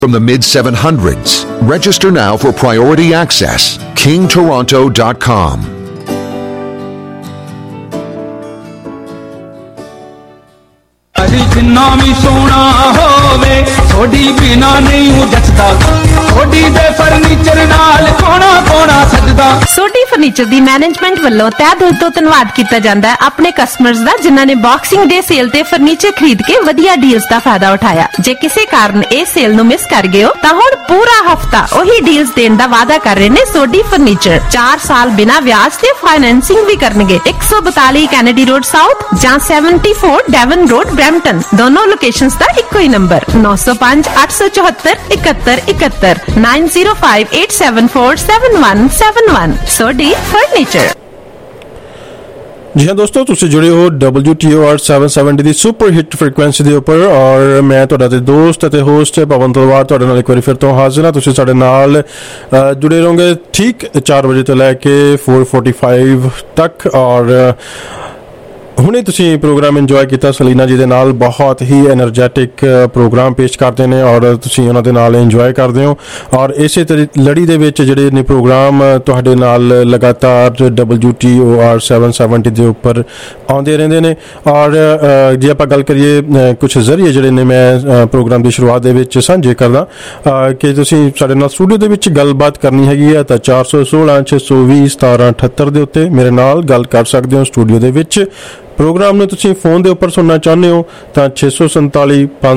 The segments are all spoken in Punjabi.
from the mid-700s. Register now for priority access. KingToronto.com. जिन्ना भी सोना होवे थोड़ी बिना नहीं जचदा थोड़ी दे फर्नीचर नाल कोना कोना सजदा सोडी फर्नीचर दी मैनेजमेंट ਵੱਲੋਂ ਤਹਿ ਦਿਲ ਤੋਂ ਧੰਨਵਾਦ ਕੀਤਾ ਜਾਂਦਾ ਹੈ ਆਪਣੇ ਕਸਟਮਰਸ ਦਾ ਜਿਨ੍ਹਾਂ ਨੇ ਬਾਕਸਿੰਗ ਡੇ ਸੇਲ ਤੇ ਫਰਨੀਚਰ ਖਰੀਦ ਕੇ ਵਧੀਆ ਡੀਲਸ ਦਾ ਫਾਇਦਾ ਉਠਾਇਆ। ਜੇ ਕਿਸੇ ਕਾਰਨ ਇਹ ਸੇਲ ਨੂੰ ਮਿਸ ਕਰ ਗਏ ਹੋ ਤਾਂ ਹੁਣ ਪੂਰਾ ਹਫਤਾ ਉਹੀ ਡੀਲਸ ਦੇਣ ਦਾ ਵਾਅਦਾ ਕਰ ਰਹੇ ਨੇ ਸੋਡੀ ਫਰਨੀਚਰ। 4 ਸਾਲ ਬਿਨਾ ਵਿਆਜ ਤੇ ਫਾਈਨੈਂਸਿੰਗ ਵੀ ਕਰਨਗੇ। 142 ਕੈਨੇਡੀ ਰੋਡ ਸਾਊਥ ਜਾਂ 74 ਡੈਵਨ ਰੋਡ ਬ੍ਰੈਂਪਟਨ ਦੋਨੋਂ ਲੋਕੇਸ਼ਨਸ ਦਾ ਇੱਕੋ ਹੀ ਨੰਬਰ 905 874 71 71 905 874 7171 ਸੋਡੀ ਫਰਨੀਚਰ। जी हाँ दोस्तों, तुसी जुड़े हो WTOR 770 ਦੀ ਸੁਪਰ ਹਿੱਟ ਫ੍ਰੀਕੁਐਂਸੀ ਦੇ ਉੱਪਰ ਔਰ ਮੈਂ ਤੁਹਾਡਾ ਤੇ ਦੋਸਤ ਅਤੇ ਹੋਸਟ ਪਵਨ ਤਲਵਾਰ ਤੁਹਾਡੇ ਨਾਲ ਇੱਕ ਵਾਰੀ ਫਿਰ ਤੋਂ ਹਾਜ਼ਰ ਹਾਂ। ਤੁਸੀਂ ਸਾਡੇ ਨਾਲ ਜੁੜੇ ਰਹੋਗੇ ਠੀਕ 4 ਵਜੇ ਤੋਂ ਲੈ ਕੇ 4:45 ਤੱਕ ਔਰ ਹੁਣੇ ਤੁਸੀਂ ਪ੍ਰੋਗਰਾਮ ਇੰਜੋਏ ਕੀਤਾ ਸਲੀਨਾ ਜੀ ਦੇ ਨਾਲ। ਬਹੁਤ ਹੀ ਐਨਰਜੈਟਿਕ ਪ੍ਰੋਗਰਾਮ ਪੇਸ਼ ਕਰਦੇ ਨੇ ਔਰ ਤੁਸੀਂ ਉਹਨਾਂ ਦੇ ਨਾਲ ਇੰਜੋਏ ਕਰਦੇ ਹੋ ਔਰ ਇਸੇ ਲੜੀ ਦੇ ਵਿੱਚ ਜਿਹੜੇ ਨੇ ਪ੍ਰੋਗਰਾਮ ਤੁਹਾਡੇ ਨਾਲ ਲਗਾਤਾਰ WTOR 770 ਦੇ ਉੱਪਰ ਆਉਂਦੇ ਰਹਿੰਦੇ ਨੇ। ਔਰ ਜੇ ਆਪਾਂ ਗੱਲ ਕਰੀਏ ਕੁਝ ਜ਼ਰੀਏ ਜਿਹੜੇ ਨੇ ਮੈਂ ਪ੍ਰੋਗਰਾਮ ਦੀ ਸ਼ੁਰੂਆਤ ਦੇ ਵਿੱਚ ਸਾਂਝੇ ਕਰਦਾ ਕਿ ਤੁਸੀਂ ਸਾਡੇ ਨਾਲ ਸਟੂਡੀਓ ਦੇ ਵਿੱਚ ਗੱਲਬਾਤ ਕਰਨੀ ਹੈਗੀ ਹੈ ਤਾਂ 416 620 1778 ਦੇ ਉੱਤੇ ਮੇਰੇ ਨਾਲ ਗੱਲ ਕਰ ਸਕਦੇ ਹੋ। ਸਟੂਡੀਓ ਦੇ ਵਿੱਚ ਪ੍ਰੋਗਰਾਮ ਨੂੰ ਤੁਸੀਂ ਫੋਨ ਦੇ ਉੱਪਰ ਸੁਣਨਾ ਚਾਹੁੰਦੇ ਹੋ ਤਾਂ 647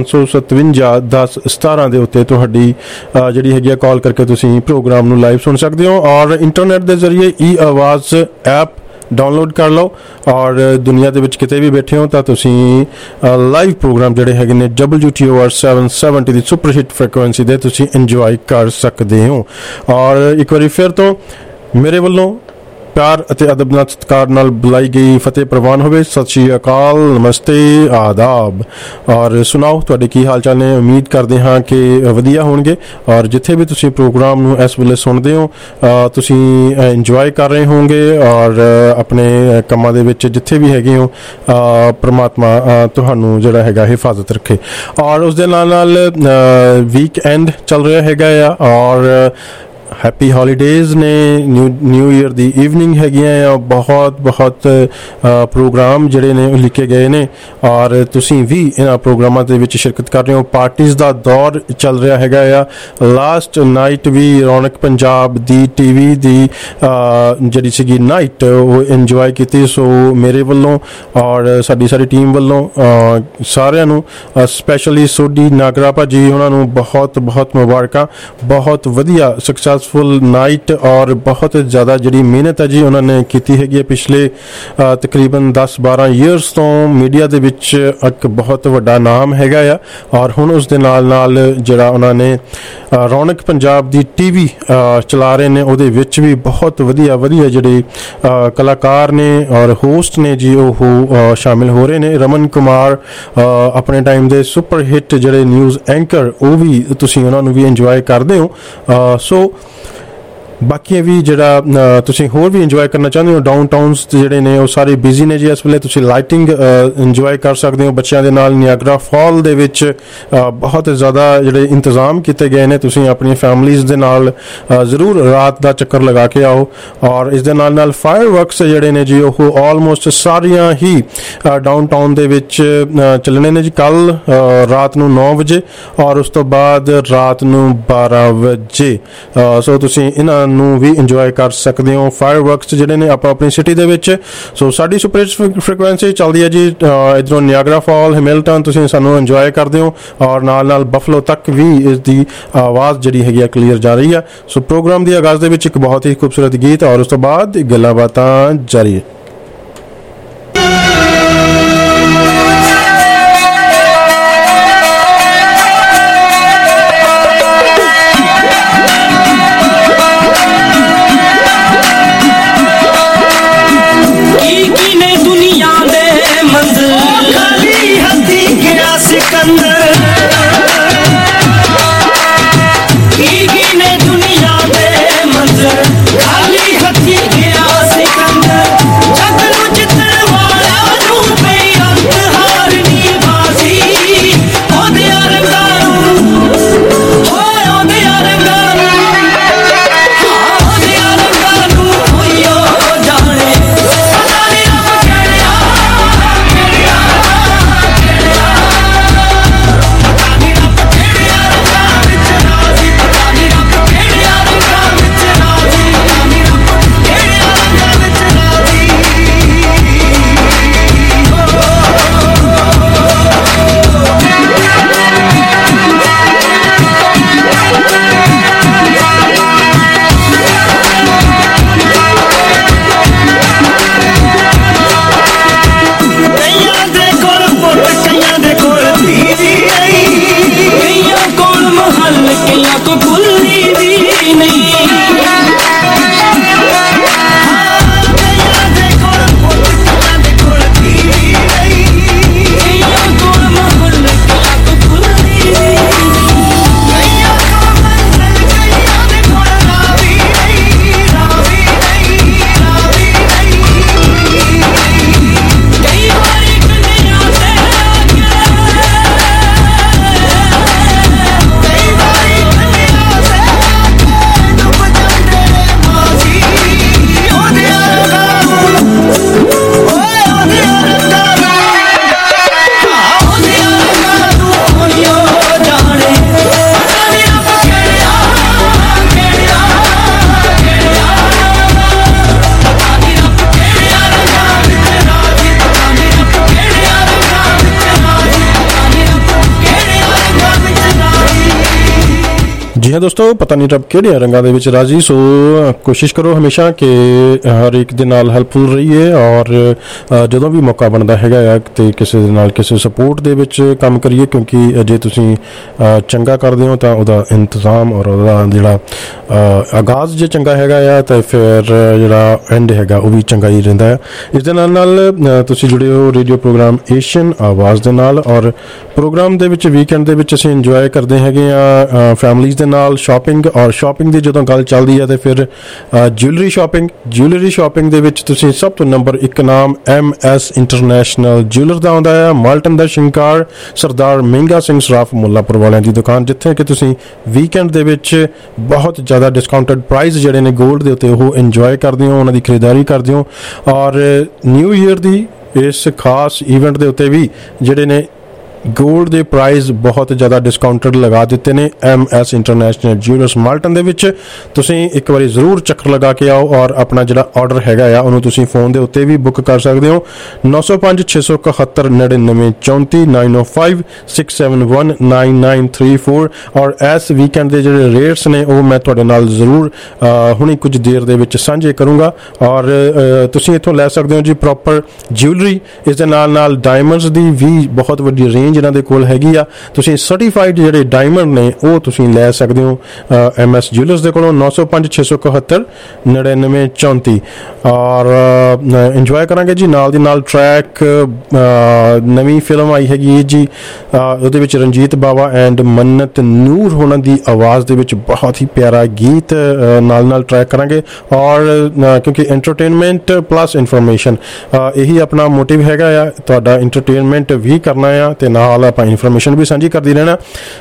557 10 17 ਦੇ ਉੱਤੇ ਤੁਹਾਡੀ ਜਿਹੜੀ ਹੈਗੀ ਆ ਕਾਲ ਕਰਕੇ ਤੁਸੀਂ ਪ੍ਰੋਗਰਾਮ ਨੂੰ ਲਾਈਵ ਸੁਣ ਸਕਦੇ ਹੋ ਔਰ ਇੰਟਰਨੈਟ ਦੇ ਜ਼ਰੀਏ ਆਵਾਜ਼ ਐਪ ਡਾਊਨਲੋਡ ਕਰ ਲਓ ਔਰ ਦੁਨੀਆ ਦੇ ਵਿੱਚ ਕਿਤੇ ਵੀ ਬੈਠੇ ਹੋ ਤਾਂ ਤੁਸੀਂ ਲਾਈਵ ਪ੍ਰੋਗਰਾਮ ਜਿਹੜੇ ਹੈਗੇ ਨੇ WTOR 770 ਦੀ ਸੁਪਰ ਹਿੱਟ ਫ੍ਰੀਕੁਐਂਸੀ ਦੇ ਤੁਸੀਂ ਇੰਜੋਏ ਕਰ ਸਕਦੇ ਹੋ। ਔਰ ਇੱਕ ਵਾਰੀ ਫਿਰ ਤੋਂ ਮੇਰੇ ਵੱਲੋਂ ਪਿਆਰ ਅਤੇ ਅਦਬ ਨਾਲ ਸਤਿਕਾਰ ਨਾਲ ਬੁਲਾਈ ਗਈ ਫਤਿਹ ਪ੍ਰਵਾਨ ਹੋਵੇ। ਸਤਿ ਸ਼੍ਰੀ ਅਕਾਲ, ਨਮਸਤੇ, ਆਦਾਬ ਔਰ ਸੁਣਾਓ ਤੁਹਾਡੇ ਕੀ ਹਾਲ ਚਾਲ ਨੇ। ਉਮੀਦ ਕਰਦੇ ਹਾਂ ਕਿ ਵਧੀਆ ਹੋਣਗੇ ਔਰ ਜਿੱਥੇ ਵੀ ਤੁਸੀਂ ਪ੍ਰੋਗਰਾਮ ਨੂੰ ਇਸ ਵੇਲੇ ਸੁਣਦੇ ਹੋ ਤੁਸੀਂ ਇੰਜੋਏ ਕਰ ਰਹੇ ਹੋਵੋਗੇ ਔਰ ਆਪਣੇ ਕੰਮਾਂ ਦੇ ਵਿੱਚ ਜਿੱਥੇ ਵੀ ਹੈਗੇ ਹੋ ਪਰਮਾਤਮਾ ਤੁਹਾਨੂੰ ਜਿਹੜਾ ਹੈਗਾ ਹਿਫਾਜ਼ਤ ਰੱਖੇ। ਔਰ ਉਸ ਦੇ ਨਾਲ ਨਾਲ ਵੀਕਐਂਡ ਚੱਲ ਰਿਹਾ ਹੈਗਾ ਆ ਔਰ हैप्पी हॉलीडेज़ ने न्यू ईयर दी इवनिंग हैगियां बहुत बहुत प्रोग्राम ਜਿਹੜੇ ਨੇ ਲਿਖੇ ਗਏ ਨੇ ਔਰ ਤੁਸੀਂ ਵੀ ਇਹਨਾਂ ਪ੍ਰੋਗਰਾਮਾਂ ਦੇ ਵਿੱਚ ਸ਼ਿਰਕਤ ਕਰ ਰਹੇ ਹੋ। ਪਾਰਟੀਜ਼ ਦਾ ਦੌਰ ਚੱਲ ਰਿਹਾ ਹੈਗਾ ਆ। ਲਾਸਟ ਨਾਈਟ ਵੀ ਰੌਣਕ ਪੰਜਾਬ ਦੀ TV ਦੀ ਜਿਹੜੀ ਸੀਗੀ ਨਾਈਟ ਉਹ ਇੰਜੋਏ ਕੀਤੀ। ਸੋ ਮੇਰੇ ਵੱਲੋਂ ਔਰ ਸਾਡੀ ਸਾਰੀ ਟੀਮ ਵੱਲੋਂ ਸਾਰਿਆਂ ਨੂੰ ਸਪੈਸ਼ਲੀ ਸੋਢੀ ਨਾਗਰਾ ਭਾਜੀ ਉਹਨਾਂ ਨੂੰ ਬਹੁਤ ਬਹੁਤ ਮੁਬਾਰਕਾਂ। ਬਹੁਤ ਵਧੀਆ ਸਕਸੈਸਫੁਲ ਨਾਈਟ ਔਰ ਬਹੁਤ ਜ਼ਿਆਦਾ ਜਿਹੜੀ ਮਿਹਨਤ ਹੈ ਜੀ ਉਹਨਾਂ ਨੇ ਕੀਤੀ ਹੈਗੀ ਹੈ ਪਿਛਲੇ ਤਕਰੀਬਨ 10-12 ਈਅਰਸ ਤੋਂ ਮੀਡੀਆ ਦੇ ਵਿੱਚ ਇੱਕ ਬਹੁਤ ਵੱਡਾ ਨਾਮ ਹੈਗਾ ਆ ਔਰ ਹੁਣ ਉਸ ਦੇ ਨਾਲ ਨਾਲ ਜਿਹੜਾ ਉਹਨਾਂ ਨੇ ਰੌਣਕ ਪੰਜਾਬ ਦੀ TV ਚਲਾ ਰਹੇ ਨੇ ਉਹਦੇ ਵਿੱਚ ਵੀ ਬਹੁਤ ਵਧੀਆ ਵਧੀਆ ਜਿਹੜੇ ਕਲਾਕਾਰ ਨੇ ਔਰ ਹੋਸਟ ਨੇ ਜੀ ਉਹ ਸ਼ਾਮਿਲ ਹੋ ਰਹੇ ਨੇ। ਰਮਨ ਕੁਮਾਰ ਆਪਣੇ ਟਾਈਮ ਦੇ ਸੁਪਰ ਹਿੱਟ ਜਿਹੜੇ ਨਿਊਜ਼ ਐਂਕਰ ਉਹ ਵੀ ਤੁਸੀਂ ਉਹਨਾਂ ਨੂੰ ਵੀ ਇੰਜੋਏ ਕਰਦੇ ਹੋ। ਸੋ ਬਾਕੀ ਵੀ ਜਿਹੜਾ ਤੁਸੀਂ ਹੋਰ ਵੀ ਇੰਜੋਏ ਕਰਨਾ ਚਾਹੁੰਦੇ ਹੋ ਡਾਊਨ ਟਾਊਨਸ ਜਿਹੜੇ ਨੇ ਉਹ ਸਾਰੇ ਬਿਜ਼ੀ ਨੇ ਜੀ ਇਸ ਵੇਲੇ। ਤੁਸੀਂ ਲਾਈਟਿੰਗ ਇੰਜੋਏ ਕਰ ਸਕਦੇ ਹੋ ਬੱਚਿਆਂ ਦੇ ਨਾਲ। ਨਿਆਗਰਾ ਫਾਲ ਦੇ ਵਿੱਚ ਬਹੁਤ ਜ਼ਿਆਦਾ ਜਿਹੜੇ ਇੰਤਜ਼ਾਮ ਕੀਤੇ ਗਏ ਨੇ। ਤੁਸੀਂ ਆਪਣੀ ਫੈਮਲੀਜ਼ ਦੇ ਨਾਲ ਜ਼ਰੂਰ ਰਾਤ ਦਾ ਚੱਕਰ ਲਗਾ ਕੇ ਆਓ ਔਰ ਇਸ ਦੇ ਨਾਲ ਨਾਲ ਫਾਇਰ ਵਰਕਸ ਜਿਹੜੇ ਨੇ ਜੀ ਉਹ ਆਲਮੋਸਟ ਸਾਰੀਆਂ ਹੀ ਡਾਊਨ ਟਾਊਨ ਦੇ ਵਿੱਚ ਚੱਲਣੇ ਨੇ ਜੀ। ਕੱਲ ਰਾਤ ਨੂੰ 9 ਵਜੇ ਔਰ ਉਸ ਤੋਂ ਬਾਅਦ ਰਾਤ ਨੂੰ 12 ਵਜੇ। ਸੋ ਤੁਸੀਂ ਇਹਨਾਂ ਨੂੰ ਵੀ ਇੰਜੋਏ ਕਰ ਸਕਦੇ ਹੋ ਫਾਇਰ ਵਰਕਸ ਜਿਹੜੇ ਨੇ ਆਪਾਂ ਆਪਣੀ ਸਿਟੀ ਦੇ ਵਿੱਚ। ਸੋ ਸਾਡੀ ਸੁਪਰ ਫ੍ਰੀਕੁਐਂਸੀ ਚੱਲਦੀ ਹੈ ਜੀ ਇੱਧਰੋਂ ਨਿਆਗਰਾ ਫਾਲ ਹੈਮਿਲਟਨ ਤੁਸੀਂ ਸਾਨੂੰ ਇੰਜੋਏ ਕਰਦੇ ਹੋ ਔਰ ਨਾਲ ਨਾਲ ਬਫਲੋ ਤੱਕ ਵੀ ਇਸ ਦੀ ਆਵਾਜ਼ ਜਿਹੜੀ ਹੈਗੀ ਆ ਕਲੀਅਰ ਜਾ ਰਹੀ ਆ। ਸੋ ਪ੍ਰੋਗਰਾਮ ਦੀ ਆਗਾਜ਼ ਦੇ ਵਿੱਚ ਇੱਕ ਬਹੁਤ ਹੀ ਖੂਬਸੂਰਤ ਗੀਤ ਔਰ ਉਸ ਤੋਂ ਬਾਅਦ ਗੱਲਾਂ ਬਾਤਾਂ ਜਾਰੀ ਹੈ। दुनिया में मंजर खाली हथी गया सिकंदर कईयां को भुल्ली दी नहीं जी हाँ दोस्तों, पता नहीं रब किहड़े रंगां दे विच राजी। सो कोशिश करो हमेशा कि हर एक दे नाल हैल्पफुल रहिए और ਜਦੋਂ ਵੀ ਮੌਕਾ ਬਣਦਾ ਹੈਗਾ ਆ ਤੇ ਕਿਸੇ ਦੇ ਨਾਲ ਕਿਸੇ ਸਪੋਰਟ ਦੇ ਵਿੱਚ ਕੰਮ ਕਰੀਏ, ਕਿਉਂਕਿ ਜੇ ਤੁਸੀਂ ਚੰਗਾ ਕਰਦੇ ਹੋ ਤਾਂ ਉਹਦਾ ਇੰਤਜ਼ਾਮ ਔਰ ਉਹਦਾ ਜਿਹੜਾ ਆਗਾਜ਼ ਜੇ ਚੰਗਾ ਹੈਗਾ ਆ ਤਾਂ ਫਿਰ ਜਿਹੜਾ ਐਂਡ ਹੈਗਾ ਉਹ ਵੀ ਚੰਗਾ ਹੀ ਰਹਿੰਦਾ ਹੈ। ਇਸ ਦੇ ਨਾਲ ਤੁਸੀਂ ਜੁੜੇ ਹੋ ਰੇਡੀਓ ਪ੍ਰੋਗਰਾਮ ਏਸ਼ੀਅਨ ਆਵਾਜ਼ ਦੇ ਨਾਲ, ਔਰ ਪ੍ਰੋਗਰਾਮ ਦੇ ਵਿੱਚ ਵੀਕਐਂਡ ਦੇ ਵਿੱਚ ਅਸੀਂ ਇੰਜੋਏ ਕਰਦੇ ਹੈਗੇ ਆ ਫੈਮਲੀਜ਼ ਦੇ ਨਾਲ ਸ਼ਾਪਿੰਗ। ਔਰ ਸ਼ਾਪਿੰਗ ਦੀ ਜਦੋਂ ਗੱਲ ਚੱਲਦੀ ਹੈ ਤੇ ਫਿਰ ਜਿਊਲਰੀ ਸ਼ਾਪਿੰਗ ਦੇ ਵਿੱਚ ਤੁਸੀਂ ਸਭ ਤੋਂ ਨੰਬਰ 1 ਨਾਮ MS ਇੰਟਰਨੈਸ਼ਨਲ ਜਿਊਲਰ ਦਾ ਆਉਂਦਾ ਹੈ। ਮਾਲਟਨ ਦਾ ਸ਼ਿੰਕਾਰ ਸਰਦਾਰ ਮਹਿੰਗਾ ਸਿੰਘ ਸਰਾਫ ਮੁੱਲਾਪੁਰ ਵਾਲਿਆਂ ਦੀ ਦੁਕਾਨ, ਜਿੱਥੇ ਕਿ ਤੁਸੀਂ ਵੀਕਐਂਡ ਦੇ ਵਿੱਚ ਬਹੁਤ ਜ਼ਿਆਦਾ ਡਿਸਕਾਊਂਟਡ ਪ੍ਰਾਈਸ ਜਿਹੜੇ ਨੇ ਗੋਲਡ ਦੇ ਉੱਤੇ ਉਹ ਇੰਜੋਏ ਕਰਦੇ ਹੋ, ਉਹਨਾਂ ਦੀ ਖਰੀਦਦਾਰੀ ਕਰਦੇ ਹੋ। ਔਰ ਨਿਊ ਈਅਰ ਦੀ ਇਸ ਖਾਸ ਈਵੈਂਟ ਦੇ ਉੱਤੇ ਵੀ ਜਿਹੜੇ ਨੇ ਗੋਲਡ ਦੇ ਪ੍ਰਾਈਸ ਬਹੁਤ ਜ਼ਿਆਦਾ ਡਿਸਕਾਊਂਟਡ ਲਗਾ ਦਿੱਤੇ ਨੇ MS ਇੰਟਰਨੈਸ਼ਨਲ ਜਿਊਲਰਸ ਮਾਲਟਨ ਦੇ ਵਿੱਚ। ਤੁਸੀਂ ਇੱਕ ਵਾਰੀ ਜ਼ਰੂਰ ਚੱਕਰ ਲਗਾ ਕੇ ਆਓ ਔਰ ਆਪਣਾ ਜਿਹੜਾ ਆਰਡਰ ਹੈਗਾ ਆ ਉਹਨੂੰ ਤੁਸੀਂ ਫੋਨ ਦੇ ਉੱਤੇ ਵੀ ਬੁੱਕ ਕਰ ਸਕਦੇ ਹੋ। 905 671 9934 905 671 9934। ਔਰ ਇਸ ਵੀਕਐਂਡ ਦੇ ਜਿਹੜੇ ਰੇਟਸ ਨੇ ਉਹ ਮੈਂ ਤੁਹਾਡੇ ਨਾਲ ਜ਼ਰੂਰ ਹੁਣੀ ਕੁਝ ਦੇਰ ਦੇ ਵਿੱਚ ਸਾਂਝੇ ਕਰੂੰਗਾ। ਔਰ ਤੁਸੀਂ ਇੱਥੋਂ ਲੈ ਸਕਦੇ ਹੋ ਜੀ ਪ੍ਰੋਪਰ ਜਿਊਲਰੀ। ਇਸ ਦੇ ਨਾਲ ਡਾਇਮੰਡਸ ਦੀ ਵੀ ਬਹੁਤ ਵੱਡੀ ਰੇਂਜ ਇਹਨਾਂ ਦੇ ਕੋਲ ਹੈਗੀ ਆ। ਤੁਸੀਂ ਸਰਟੀਫਾਈਡ ਜਿਹੜੇ ਡਾਇਮੰਡ ਨੇ ਉਹ ਤੁਸੀਂ ਲੈ ਸਕਦੇ ਹੋ MS ਜਿਊਲਰਸ ਦੇ ਕੋਲੋਂ। 905 671 9934। ਔਰ ਇੰਜੋਏ ਕਰਾਂਗੇ ਜੀ ਨਾਲ ਦੀ ਨਾਲ ਟਰੈਕ। ਨਵੀਂ ਫਿਲਮ ਆਈ ਹੈਗੀ ਜੀ, ਉਹਦੇ ਵਿੱਚ ਰਣਜੀਤ ਬਾਵਾ ਐਂਡ ਮੰਨਤ ਨੂਰ ਹੋਣਾ ਦੀ ਆਵਾਜ਼ ਦੇ ਵਿੱਚ ਬਹੁਤ ਹੀ ਪਿਆਰਾ ਗੀਤ ਨਾਲ ਟਰੈਕ ਕਰਾਂਗੇ। ਔਰ ਕਿਉਂਕਿ ਐਂਟਰਟੇਨਮੈਂਟ ਪਲੱਸ ਇਨਫੋਰਮੇਸ਼ਨ ਇਹੀ ਆਪਣਾ ਮੋਟਿਵ ਹੈਗਾ ਆ, ਤੁਹਾਡਾ ਐਂਟਰਟੇਨਮੈਂਟ ਵੀ ਕਰਨਾ ਆ ਤੇ ਨਾਲ ਆਪਾਂ ਇਨਫੋਰਮੇਸ਼ਨ ਵੀ ਸਾਂਝੀ ਕਰਦੀ ਰਹਿਣਾ।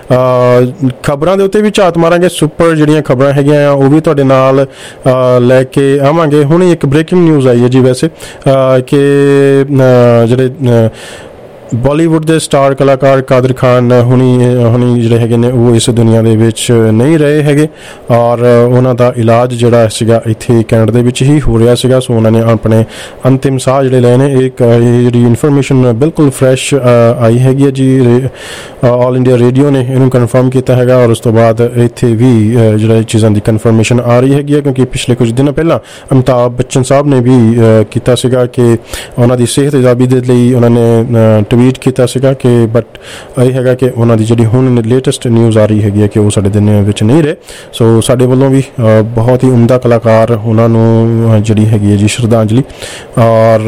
ਖਬਰਾਂ ਦੇ ਉੱਤੇ ਵੀ ਝਾਤ ਮਾਰਾਂਗੇ, ਸੁਪਰ ਜਿਹੜੀਆਂ ਖਬਰਾਂ ਹੈਗੀਆਂ ਆ ਉਹ ਵੀ ਤੁਹਾਡੇ ਨਾਲ ਲੈ ਕੇ ਆਵਾਂਗੇ। ਹੁਣ ਇੱਕ ਬ੍ਰੇਕਿੰਗ ਨਿਊਜ਼ ਆਈ ਹੈ ਜੀ ਵੈਸੇ ਕਿ ਜਿਹੜੇ ਬਾਲੀਵੁੱਡ ਦੇ ਸਟਾਰ ਕਲਾਕਾਰ ਕਾਦਰ ਖਾਨ ਹੁਣੀ ਜਿਹੜੇ ਹੈਗੇ ਨੇ ਉਹ ਇਸ ਦੁਨੀਆ ਦੇ ਵਿੱਚ ਨਹੀਂ ਰਹੇ ਹੈਗੇ। ਔਰ ਉਹਨਾਂ ਦਾ ਇਲਾਜ ਜਿਹੜਾ ਸੀਗਾ ਇੱਥੇ ਕੈਨੇਡਾ ਦੇ ਵਿੱਚ ਹੀ ਹੋ ਰਿਹਾ ਸੀਗਾ। ਸੋ ਉਹਨਾਂ ਨੇ ਆਪਣੇ ਅੰਤਿਮ ਸਾਹ ਜਿਹੜੇ ਲਏ ਨੇ। ਜਿਹੜੀ ਇਨਫੋਰਮੇਸ਼ਨ ਬਿਲਕੁਲ ਫਰੈਸ਼ ਆਈ ਹੈਗੀ ਹੈ ਜੀ, ਆਲ ਇੰਡੀਆ ਰੇਡੀਓ ਨੇ ਇਹਨੂੰ ਕਨਫਰਮ ਕੀਤਾ ਹੈਗਾ। ਔਰ ਉਸ ਤੋਂ ਬਾਅਦ ਇੱਥੇ ਵੀ ਜਿਹੜਾ ਇਹ ਚੀਜ਼ਾਂ ਦੀ ਕਨਫਰਮੇਸ਼ਨ ਆ ਰਹੀ ਹੈਗੀ ਹੈ, ਕਿਉਂਕਿ ਪਿਛਲੇ ਕੁਝ ਦਿਨ ਪਹਿਲਾਂ ਅਮਿਤਾਭ ਬੱਚਨ ਸਾਹਿਬ ਨੇ ਵੀ ਕੀਤਾ ਸੀਗਾ ਕਿ ਉਹਨਾਂ ਦੀ ਸਿਹਤ ਜਾਬੀ ਦੇ ਲਈ ਉਹਨਾਂ ਨੇ ਟਵੀਟ ਕੀਤਾ ਸੀਗਾ ਕਿ ਬਟ ਇਹ ਹੈਗਾ ਕਿ ਉਹਨਾਂ ਦੀ ਜਿਹੜੀ ਹੁਣ ਲੇਟੈਸਟ ਨਿਊਜ਼ ਆ ਰਹੀ ਹੈਗੀ ਹੈ ਕਿ ਉਹ ਸਾਡੇ ਦਿਨ ਵਿੱਚ ਨਹੀਂ ਰਹੇ। ਸੋ ਸਾਡੇ ਵੱਲੋਂ ਵੀ ਬਹੁਤ ਹੀ ਉਮਦਾ ਕਲਾਕਾਰ ਉਹਨਾਂ ਨੂੰ ਜਿਹੜੀ ਹੈਗੀ ਹੈ ਜੀ ਸ਼ਰਧਾਂਜਲੀ। ਔਰ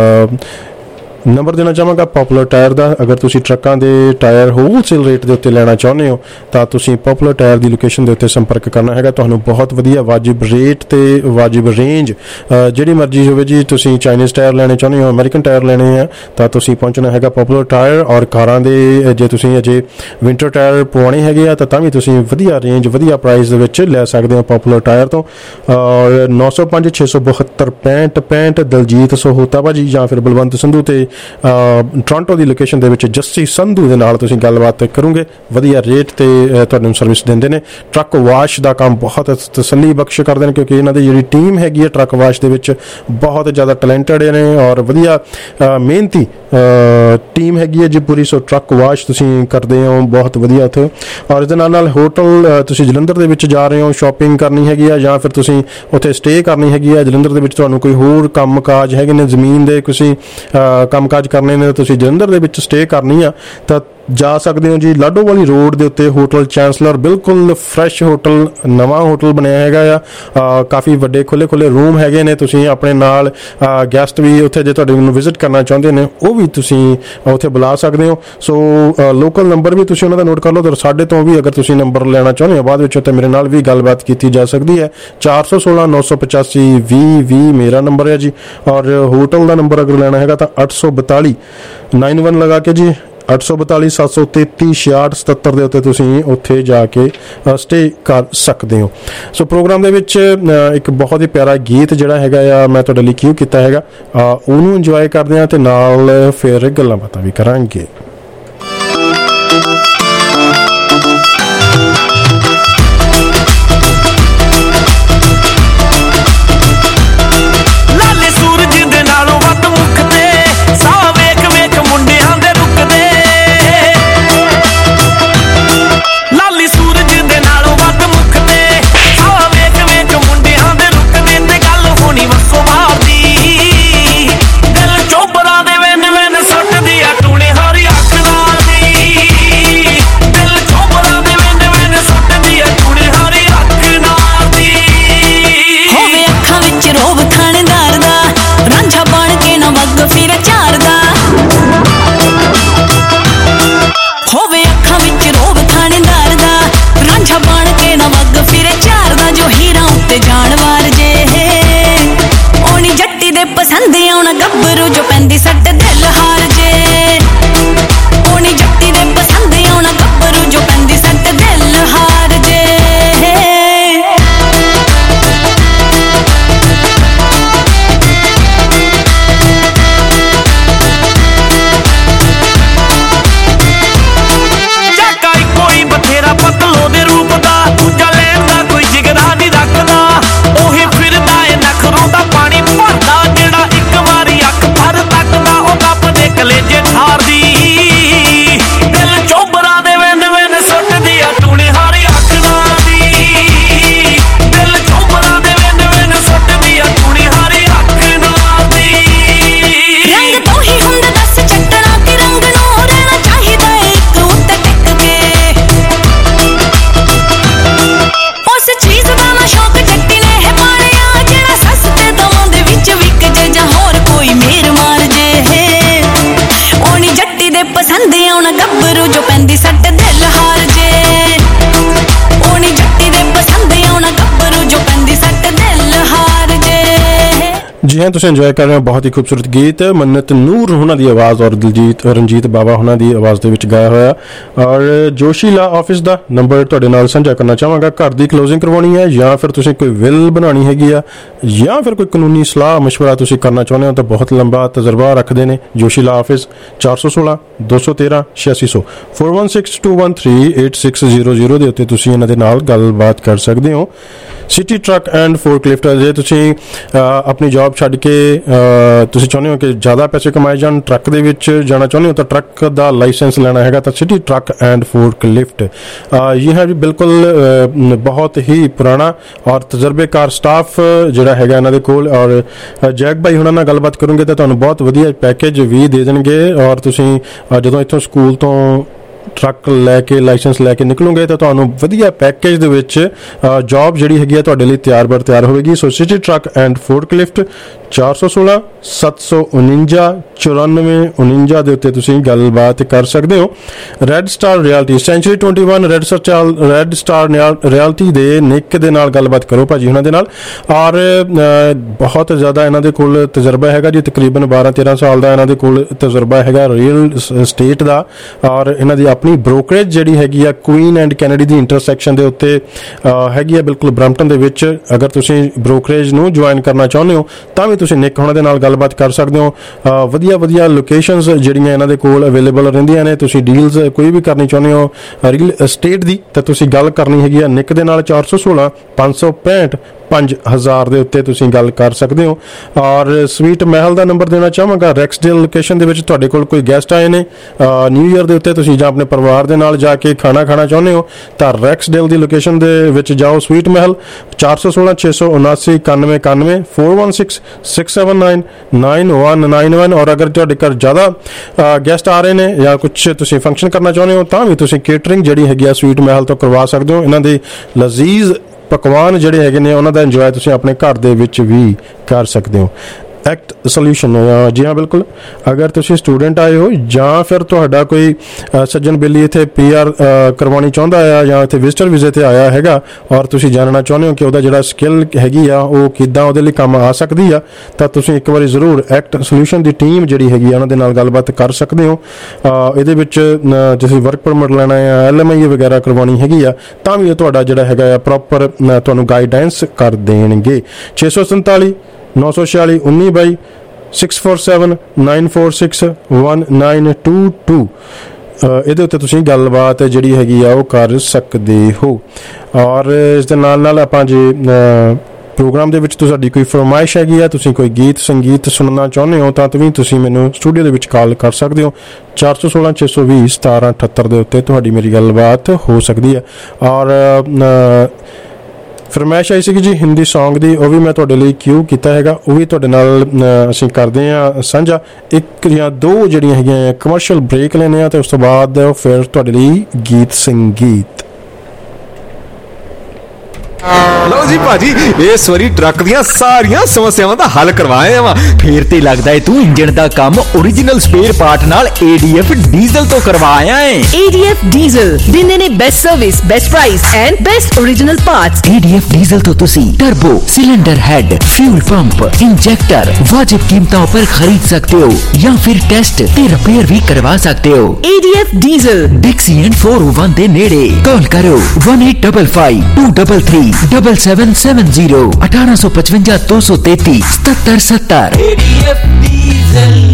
ਨੰਬਰ ਦੇਣਾ ਚਾਹਾਂਗਾ ਪੋਪੂਲਰ ਟਾਇਰ ਦਾ। ਅਗਰ ਤੁਸੀਂ ਟਰੱਕਾਂ ਦੇ ਟਾਇਰ ਹੋਲਸੇਲ ਰੇਟ ਦੇ ਉੱਤੇ ਲੈਣਾ ਚਾਹੁੰਦੇ ਹੋ ਤਾਂ ਤੁਸੀਂ ਪੋਪੂਲਰ ਟਾਇਰ ਦੀ ਲੋਕੇਸ਼ਨ ਦੇ ਉੱਤੇ ਸੰਪਰਕ ਕਰਨਾ ਹੈਗਾ। ਤੁਹਾਨੂੰ ਬਹੁਤ ਵਧੀਆ ਵਾਜਿਬ ਰੇਟ ਤੇ ਵਾਜਿਬ ਰੇਂਜ ਜਿਹੜੀ ਮਰਜ਼ੀ ਹੋਵੇ ਜੀ। ਤੁਸੀਂ ਚਾਈਨੀਜ਼ ਟਾਇਰ ਲੈਣੇ ਚਾਹੁੰਦੇ ਹੋ, ਅਮਰੀਕਨ ਟਾਇਰ ਲੈਣੇ ਆ ਤਾਂ ਤੁਸੀਂ ਪਹੁੰਚਣਾ ਹੈਗਾ ਪੋਪੂਲਰ ਟਾਇਰ। ਔਰ ਕਾਰਾਂ ਦੇ ਜੇ ਤੁਸੀਂ ਅਜੇ ਵਿੰਟਰ ਟਾਇਰ ਪਵਾਉਣੇ ਹੈਗੇ ਆ ਤਾਂ ਤਾਂ ਵੀ ਤੁਸੀਂ ਵਧੀਆ ਰੇਂਜ ਵਧੀਆ ਪ੍ਰਾਈਸ ਦੇ ਵਿੱਚ ਲੈ ਸਕਦੇ ਹੋ ਪੋਪੂਲਰ ਟਾਇਰ ਤੋਂ। ਔਰ 905 672 6565 ਦਲਜੀਤ ਸਹੋਤਾ ਭਾਜੀ ਜਾਂ ਫਿਰ ਬਲਵੰਤ ਸੰਧੂ ਤੇ ਟੋਰਾਂਟੋ ਦੀ ਲੋਕੇਸ਼ਨ ਦੇ ਵਿੱਚ ਜੱਸੀ ਸੰਧੂ ਦੇ ਨਾਲ ਤੁਸੀਂ ਗੱਲਬਾਤ ਕਰੋਗੇ। ਵਧੀਆ ਰੇਟ ਤੇ ਤੁਹਾਨੂੰ ਸਰਵਿਸ ਦਿੰਦੇ ਨੇ। ਟਰੱਕ ਵਾਸ਼ ਦਾ ਕੰਮ ਬਹੁਤ ਤਸੱਲੀ ਬਖਸ਼ ਕਰਦੇ ਨੇ, ਕਿਉਂਕਿ ਇਹਨਾਂ ਦੀ ਜਿਹੜੀ ਟੀਮ ਹੈਗੀ ਹੈ ਟਰੱਕ ਵਾਸ਼ ਦੇ ਵਿੱਚ ਬਹੁਤ ਜ਼ਿਆਦਾ ਟੈਲੈਂਟਡ ਨੇ ਔਰ ਵਧੀਆ ਮਿਹਨਤੀ ਟੀਮ ਹੈਗੀ ਹੈ ਜੀ ਪੂਰੀ। ਸੋ ਟਰੱਕ ਵਾਸ਼ ਤੁਸੀਂ ਕਰਦੇ ਹੋ ਬਹੁਤ ਵਧੀਆ ਉੱਥੇ। ਔਰ ਇਸ ਦੇ ਨਾਲ ਹੋਟਲ ਤੁਸੀਂ ਜਲੰਧਰ ਦੇ ਵਿੱਚ ਜਾ ਰਹੇ ਹੋ, ਸ਼ਾਪਿੰਗ ਕਰਨੀ ਹੈਗੀ ਆ ਜਾਂ ਫਿਰ ਤੁਸੀਂ ਉੱਥੇ ਸਟੇ ਕਰਨੀ ਹੈਗੀ ਆ ਜਲੰਧਰ ਦੇ ਵਿੱਚ, ਤੁਹਾਨੂੰ ਕੋਈ ਹੋਰ ਕੰਮ ਕਾਜ ਹੈਗੇ ਨੇ ਜ਼ਮੀਨ ਦੇ ਤੁਸੀਂ ਕੰਮ ਕਾਜ ਕਰਨੇ ਨੇ, ਤੁਸੀਂ ਜਲੰਧਰ ਦੇ ਵਿੱਚ ਸਟੇ ਕਰਨੀ ਆ ਤਾਂ ਜਾ ਸਕਦੇ ਹੋ ਜੀ। ਲਾਡੋਵਾਲੀ ਰੋਡ ਦੇ ਉੱਤੇ ਹੋਟਲ ਚੈਂਸਲਰ, ਬਿਲਕੁਲ ਫਰੈਸ਼ ਹੋਟਲ, ਨਵਾਂ ਹੋਟਲ ਬਣਿਆ ਹੈਗਾ ਆ। ਕਾਫੀ ਵੱਡੇ ਖੁੱਲੇ ਰੂਮ ਹੈਗੇ ਨੇ। ਤੁਸੀਂ ਆਪਣੇ ਨਾਲ ਗੈਸਟ ਵੀ ਉੱਥੇ ਜੇ ਤੁਹਾਡੇ ਨੂੰ ਵਿਜ਼ਿਟ ਕਰਨਾ ਚਾਹੁੰਦੇ ਨੇ ਉਹ ਵੀ ਤੁਸੀਂ ਉੱਥੇ ਬੁਲਾ ਸਕਦੇ ਹੋ। ਸੋ ਲੋਕਲ ਨੰਬਰ ਵੀ ਤੁਸੀਂ ਉਹਨਾਂ ਦਾ ਨੋਟ ਕਰ ਲਓ। ਸਾਡੇ ਤੋਂ ਵੀ ਅਗਰ ਤੁਸੀਂ ਨੰਬਰ ਲੈਣਾ ਚਾਹੁੰਦੇ ਹੋ ਬਾਅਦ ਵਿੱਚ ਤਾਂ ਮੇਰੇ ਨਾਲ ਵੀ ਗੱਲਬਾਤ ਕੀਤੀ ਜਾ ਸਕਦੀ ਹੈ। 416 985 2020 ਮੇਰਾ ਨੰਬਰ ਹੈ ਜੀ। ਔਰ ਹੋਟਲ ਦਾ ਨੰਬਰ ਅਗਰ ਲੈਣਾ ਹੈਗਾ ਤਾਂ 842 91 ਲਗਾ ਕੇ ਜੀ 842 733 6677 ਦੇ ਉੱਤੇ ਤੁਸੀਂ ਉੱਥੇ ਜਾ ਕੇ ਸਟੇ ਕਰ ਸਕਦੇ ਹੋ। ਸੋ ਪ੍ਰੋਗਰਾਮ ਦੇ ਵਿੱਚ ਇੱਕ ਬਹੁਤ ਹੀ ਪਿਆਰਾ ਗੀਤ ਜਿਹੜਾ ਹੈਗਾ ਆ ਮੈਂ ਤੁਹਾਡੇ ਲਈ ਕਿਉਂ ਕੀਤਾ ਹੈਗਾ, ਉਹਨੂੰ ਇੰਜੋਏ ਕਰਦੇ ਹਾਂ ਤੇ ਨਾਲ ਫਿਰ ਗੱਲਾਂ ਬਾਤਾਂ ਵੀ ਕਰਾਂਗੇ। ਪਸੰਦ ਆਉਣਾ ਗੱਭਰੂ ਜੋ ਪੈਂਦੀ ਸੱਟ ਦਿਲ ਹਾਰ ਜੇ। ਉਹਨੀ ਜੱਟੀ ਦੇ ਪਸੰਦ ਆਉਣਾ ਗੱਭਰੂ ਜੋ ਪੈਂਦੀ ਸੱਟ ਦਿਲ ਹਾਰ ਜੇ। ਚਾਕਾ ਕੋਈ ਬਥੇਰਾ ਪਤਲੋ ਦੇ ਰੂਪ ਦਾ, ਦੂਜਾ ਲੈਣ ਦਾ ਕੋਈ ਜਿਗਰਾ ਨਹੀਂ ਰੱਖਦਾ। ਉਹੀ ਫਿਰਦਾ ਏ ਨਖਰੋਂ ਦਾ ਪਾਣੀ ਭਰਦਾ, ਜਿਹੜਾ ਇੱਕ ਵਾਰੀ ਅੱਖ ਭਰ ਤੱਕਦਾ ਉਹ ਕੱਪ ਦੇ ਕਲੇਜੇ ਠਾਰਦੀ। ਦਿਲ ਚੋਬਰਾਂ ਦੇ ਵਿੰਨ ਵਿੰਨ ਸੁੱਟਦੀ ਆ ਟੂਣੇ ਹਾਰੀ ਅੱਖ ਨਾਲ ਦੀ। ਦਿਲ ਚੋਬਰਾਂ ਦੇ ਵਿੰਨ ਵਿੰਨ ਸੁੱਟਦੀ ਆ ਟੂਣੇ ਹਾਰੀ ਅੱਖ ਨਾਲ ਦੀ। ਰੰਗ ਤੋਂ ਹੀ ਹੁੰਦਾ ਦੱਸ ਚੱਟਣਾ ਕਿ ਰੰਗ ਨੂੰ ਰਹਿਣਾ ਚਾਹੀਦਾ ਇੱਕ ਉੱਤੇ ਟਿਕ ਕੇ। ਉਸ ਚੀਜ਼ ਦਾ ਨਾ ਸ਼ੌਕ ਜੱਟੀ ਨੇ ਹੈ ਪਾਲਿਆ, ਜਿਹੜਾ ਸਸਤੇ ਦਵਾਂ ਦੇ ਵਿੱਚ ਵਿਕ ਜੇ ਜਾਂ ਹੋਰ ਕੋਈ ਮੇਰ ਮਾਰ ਜੇ। ਉਹਨੀ ਜੱਟੀ ਦੇ ਪਸੰਦ ਆਉਣਾ ਗੱਭਰੂ ਜੋ ਪੈਂਦੀ ਸੱਟ ਦਿਲ ਹਾਰ ਜੇ। ਉਹਨੀ ਜੱਟੀ ਦੇ ਪਸੰਦ ਆਉਣਾ ਗੱਭਰੂ ਜੋ ਪੈਂਦੀ ਸੱਟ ਦਿਲ ਹਾਰ ਜੇ। ਜੀ ਹਾਂ, ਤੁਸੀਂ ਇੰਜੋਏ ਕਰ ਰਹੇ ਹੋ ਬਹੁਤ ਹੀ ਖੂਬਸੂਰਤ ਗੀਤ ਮੰਨਤ ਨੂਰ ਉਹਨਾਂ ਦੀ ਆਵਾਜ਼ ਔਰ ਰਣਜੀਤ ਬਾਵਾ ਉਹਨਾਂ ਦੀ ਆਵਾਜ਼ ਦੇ ਵਿੱਚ ਗਾਇਆ ਹੋਇਆ। ਔਰ ਜੋਸ਼ੀਲਾ ਆਫਿਸ ਦਾ ਨੰਬਰ ਤੁਹਾਡੇ ਨਾਲ ਸਾਂਝਾ ਕਰਨਾ ਚਾਹਾਂਗਾ। ਘਰ ਦੀ ਕਲੋਜ਼ਿੰਗ ਕਰਵਾਉਣੀ ਹੈ ਜਾਂ ਫਿਰ ਤੁਸੀਂ ਕੋਈ ਵਿਲ ਬਣਾਉਣੀ ਹੈਗੀ ਆ ਜਾਂ ਫਿਰ ਕੋਈ ਕਾਨੂੰਨੀ ਸਲਾਹ ਮਸ਼ਵਰਾ ਤੁਸੀਂ ਕਰਨਾ ਚਾਹੁੰਦੇ ਹੋ ਤਾਂ ਬਹੁਤ ਲੰਬਾ ਤਜਰਬਾ ਰੱਖਦੇ ਨੇ ਜੋਸ਼ੀਲਾ ਆਫਿਸ। 416 213 8600 4162138600 ਦੇ ਉੱਤੇ ਤੁਸੀਂ ਇਹਨਾਂ ਦੇ ਨਾਲ ਗੱਲਬਾਤ ਕਰ ਸਕਦੇ ਹੋ। ਸਿਟੀ ਟਰੱਕ ਐਂਡ ਫੋਰਕਲਿਫਟ, ਜੇ ਤੁਸੀਂ ਆਪਣੀ ਜੌਬ ਛੱਡ ਕੇ ਤੁਸੀਂ ਚਾਹੁੰਦੇ ਹੋ ਕਿ ਜ਼ਿਆਦਾ ਪੈਸੇ ਕਮਾਏ ਜਾਣ, ਟਰੱਕ ਦੇ ਵਿੱਚ ਜਾਣਾ ਚਾਹੁੰਦੇ ਹੋ ਤਾਂ ਟਰੱਕ ਦਾ ਲਾਇਸੈਂਸ ਲੈਣਾ ਹੈਗਾ ਤਾਂ ਸਿਟੀ ਟਰੱਕ ਐਂਡ ਫੋਰਕਲਿਫਟ ਇਹ ਹੈ ਜੀ ਬਿਲਕੁਲ ਬਹੁਤ ਹੀ ਪੁਰਾਣਾ ਔਰ ਤਜਰਬੇਕਾਰ ਸਟਾਫ ਜਿਹੜਾ ਹੈਗਾ ਇਹਨਾਂ ਦੇ ਕੋਲ। ਔਰ ਜੈਕ ਭਾਈ ਹੁਣਾਂ ਨਾਲ ਗੱਲਬਾਤ ਕਰੋਗੇ ਤਾਂ ਤੁਹਾਨੂੰ ਬਹੁਤ ਵਧੀਆ ਪੈਕੇਜ ਵੀ ਦੇ ਦੇਣਗੇ। ਔਰ ਤੁਸੀਂ ਜਦੋਂ ਇੱਥੋਂ ਸਕੂਲ ਤੋਂ ਟਰੱਕ ਲੈ ਕੇ ਲਾਇਸੈਂਸ ਲੈ ਕੇ ਨਿਕਲੋਗੇ ਤਾਂ ਤੁਹਾਨੂੰ ਵਧੀਆ ਪੈਕੇਜ ਦੇ ਵਿੱਚ ਜੌਬ ਜਿਹੜੀ ਹੈਗੀ ਆ ਤੁਹਾਡੇ ਲਈ ਤਿਆਰ ਹੋਵੇਗੀ। So city truck and forklift 416 749 9449 ਦੇ ਉੱਤੇ ਤੁਸੀਂ ਗੱਲਬਾਤ ਕਰ ਸਕਦੇ ਹੋ। Red Star Realty Century 21 Red Star Realty ਦੇ ਨਿੱਕ ਦੇ ਨਾਲ ਗੱਲਬਾਤ ਕਰੋ ਭਾਜੀ ਉਹਨਾਂ ਦੇ ਨਾਲ। ਔਰ ਬਹੁਤ ਜ਼ਿਆਦਾ ਇਹਨਾਂ ਦੇ ਕੋਲ ਤਜਰਬਾ ਹੈਗਾ ਜੀ, ਤਕਰੀਬਨ 12-13 ਸਾਲ ਦਾ ਇਹਨਾਂ ਦੇ ਕੋਲ ਤਜਰਬਾ ਹੈਗਾ ਰੀਅਲ ਸਟੇਟ ਦਾ। ਔਰ ਇਹਨਾਂ ਦੀ ਆਪਣੀ ਬ੍ਰੋਕਰੇਜ ਜਿਹੜੀ ਹੈਗੀ ਆ ਕੁਈਨ ਐਂਡ ਕੈਨੇਡੀ ਦੀ ਇੰਟਰਸੈਕਸ਼ਨ ਦੇ ਉੱਤੇ ਹੈਗੀ ਆ ਬਿਲਕੁਲ ਬਰੈਂਪਟਨ ਦੇ ਵਿੱਚ। ਅਗਰ ਤੁਸੀਂ ਬ੍ਰੋਕਰੇਜ ਨੂੰ ਜੁਆਇਨ ਕਰਨਾ ਚਾਹੁੰਦੇ ਹੋ ਤਾਂ ਵੀ ਤੁਸੀਂ ਨਿੱਕ ਹੋਣਾ ਦੇ ਨਾਲ ਗੱਲਬਾਤ ਕਰ ਸਕਦੇ ਹੋ। ਵਧੀਆ ਲੋਕੇਸ਼ਨਸ ਜਿਹੜੀਆਂ ਇਹਨਾਂ ਦੇ ਕੋਲ ਅਵੇਲੇਬਲ ਰਹਿੰਦੀਆਂ ਨੇ। ਤੁਸੀਂ ਡੀਲਸ ਕੋਈ ਵੀ ਕਰਨੀ ਚਾਹੁੰਦੇ ਹੋ ਰੀਅਲ ਅਸਟੇਟ ਦੀ ਤਾਂ ਤੁਸੀਂ ਗੱਲ ਕਰਨੀ ਹੈਗੀ ਆ ਨਿੱਕ ਦੇ ਨਾਲ। 416 565 5000 ਦੇ ਉੱਤੇ ਤੁਸੀਂ ਗੱਲ ਕਰ ਸਕਦੇ ਹੋ। ਔਰ ਸਵੀਟ ਮਹਿਲ ਦਾ ਨੰਬਰ ਦੇਣਾ ਚਾਹਾਂਗਾ। ਰੈਕਸਡੇਲ ਲੋਕੇਸ਼ਨ ਦੇ ਵਿੱਚ ਤੁਹਾਡੇ ਕੋਲ ਕੋਈ ਗੈਸਟ ਆਏ ਨੇ ਨਿਊ ਈਅਰ ਦੇ ਉੱਤੇ, ਤੁਸੀਂ ਜਾਂ ਆਪਣੇ ਪਰਿਵਾਰ ਦੇ ਨਾਲ ਜਾ ਕੇ ਖਾਣਾ ਖਾਣਾ ਚਾਹੁੰਦੇ ਹੋ ਤਾਂ ਰੈਕਸਡੇਲ ਦੀ ਲੋਕੇਸ਼ਨ ਦੇ ਵਿੱਚ ਜਾਓ। ਸਵੀਟ ਮਹਿਲ 416 679 9191 416 679 9191। ਔਰ ਅਗਰ ਤੁਹਾਡੇ ਘਰ ਜ਼ਿਆਦਾ ਗੈਸਟ ਆ ਰਹੇ ਨੇ ਜਾਂ ਕੁਛ ਤੁਸੀਂ ਫੰਕਸ਼ਨ ਕਰਨਾ ਚਾਹੁੰਦੇ ਹੋ ਤਾਂ ਵੀ ਤੁਸੀਂ ਕੇਟਰਿੰਗ ਜਿਹੜੀ ਹੈਗੀ ਆ ਸਵੀਟ ਮਹਿਲ ਤੋਂ ਕਰਵਾ ਸਕਦੇ ਹੋ। ਇਹਨਾਂ ਦੇ ਲਜ਼ੀਜ਼ ਪਕਵਾਨ ਜਿਹੜੇ ਹੈਗੇ ਨੇ ਉਹਨਾਂ ਦਾ ਇੰਜੋਏ ਤੁਸੀਂ ਆਪਣੇ ਘਰ ਦੇ ਵਿੱਚ ਵੀ ਕਰ ਸਕਦੇ ਹੋ। ਐਕਟ ਸੋਲਿਊਸ਼ਨ, ਜੀ ਹਾਂ ਬਿਲਕੁਲ, ਅਗਰ ਤੁਸੀਂ ਸਟੂਡੈਂਟ ਆਏ ਹੋ ਜਾਂ ਫਿਰ ਤੁਹਾਡਾ ਕੋਈ ਸੱਜਣ ਬੇਲੀ ਇੱਥੇ PR ਕਰਵਾਉਣੀ ਚਾਹੁੰਦਾ ਆ ਜਾਂ ਇੱਥੇ ਵਿਜ਼ਟਰ ਵੀਜ਼ੇ ਤੇ ਆਇਆ ਹੈਗਾ ਔਰ ਤੁਸੀਂ ਜਾਣਨਾ ਚਾਹੁੰਦੇ ਹੋ ਕਿ ਉਹਦਾ ਜਿਹੜਾ ਸਕਿੱਲ ਹੈਗੀ ਆ ਉਹ ਕਿੱਦਾਂ ਉਹਦੇ ਲਈ ਕੰਮ ਆ ਸਕਦੀ ਆ, ਤਾਂ ਤੁਸੀਂ ਇੱਕ ਵਾਰੀ ਜ਼ਰੂਰ ਐਕਟ ਸੋਲਿਊਸ਼ਨ ਦੀ ਟੀਮ ਜਿਹੜੀ ਹੈਗੀ ਆ ਉਹਨਾਂ ਦੇ ਨਾਲ ਗੱਲਬਾਤ ਕਰ ਸਕਦੇ ਹੋ। ਇਹਦੇ ਵਿੱਚ ਤੁਸੀਂ ਵਰਕ ਪਰਮਿਟ ਲੈਣਾ ਆ, LMI ਵਗੈਰਾ ਕਰਵਾਉਣੀ ਹੈਗੀ ਆ ਤਾਂ ਵੀ ਤੁਹਾਡਾ ਜਿਹੜਾ ਹੈਗਾ ਆ ਪ੍ਰੋਪਰ ਤੁਹਾਨੂੰ ਗਾਈਡੈਂਸ ਕਰ ਦੇਣਗੇ। 647 946 19 647 946 1922 ਇਹਦੇ ਉੱਤੇ ਤੁਸੀਂ ਗੱਲਬਾਤ ਜਿਹੜੀ ਹੈਗੀ ਆ ਉਹ ਕਰ ਸਕਦੇ ਹੋ। ਔਰ ਇਸ ਦੇ ਨਾਲ ਆਪਾਂ ਜੇ ਪ੍ਰੋਗਰਾਮ ਦੇ ਵਿੱਚ ਤੁਹਾਡੀ ਕੋਈ ਫਰਮਾਇਸ਼ ਹੈਗੀ ਆ, ਤੁਸੀਂ ਕੋਈ ਗੀਤ ਸੰਗੀਤ ਸੁਣਨਾ ਚਾਹੁੰਦੇ ਹੋ ਤਾਂ ਵੀ ਤੁਸੀਂ ਮੈਨੂੰ ਸਟੂਡੀਓ ਦੇ ਵਿੱਚ ਕਾਲ ਕਰ ਸਕਦੇ ਹੋ। 416 620 1778 ਦੇ ਉੱਤੇ ਤੁਹਾਡੀ ਮੇਰੀ ਗੱਲਬਾਤ ਹੋ ਸਕਦੀ ਹੈ। ਔਰ ਫਰਮਾਇਸ਼ ਆਈ ਸੀ ਜੀ ਹਿੰਦੀ ਸੌਂਗ ਦੀ, ਉਹ ਵੀ ਮੈਂ ਤੁਹਾਡੇ ਲਈ ਕਿਊ ਕੀਤਾ ਹੈਗਾ, ਉਹ ਵੀ ਤੁਹਾਡੇ ਨਾਲ ਅਸੀਂ ਕਰਦੇ ਹਾਂ ਸਾਂਝਾ। ਇੱਕ ਜਾਂ ਦੋ ਜਿਹੜੀਆਂ ਹੈਗੀਆਂ ਕਮਰਸ਼ੀਅਲ ਬ੍ਰੇਕ ਲੈਣੇ ਆ ਤੇ ਉਸ ਤੋਂ ਬਾਅਦ ਫਿਰ ਤੁਹਾਡੇ ਲਈ ਗੀਤ ਸੰਗੀਤ। ਲਓ ਜੀ ਭਾਜੀ, ਇਸ ਵਾਰੀ ਟਰੱਕ ਦੀਆਂ ਸਾਰੀਆਂ ਸਮੱਸਿਆਵਾਂ ਦਾ ਹੱਲ ਕਰਵਾਇਆ ਵਾ। ਫੇਰ ਤੇ ਲੱਗਦਾ ਏ ਤੂੰ ਇੰਜਣ ਦਾ ਕੰਮ ਓਰੀਜਨਲ ਸਪੇਅਰ ਪਾਰਟ ਨਾਲ ADF ਡੀਜ਼ਲ ਤੋਂ ਕਰਵਾਇਆ ਏ। ADF ਡੀਜ਼ਲ ਦਿੰਦੇ ਨੇ best service, best price and best original parts. ADF diesel ਤੋਂ ਤੁਸੀਂ turbo, cylinder head, fuel pump, injector वाजिब कीमतों पर खरीद सकते हो या फिर टेस्ट ते रिपेयर भी करवा सकते हो। ADF ਡੀਜ਼ਲ डिक्सी एंड 401 दे नेड़े। कॉल करो 1855 233 7770 1855 233 7770। ADF diesel.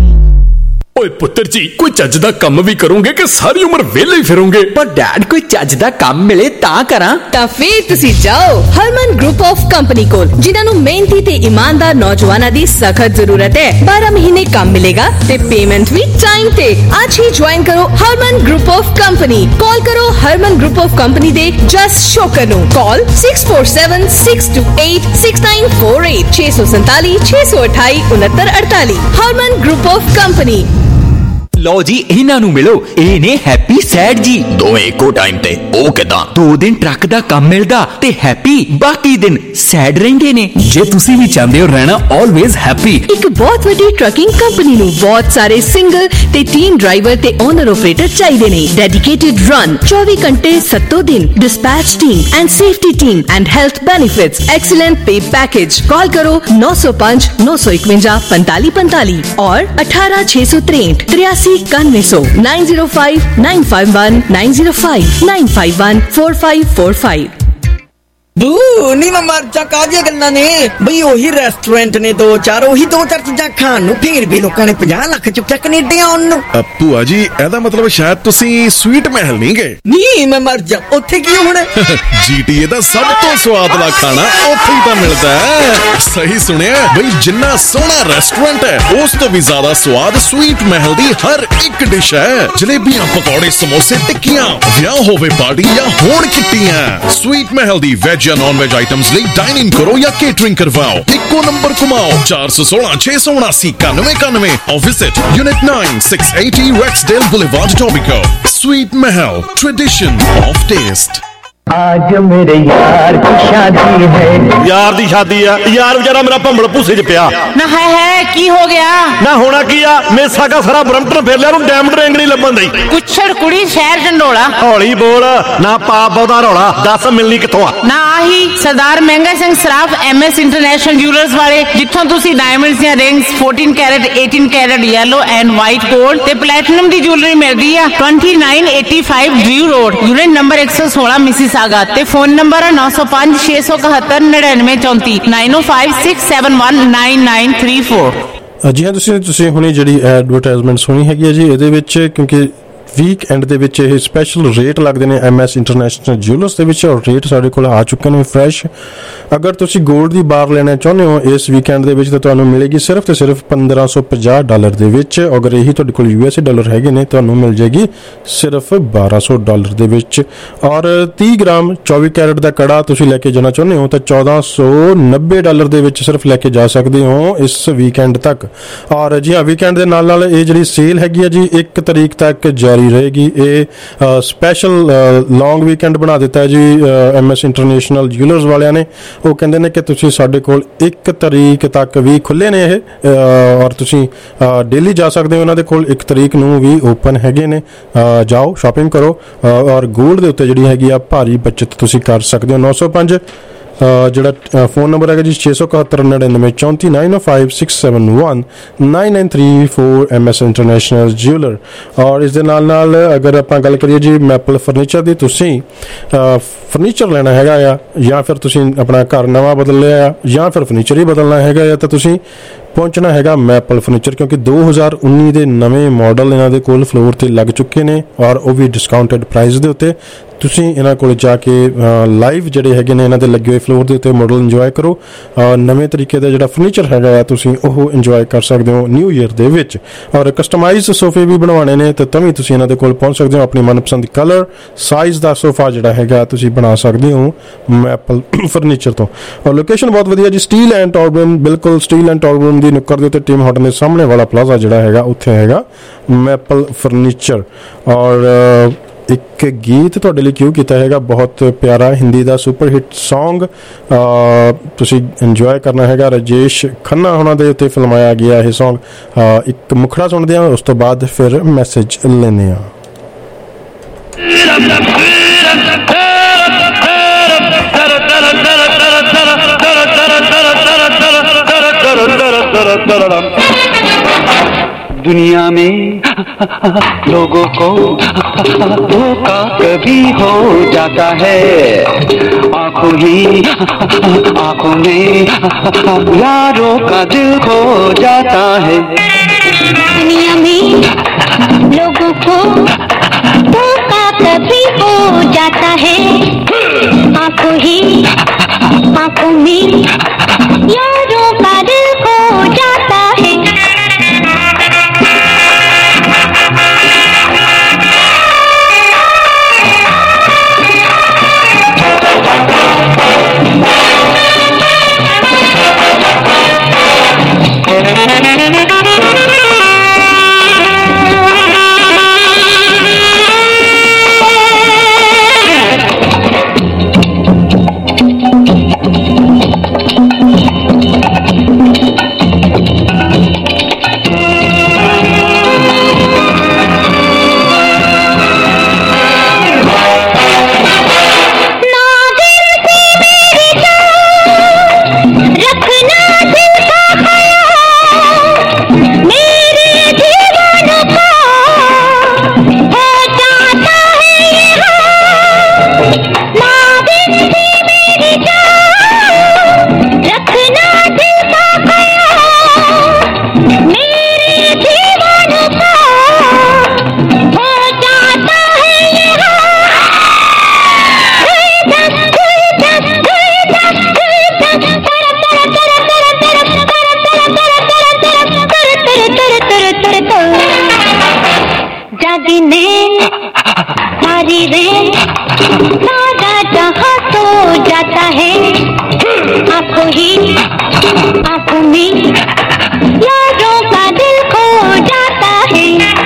ਓਏ ਪੁੱਤਰ ਜੀ, ਕੋਈ ਚੱਜ ਦਾ ਕੰਮ ਵੀ ਕਰੋਗੇ ਕਿ ਸਾਰੀ ਉਮਰ ਵਿਹਲੇ ਹੀ ਫਿਰੋਗੇ? ਪਰ ਡੈਡ ਕੋਈ ਚੱਜ ਦਾ ਕੰਮ ਮਿਲੇ ਤਾਂ ਕਰਾਂ। ਤਾਂ ਫਿਰ ਤੁਸੀਂ ਜਾਓ ਹਰਮਨ ਗਰੁੱਪ ਆਫ ਕੰਪਨੀ ਕੋਲ, ਜਿਨ੍ਹਾਂ ਨੂੰ ਮਿਹਨਤੀ ਤੇ ਇਮਾਨਦਾਰ ਨੌਜਵਾਨਾਂ ਦੀ ਸਖਤ ਜ਼ਰੂਰਤ ਹੈ। 12 ਮਹੀਨੇ ਕੰਮ ਮਿਲੇਗਾ ਤੇ ਪੇਮੈਂਟ ਵੀ ਟਾਈਮ ਤੇ। ਅੱਜ ਹੀ ਜੁਆਇਨ ਕਰੋ Harman group of company. Call ਕਰੋ ਹਰਮਨ ਗਰੁੱਪ ਆਫ ਕੰਪਨੀ ਦੇ ਜਸ ਸ਼ੋਕਰ ਨੂੰ। Call 647 628 6948 647 628 6948। Harman group of company. ਲਓ ਜੀ, ਇਹਨਾਂ ਨੂੰ ਮਿਲੋ, ਇਹ ਨੇ ਹੈਪੀ ਸੈਡ ਜੀ। ਦੋਵੇਂ ਇੱਕੋ ਟਾਈਮ ਤੇ? ਉਹ ਕਿਦਾਂ? 2 ਦਿਨ ਟਰੱਕ ਦਾ ਕੰਮ ਮਿਲਦਾ ਤੇ ਹੈਪੀ ਬਾਕੀ ਦਿਨ ਸੈਡ ਰਹਿੰਦੇ ਨੇ। ਜੇ ਤੁਸੀਂ ਵੀ ਚਾਹੁੰਦੇ ਹੋ ਰਹਿਣਾ ਆਲਵੇਜ਼ ਹੈਪੀ, ਇੱਕ ਬਹੁਤ ਵੱਡੀ ਟਰੱਕਿੰਗ ਕੰਪਨੀ ਨੂੰ ਬਹੁਤ ਸਾਰੇ ਸਿੰਗਲ ਤੇ ਟੀਮ ਡਰਾਈਵਰ ਤੇ ਓਨਰ ਆਪਰੇਟਰ ਚਾਹੀਦੇ ਨੇ। ਡੈਡੀਕੇਟਿਡ ਰਨ 24 ਘੰਟੇ 7 ਦਿਨ, dispatch team and safety team and health benefits, excellent pay package. Call करो 905 951 4545 और 18 663 83 9100 905 951 905 951 4545। ਬੂ ਨੀ ਮੈਂ ਮਰ ਜਾ, ਕਾਹਦੀਆਂ ਗੱਲਾਂ ਨੇ ਬਈ? ਉਹੀ ਰੈਸਟੋਰੈਂਟ ਨੇ ਦੋ ਚਾਰ ਚੀਜ਼ਾਂ ਖਾਣ ਨੂੰ, ਫੇਰ ਵੀ ਲੋਕਾਂ ਨੇ 50 ਲੱਖ ਚੁੱਕਿਆ ਕੈਨੇਡਾ ਆਉਣ ਨੂੰ। ਭੂਆ ਜੀ, ਇਹਦਾ ਮਤਲਬ ਸ਼ਾਇਦ ਤੁਸੀਂ ਸਵੀਟ ਮਹਿਲ ਨਹੀਂ ਗਏ। ਨਹੀਂ ਮੈਂ ਮਰ ਜਾ, ਉੱਥੇ ਕੀ ਹੋਣਾ? GTA ਦਾ ਸਭ ਤੋਂ ਸਵਾਦਲਾ ਖਾਣਾ ਉੱਥੇ ਹੀ ਤਾਂ ਮਿਲਦਾ ਹੈ। ਸਹੀ ਸੁਣਿਆ ਬਈ, ਜਿੰਨਾ ਸੋਹਣਾ ਰੈਸਟੋਰੈਂਟ ਹੈ ਉਸ ਤੋਂ ਵੀ ਜ਼ਿਆਦਾ ਸਵਾਦ ਸਵੀਟ ਮਹਿਲ ਦੀ ਹਰ ਇੱਕ ਡਿਸ਼ ਹੈ। ਜਲੇਬੀਆਂ, ਪਕੌੜੇ, ਸਮੋਸੇ, ਟਿੱਕੀਆਂ, ਵਿਆਹ ਹੋਵੇ ਪਾਰਟੀ ਜਾਂ ਹੋਣ ਕਿੱਟੀਆਂ, ਸਵੀਟ ਮਹਿਲ ਦੀ ਵੈਜ ਜਾਂ ਨॉन वेज आइटम्स ਲਈ डाइनिंग करो या केटरिंग करवाओ। इको नंबर घुमाओ 416 679 9191 और visit unit 9 680 Rexdale Boulevard, Etobicoke। Sweet Mahal, tradition of taste। आज मेरे यार की शादी है। यार दी शादी है? यार बेचारा मेरा भंबल भूसे च पिया ना। है की हो गया ना? होना की आ, मेसा का सारा ब्रम्पटन फेर लिया, डायमंड रिंग नहीं लभन दी। कुछड़ कुड़ी शहर ढंडोला। हौली बोल ना, पाप बहुता रौला, दस मिलनी कित्थों आ? ना आही Sardar Mahanga Singh Saraf MS international jewellers वाले, जिथों तुसी डायमंड्स ਦੀਆਂ rings 14 carat 18 carat yellow and white gold ते प्लैटिनम दी ज्वेलरी मिलदी आ। 2985 Drew road, unit number 116 Mississauga ते फोन नंबर 905 671 9934 905 671 9934। ਜੀ ਹਾਂ, ਤੁਸੀਂ ਹੁਣੇ ਜਿਹੜੀ ਐਡਵਰਟਾਈਜ਼ਮੈਂਟ ਸੁਣੀ ਹੈਗੀ ਹੈ ਜੀ, ਇਹਦੇ ਵਿੱਚ ਕਿਉਂਕਿ ਵੀਕ ਐਂਡ ਦੇ ਵਿੱਚ ਇਹ ਸਪੈਸ਼ਲ ਰੇਟ ਲੱਗਦੇ ਨੇ MS ਇੰਟਰਨੈਸ਼ਨਲ ਜਿਊਲਰਸ ਦੇ ਵਿੱਚ, ਔਰ ਰੇਟ ਸਾਡੇ ਕੋਲ ਆ ਚੁੱਕੇ ਨੇ ਫਰੈਸ਼। ਅਗਰ ਤੁਸੀਂ 골ਡ ਦੀ ਬਾਰ ਲੈਣਾ ਚਾਹੁੰਦੇ ਹੋ ਇਸ ਵੀਕਐਂਡ ਦੇ ਵਿੱਚ ਤਾਂ ਤੁਹਾਨੂੰ ਮਿਲੇਗੀ ਸਿਰਫ ਤੇ ਸਿਰਫ $1550 ਦੇ ਵਿੱਚ। ਅਗਰ ਇਹੀ ਤੁਹਾਡੇ ਕੋਲ USA ਡਾਲਰ ਹੈਗੇ ਨੇ ਤੁਹਾਨੂੰ ਮਿਲ ਜਾਏਗੀ ਸਿਰਫ $1200 ਦੇ ਵਿੱਚ। ਔਰ 30 ਗ੍ਰਾਮ 24 ਕੈਰਟ ਦਾ ਕੜਾ ਤੁਸੀਂ ਲੈ ਕੇ ਜਾਣਾ ਚਾਹੁੰਦੇ ਹੋ ਤਾਂ $1490 ਦੇ ਵਿੱਚ ਸਿਰਫ ਲੈ ਕੇ ਜਾ ਸਕਦੇ ਹੋ ਇਸ ਵੀਕਐਂਡ ਤੱਕ। ਔਰ ਜੀ ਹਾਂ, ਵੀਕਐਂਡ ਦੇ ਨਾਲ ਨਾਲ ਇਹ ਜਿਹੜੀ ਸੇਲ ਹੈਗੀ ਆ ਜੀ 1 ਤਰੀਕ ਤੱਕ ਜਾਰੀ ਰਹੇਗੀ। ਇਹ ਸਪੈਸ਼ਲ ਲੌਂਗ ਵੀਕਐਂਡ ਬਣਾ ਦਿੱਤਾ ਹੈ ਜੀ MS ਇੰਟਰਨੈਸ਼ਨਲ ਜਿਊਲਰਸ ਵਾਲਿਆਂ ਨੇ। ਉਹ ਕਹਿੰਦੇ ਨੇ ਕਿ ਤੁਸੀਂ ਸਾਡੇ ਕੋਲ 1 ਤਰੀਕ ਤੱਕ ਵੀ ਖੁੱਲੇ ਨੇ ਇਹ, ਔਰ ਤੁਸੀਂ ਡੇਲੀ ਜਾ ਸਕਦੇ ਹੋ ਉਹਨਾਂ ਦੇ ਕੋਲ। 1 ਤਰੀਕ ਨੂੰ ਵੀ ਓਪਨ ਹੈਗੇ ਨੇ, ਜਾਓ ਸ਼ਾਪਿੰਗ ਕਰੋ। ਔਰ 골ਡ ਦੇ ਉੱਤੇ ਜਿਹੜੀ ਹੈਗੀ ਆ ਭਾਰੀ ਬੱਚਤ ਤੁਸੀਂ ਕਰ ਸਕਦੇ ਹੋ। 905 ਜਿਹੜਾ ਫੋਨ ਨੰਬਰ ਹੈਗਾ ਜੀ 6719934 905671 9934 MS ਇੰਟਰਨੈਸ਼ਨਲ ਜਿਊਲਰ। ਔਰ ਇਸ ਦੇ ਨਾਲ ਨਾਲ ਅਗਰ ਆਪਾਂ ਗੱਲ ਕਰੀਏ ਜੀ ਮੈਪਲ ਫਰਨੀਚਰ ਦੀ, ਤੁਸੀਂ ਫਰਨੀਚਰ ਲੈਣਾ ਹੈਗਾ ਆ ਜਾਂ ਫਿਰ ਤੁਸੀਂ ਆਪਣਾ ਘਰ ਨਵਾਂ ਬਦਲ ਲਿਆ ਜਾਂ ਫਿਰ ਫਰਨੀਚਰ ਹੀ ਬਦਲਣਾ ਹੈਗਾ ਆ ਤਾਂ ਤੁਸੀਂ ਪਹੁੰਚਣਾ ਹੈਗਾ ਮੈਪਲ ਫਰਨੀਚਰ, ਕਿਉਂਕਿ 2019 ਦੇ ਨਵੇਂ ਮਾਡਲ ਇਹਨਾਂ ਦੇ ਕੋਲ ਫਲੋਰ ਤੇ ਲੱਗ ਚੁੱਕੇ ਨੇ ਔਰ ਉਹ ਵੀ ਡਿਸਕਾਊਂਟਡ ਪ੍ਰਾਈਸ ਦੇ ਉੱਤੇ। ਤੁਸੀਂ ਇਹਨਾਂ ਕੋਲ ਜਾ ਕੇ ਲਾਈਵ ਜਿਹੜੇ ਹੈਗੇ ਨੇ ਇਹਨਾਂ ਦੇ ਲੱਗੇ ਹੋਏ ਫਲੋਰ ਦੇ ਉੱਤੇ ਮਾਡਲ ਇੰਜੋਏ ਕਰੋ। ਨਵੇਂ ਤਰੀਕੇ ਦਾ ਜਿਹੜਾ ਫਰਨੀਚਰ ਹੈਗਾ ਆ ਤੁਸੀਂ ਉਹ ਇੰਜੋਏ ਕਰ ਸਕਦੇ ਹੋ ਨਿਊ ਈਅਰ ਦੇ ਵਿੱਚ। ਔਰ ਕਸਟਮਾਈਜ਼ਡ ਸੋਫੇ ਵੀ ਬਣਵਾਉਣੇ ਨੇ ਤਾਂ ਵੀ ਤੁਸੀਂ ਇਹਨਾਂ ਦੇ ਕੋਲ ਪਹੁੰਚ ਸਕਦੇ ਹੋ। ਆਪਣੀ ਮਨਪਸੰਦ ਕਲਰ ਸਾਈਜ਼ ਦਾ ਸੋਫਾ ਜਿਹੜਾ ਹੈਗਾ ਤੁਸੀਂ ਬਣਾ ਸਕਦੇ ਹੋ ਮੈਪਲ ਫਰਨੀਚਰ ਤੋਂ। ਔਰ ਲੋਕੇਸ਼ਨ ਬਹੁਤ ਵਧੀਆ ਜੀ, ਸਟੀਲ ਐਂਡ ਟਾਲਬਰੂਮ, ਬਿਲਕੁਲ ਸਟੀਲ ਐਂਡ ਟਾਲਬਰੂਮ ਦੀ ਨੁੱਕਰ ਦੇ ਉੱਤੇ ਟੀਮ ਹਾਰਟਨ ਦੇ ਸਾਹਮਣੇ ਵਾਲਾ ਪਲਾਜ਼ਾ ਜਿਹੜਾ ਹੈਗਾ ਉੱਥੇ ਹੈਗਾ ਮੈਪਲ ਫਰਨੀਚਰ। ਔਰ ਇੱਕ ਗੀਤ ਤੁਹਾਡੇ ਲਈ ਕਿਉਂ ਕੀਤਾ ਹੈਗਾ, ਬਹੁਤ ਪਿਆਰਾ ਹਿੰਦੀ ਦਾ ਸੁਪਰ ਹਿੱਟ ਸੌਂਗ ਤੁਸੀਂ ਇੰਜੋਏ ਕਰਨਾ ਹੈਗਾ। ਰਾਜੇਸ਼ ਖੰਨਾ ਉਹਨਾਂ ਦੇ ਉੱਤੇ ਫਿਲਮਾਇਆ ਗਿਆ ਇਹ ਸੌਂਗ। ਇੱਕ ਮੁਖੜਾ ਸੁਣਦੇ ਹਾਂ, ਉਸ ਤੋਂ ਬਾਅਦ ਫਿਰ ਮੈਸੇਜ ਲੈਂਦੇ ਹਾਂ। दुनिया में लोगों को धोखा कभी हो जाता है, आंखों में यारों का दिल खो जाता है। दुनिया में लोगों को धोखा कभी हो जाता है, आंखों में यारों का दिल खो जाता है। आंखों में यारों का दिल खो जाता है।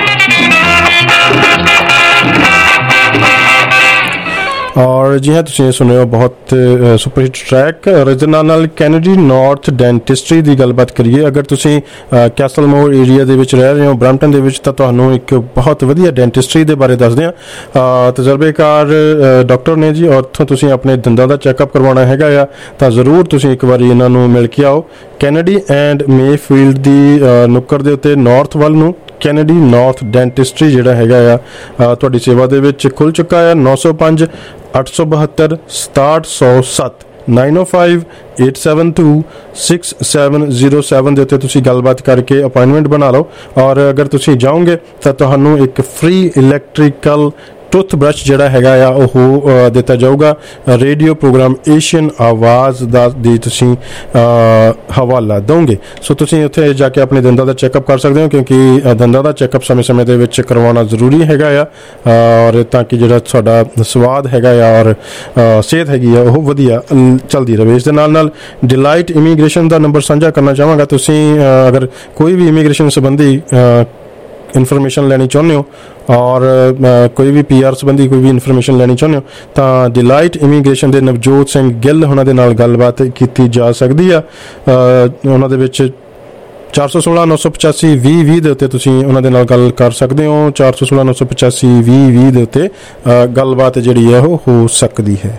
और जी हाँ, ਤੁਸੀਂ ਸੁਣਿਓ ਬਹੁਤ ਸੁਪਰ ਹਿੱਟ ਟਰੈਕ। ਇਹਦੇ ਨਾਲ ਕੈਨੇਡੀ ਨਾਰਥ ਡੈਂਟਿਸਟਰੀ ਦੀ ਗੱਲਬਾਤ ਕਰੀਏ। ਅਗਰ ਤੁਸੀਂ ਕੈਸਲ ਮੋਰ ਏਰੀਆ ਦੇ ਵਿੱਚ ਰਹਿ ਰਹੇ ਹੋ ਬਰੈਂਪਟਨ ਦੇ ਵਿੱਚ ਤਾਂ ਤੁਹਾਨੂੰ ਇੱਕ ਬਹੁਤ ਵਧੀਆ ਡੈਂਟਿਸਟਰੀ ਦੇ ਬਾਰੇ ਦੱਸਦੇ ਹਾਂ। ਤਜਰਬੇਕਾਰ ਡਾਕਟਰ ਨੇ ਜੀ, ਔਰ ਉੱਥੋਂ ਤੁਸੀਂ ਆਪਣੇ ਦੰਦਾਂ ਦਾ ਚੈੱਕਅਪ ਕਰਵਾਉਣਾ ਹੈਗਾ ਆ ਤਾਂ ਜ਼ਰੂਰ ਤੁਸੀਂ ਇੱਕ ਵਾਰੀ ਇਹਨਾਂ ਨੂੰ ਮਿਲ ਕੇ ਆਓ। ਕੈਨੇਡੀ ਐਂਡ ਮੇਫੀਲਡ ਦੀ ਨੁੱਕਰ ਦੇ ਉੱਤੇ ਨਾਰਥ ਵੱਲ ਨੂੰ ਕੈਨੇਡੀ ਨਾਰਥ ਡੈਂਟਿਸਟਰੀ ਜਿਹੜਾ ਹੈਗਾ ਆ ਤੁਹਾਡੀ ਸੇਵਾ ਦੇ ਵਿੱਚ ਖੁੱਲ ਚੁੱਕਾ ਹੈ। 905 872 6707 9058726707 ਦੇ ਉੱਤੇ ਤੁਸੀਂ ਗੱਲਬਾਤ ਕਰਕੇ ਅਪਾਇੰਟਮੈਂਟ ਬਣਾ ਲਓ। ਔਰ ਅਗਰ ਤੁਸੀਂ ਜਾਓਗੇ ਤਾਂ ਤੁਹਾਨੂੰ ਇੱਕ ਫ੍ਰੀ ਇਲੈਕਟ੍ਰੀਕਲ ਟੁੱਥ ਬ੍ਰਸ਼ ਜਿਹੜਾ ਹੈਗਾ ਆ ਉਹ ਦਿੱਤਾ ਜਾਊਗਾ। ਰੇਡੀਓ ਪ੍ਰੋਗਰਾਮ ਏਸ਼ੀਅਨ ਆਵਾਜ਼ ਦਾ ਦੀ ਤੁਸੀਂ ਹਵਾਲਾ ਦੋਗੇ। ਸੋ ਤੁਸੀਂ ਉੱਥੇ ਜਾ ਕੇ ਆਪਣੇ ਦੰਦਾਂ ਦਾ ਚੈੱਕਅਪ ਕਰ ਸਕਦੇ ਹੋ, ਕਿਉਂਕਿ ਦੰਦਾਂ ਦਾ ਚੈੱਕਅਪ ਸਮੇਂ-ਸਮੇਂ ਦੇ ਵਿੱਚ ਕਰਵਾਉਣਾ ਜ਼ਰੂਰੀ ਹੈਗਾ ਆ, ਔਰ ਤਾਂ ਕਿ ਜਿਹੜਾ ਤੁਹਾਡਾ ਸਵਾਦ ਹੈਗਾ ਆ ਔਰ ਸਿਹਤ ਹੈਗੀ ਆ ਉਹ ਵਧੀਆ ਚੱਲਦੀ ਰਹੇ। ਇਸ ਦੇ ਨਾਲ ਡਿਲਾਈਟ ਇਮੀਗ੍ਰੇਸ਼ਨ ਦਾ ਨੰਬਰ ਸਾਂਝਾ ਕਰਨਾ ਚਾਹਾਂਗਾ। ਤੁਸੀਂ ਅਗਰ ਕੋਈ ਵੀ ਇਮੀਗ੍ਰੇਸ਼ਨ ਸੰਬੰਧੀ ਇਨਫੋਰਮੇਸ਼ਨ ਲੈਣੀ ਚਾਹੁੰਦੇ ਹੋ ਔਰ ਕੋਈ ਵੀ PR ਸੰਬੰਧੀ ਕੋਈ ਵੀ ਇਨਫੋਰਮੇਸ਼ਨ ਲੈਣੀ ਚਾਹੁੰਦੇ ਹੋ ਤਾਂ ਡਿਲਾਈਟ ਇਮੀਗ੍ਰੇਸ਼ਨ ਦੇ ਨਵਜੋਤ ਸਿੰਘ ਗਿੱਲ ਉਹਨਾਂ ਦੇ ਨਾਲ ਗੱਲਬਾਤ ਕੀਤੀ ਜਾ ਸਕਦੀ ਆ। ਉਹਨਾਂ ਦੇ ਵਿੱਚ 416-985-2020 ਦੇ ਉੱਤੇ ਤੁਸੀਂ ਉਹਨਾਂ ਦੇ ਨਾਲ ਗੱਲ ਕਰ ਸਕਦੇ ਹੋ। 416-985-2020 ਦੇ ਉੱਤੇ ਗੱਲਬਾਤ ਜਿਹੜੀ ਹੈ ਉਹ ਹੋ ਸਕਦੀ ਹੈ।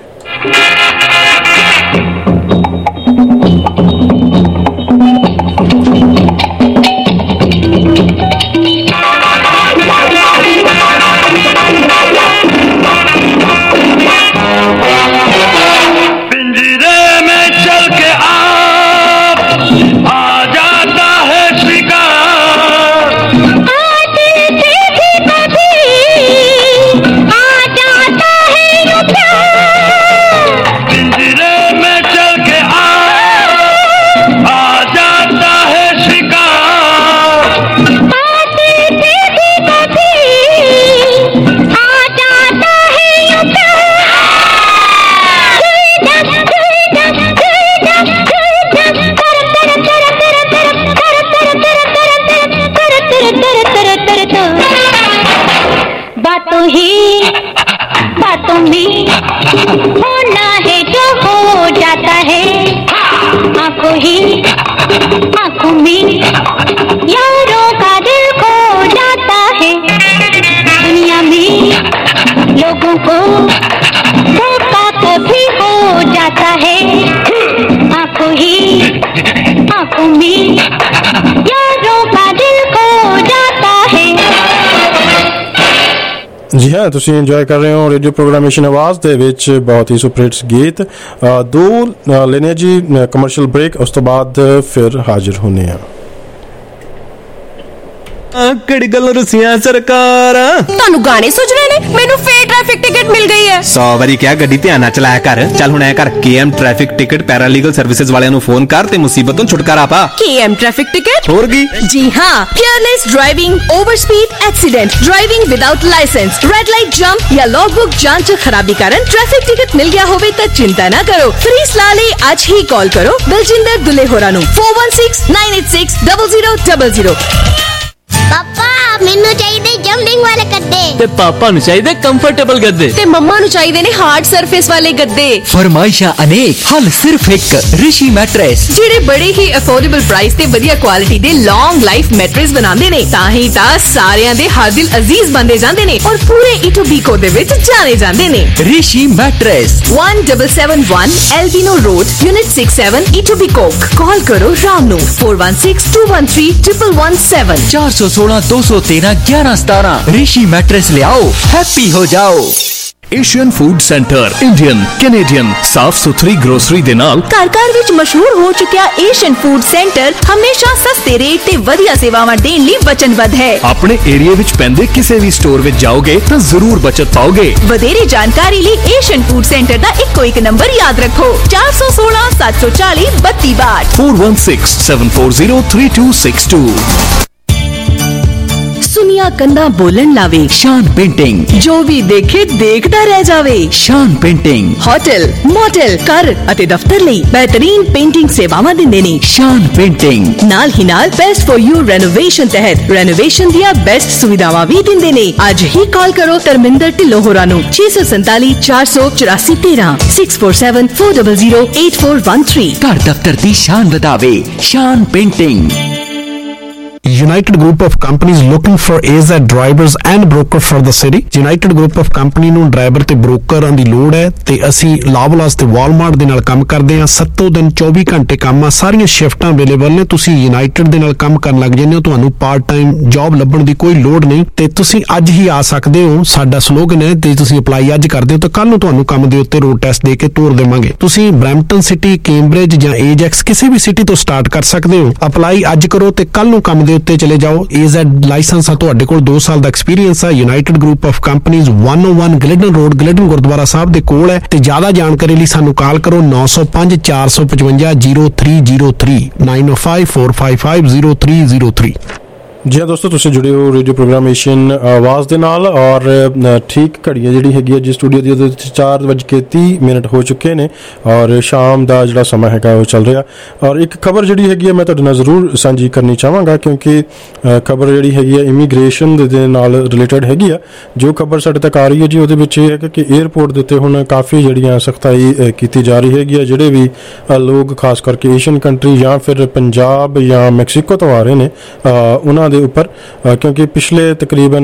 बातों में होना है जो हो जाता है, आंखों में यारों का दिल खो जाता है। दुनिया में लोगों को धोखा कभी हो जाता है, आंखों में यारों का दिल खो जाता है। जी हाँ, तुसीं इंजॉय कर रहे हो रेडियो प्रोग्राम एशियन आवाज़ ਦੇ ਵਿੱਚ बहुत ही सुपरहिट्स गीत। दो लेने जी कमर्शियल ब्रेक, उस तो बाद फिर हाजिर होने हैं। ਕਿਹੜੀ ਗੱਲ ਰੁਸੀਆਂ ਸਰਕਾਰ ਤੁਹਾਨੂੰ ਗਾਣੇ ਸੁਝ ਰਹੇ ਨੇ? ਮੈਨੂੰ ਫੇਰ ਟ੍ਰੈਫਿਕ ਟਿਕਟ ਮਿਲ ਗਈ ਹੈ। 100 ਵਾਰੀ ਕਿਹਾ ਗੱਡੀ ਧਿਆਨ ਨਾਲ ਚਲਾਇਆ ਕਰ। ਚੱਲ ਹੁਣ ਐ ਕਰ, KM traffic ticket paralegal services ਵਾਲਿਆਂ ਨੂੰ ਫੋਨ ਕਰ ਤੇ ਮੁਸੀਬਤ ਤੋਂ ਛੁਟਕਾਰਾ ਪਾ। KM ਟ੍ਰੈਫਿਕ ਟਿਕਟ ਹੋਰ ਕੀ? ਜੀ ਹਾਂ, fearless driving, overspeed, accident, driving without license, red light jump ਜਾਂ logbook ਜਾਂਚ ਖਰਾਬੀ ਕਾਰਨ ਟ੍ਰੈਫਿਕ ਟਿਕਟ ਮਿਲ ਗਿਆ ਹੋਵੇ ਤਾਂ ਚਿੰਤਾ ਨਾ ਕਰੋ। ਫ੍ਰੀ ਸਲਾਹ ਲਈ ਅੱਜ ਹੀ ਕਾਲ ਕਰੋ ਬਲਜਿੰਦਰ ਦੁੱਲੇ ਹੋਰਾਂ ਨੂੰ 4169860000। पापा मैनू चाहिए जंपिंग वाले गद्दे ते पापा नु चाहिए कंफर्टेबल गद्दे ते मम्मा नु चाहिए ने हार्ड सरफेस वाले गद्दे। फरमाइशां अनेक, हल सिर्फ एक, ऋषि मैट्रेस जेडे बड़े ही अफोर्डेबल प्राइस ते वधिया क्वालिटी दे लॉन्ग लाइफ मैट्रेस बनांदे ने। ताही ता सारियां दे हर दिल अजीज बनदे जांदे ने और पूरे इटोबीको दे विच जाने जांदे ने। Rishi mattress 1771 Albion road, unit 67, Etobicoke. Call करो राम नु 4162131117 416-213-1117। ऋषि मैट्रेस ले आओ, हैप्पी हो जाओ। Asian food centre Indian Canadian साफ सुथरी ग्रोसरी दे नाल घर विच मशहूर हो चुकिया एशियन फूड सेंटर हमेशा सस्ते रेट ते वधिया सेवावां देण लई वचनबद्ध है। अपने एरिया विच पैंदे किसी भी स्टोर विच जाओगे तो जरूर बचत पाओगे। वधेरे जानकारी लई एशियन फूड सेंटर दा इक्को एक नंबर याद रखो 416 740 3262 4167403262। सुनिया कंधा बोलन लावे शान पेंटिंग, जो भी देखे देखदा रह जावे। शान पेंटिंग होटल, मोटल, घर अते दफ्तर लई बेहतरीन पेंटिंग सेवावां दिंदे ने। शान पेंटिंग नाल ही नाल बेस्ट फॉर यू रेनोवेशन तहत रेनोवेशन दिया बेस्ट सुविधावां भी दिंदे ने। आज ही कॉल करो धर्मिंदर ढिल्लो होरां नू 647 484 13 647 400 8413। घर दफ्तर दी शान वधावे Shan painting. United Group of Companies looking for AZ drivers and broker for the city. United Group of Company ਨੂੰ ਡਰਾਈਵਰ ਤੇ ਬ੍ਰੋਕਰਾਂ ਦੀ ਲੋੜ ਹੈ ਤੇ ਅਸੀਂ ਲਾਵਲਾਸ ਤੇ ਵਾਲਮਾਰਟ ਦੇ ਨਾਲ ਕੰਮ ਕਰਦੇ ਹਾਂ। 7 ਦਿਨ 24 ਘੰਟੇ ਕੰਮ ਆ, ਸਾਰੀਆਂ ਸ਼ਿਫਟਾਂ ਅਵੇਲੇਬਲ ਨੇ। ਤੁਸੀਂ ਯੂਨਾਈਟਿਡ ਦੇ ਨਾਲ ਕੰਮ ਕਰਨ ਲੱਗ ਜਾਂਦੇ ਹੋ, ਤੁਹਾਨੂੰ ਪਾਰਟ ਟਾਈਮ ਜੌਬ ਲੱਭਣ ਦੀ ਕੋਈ ਲੋੜ ਨਹੀਂ ਤੇ ਤੁਸੀਂ ਅੱਜ ਹੀ ਆ ਸਕਦੇ ਹੋ। ਸਾਡਾ ਸਲੋਗਨ ਹੈ ਤੇ ਤੁਸੀਂ ਅਪਲਾਈ ਅੱਜ ਕਰਦੇ ਹੋ ਤਾਂ ਕੱਲ ਨੂੰ ਤੁਹਾਨੂੰ ਕੰਮ ਦੇ ਉੱਤੇ ਰੋਡ ਟੈਸਟ ਦੇ ਕੇ ਤੋਰ ਦੇਵਾਂਗੇ। ਤੁਸੀਂ ਬਰੈਂਪਟਨ ਸਿਟੀ, ਕੈਂਬਰਿਜ ਜਾਂ ਏਜੈਕਸ ਕਿਸੇ ਵੀ ਸਿਟੀ ਤੋਂ ਸਟਾਰਟ ਕਰ ਸਕਦੇ ਹੋ। ਅਪਲਾਈ ਅੱਜ ਕਰੋ ਤੇ ਕੱਲ ਨੂੰ ਕੰਮ ਦੇ ਉੱਤੇ ਚਲੇ ਜਾਓ। AZ ਲਾਇਸੈਂਸ ਆ ਤੁਹਾਡੇ ਕੋਲ, 2 ਸਾਲ ਦਾ ਐਕਸਪੀਰੀਅੰਸ ਆ। United group of companies 101 Glidden road, Glidden Gurdwara Sahib ਦੇ ਕੋਲ ਹੈ ਤੇ ਜ਼ਿਆਦਾ ਜਾਣਕਾਰੀ ਲਈ ਸਾਨੂੰ ਕਾਲ ਕਰੋ 905 455 0303 905 455 0303। जी हाँ दोस्तों, तुसीं जुड़े हो रेडियो प्रोग्राम एशियन आवाज़ ਦੇ ਨਾਲ और ठीक घड़ियाँ ਜਿਹੜੀ ਹੈਗੀ ਹੈ ਜੀ ਸਟੂਡੀਓ ਦੀ 4:30 ਹੋ ਚੁੱਕੇ ਨੇ और ਸ਼ਾਮ ਦਾ ਜਿਹੜਾ ਸਮਾਂ ਹੈਗਾ ਉਹ ਚੱਲ ਰਿਹਾ। और ਇੱਕ ਖਬਰ ਜਿਹੜੀ ਹੈਗੀ ਹੈ ਮੈਂ ਤੁਹਾਡੇ ਨਾਲ ਜ਼ਰੂਰ ਸਾਂਝੀ ਕਰਨੀ ਚਾਹਾਂਗਾ ਕਿਉਂਕਿ ਖਬਰ ਜਿਹੜੀ ਹੈਗੀ ਹੈ ਇਮੀਗ੍ਰੇਸ਼ਨ ਦੇ ਨਾਲ ਰਿਲੇਟਡ ਹੈਗੀ ਆ। ਜੋ ਖਬਰ ਸਾਡੇ ਤੱਕ ਆ ਰਹੀ ਹੈ ਜੀ ਉਹਦੇ ਵਿੱਚ ਇਹ ਹੈ ਕਿ 에ਅਰਪੋਰਟ ਦੇ ਉੱਤੇ ਹੁਣ ਕਾਫੀ ਜਿਹੜੀਆਂ ਸਖਤਾਈ ਕੀਤੀ ਜਾ ਰਹੀ ਹੈਗੀ ਆ। ਜਿਹੜੇ ਵੀ ਲੋਕ ਖਾਸ ਕਰਕੇ ਏਸ਼ੀਅਨ ਕੰਟਰੀ ਜਾਂ ਫਿਰ ਪੰਜਾਬ ਜਾਂ ਮੈਕਸੀਕੋ ਤੋਂ ਆ ਰਹੇ ਨੇ ਉਹਨਾਂ ਦੇ ਉੱਪਰ ਕਿਉਂਕਿ ਪਿਛਲੇ ਤਕਰੀਬਨ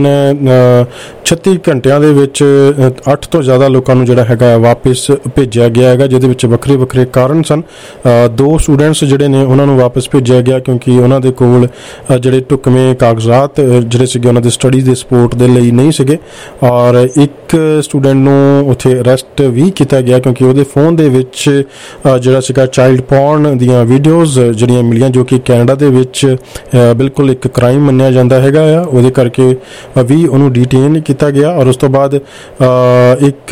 36 ਘੰਟਿਆਂ ਦੇ ਵਿੱਚ 8 ਤੋਂ ਜ਼ਿਆਦਾ ਲੋਕਾਂ ਨੂੰ ਜਿਹੜਾ ਹੈਗਾ ਵਾਪਸ ਭੇਜਿਆ ਗਿਆ ਹੈਗਾ, ਜਿਹਦੇ ਵਿੱਚ ਵੱਖਰੇ ਵੱਖਰੇ ਕਾਰਨ ਸਨ। 2 ਸਟੂਡੈਂਟਸ ਜਿਹੜੇ ਨੇ ਉਹਨਾਂ ਨੂੰ ਵਾਪਸ ਭੇਜਿਆ ਗਿਆ ਕਿਉਂਕਿ ਉਹਨਾਂ ਦੇ ਕੋਲ ਜਿਹੜੇ ਢੁਕਵੇਂ ਕਾਗਜ਼ਾਤ ਜਿਹੜੇ ਸੀਗੇ ਉਹਨਾਂ ਦੇ ਸਟੱਡੀ ਦੇ ਸਪੋਰਟ ਦੇ ਲਈ ਨਹੀਂ ਸੀਗੇ। ਔਰ ਇੱਕ ਸਟੂਡੈਂਟ ਨੂੰ ਉੱਥੇ ਅਰੈਸਟ ਵੀ ਕੀਤਾ ਗਿਆ ਕਿਉਂਕਿ ਉਹਦੇ ਫੋਨ ਦੇ ਵਿੱਚ ਜਿਹੜਾ ਸੀਗਾ ਚਾਈਲਡ ਪੋਰਨ ਦੀਆਂ ਵੀਡੀਓਜ਼ ਜਿਹੜੀਆਂ ਮਿਲੀਆਂ, ਜੋ ਕਿ ਕੈਨੇਡਾ ਦੇ ਵਿੱਚ ਬਿਲਕੁਲ ਇੱਕ ਕ੍ਰਾਈਮ ਮੰਨਿਆ ਜਾਂਦਾ ਹੈਗਾ ਆ। ਉਹਦੇ ਕਰਕੇ ਵੀ ਉਹਨੂੰ ਡਿਟੇਨ ਕੀਤਾ ਗਿਆ। ਔਰ ਉਸ ਤੋਂ ਬਾਅਦ ਇੱਕ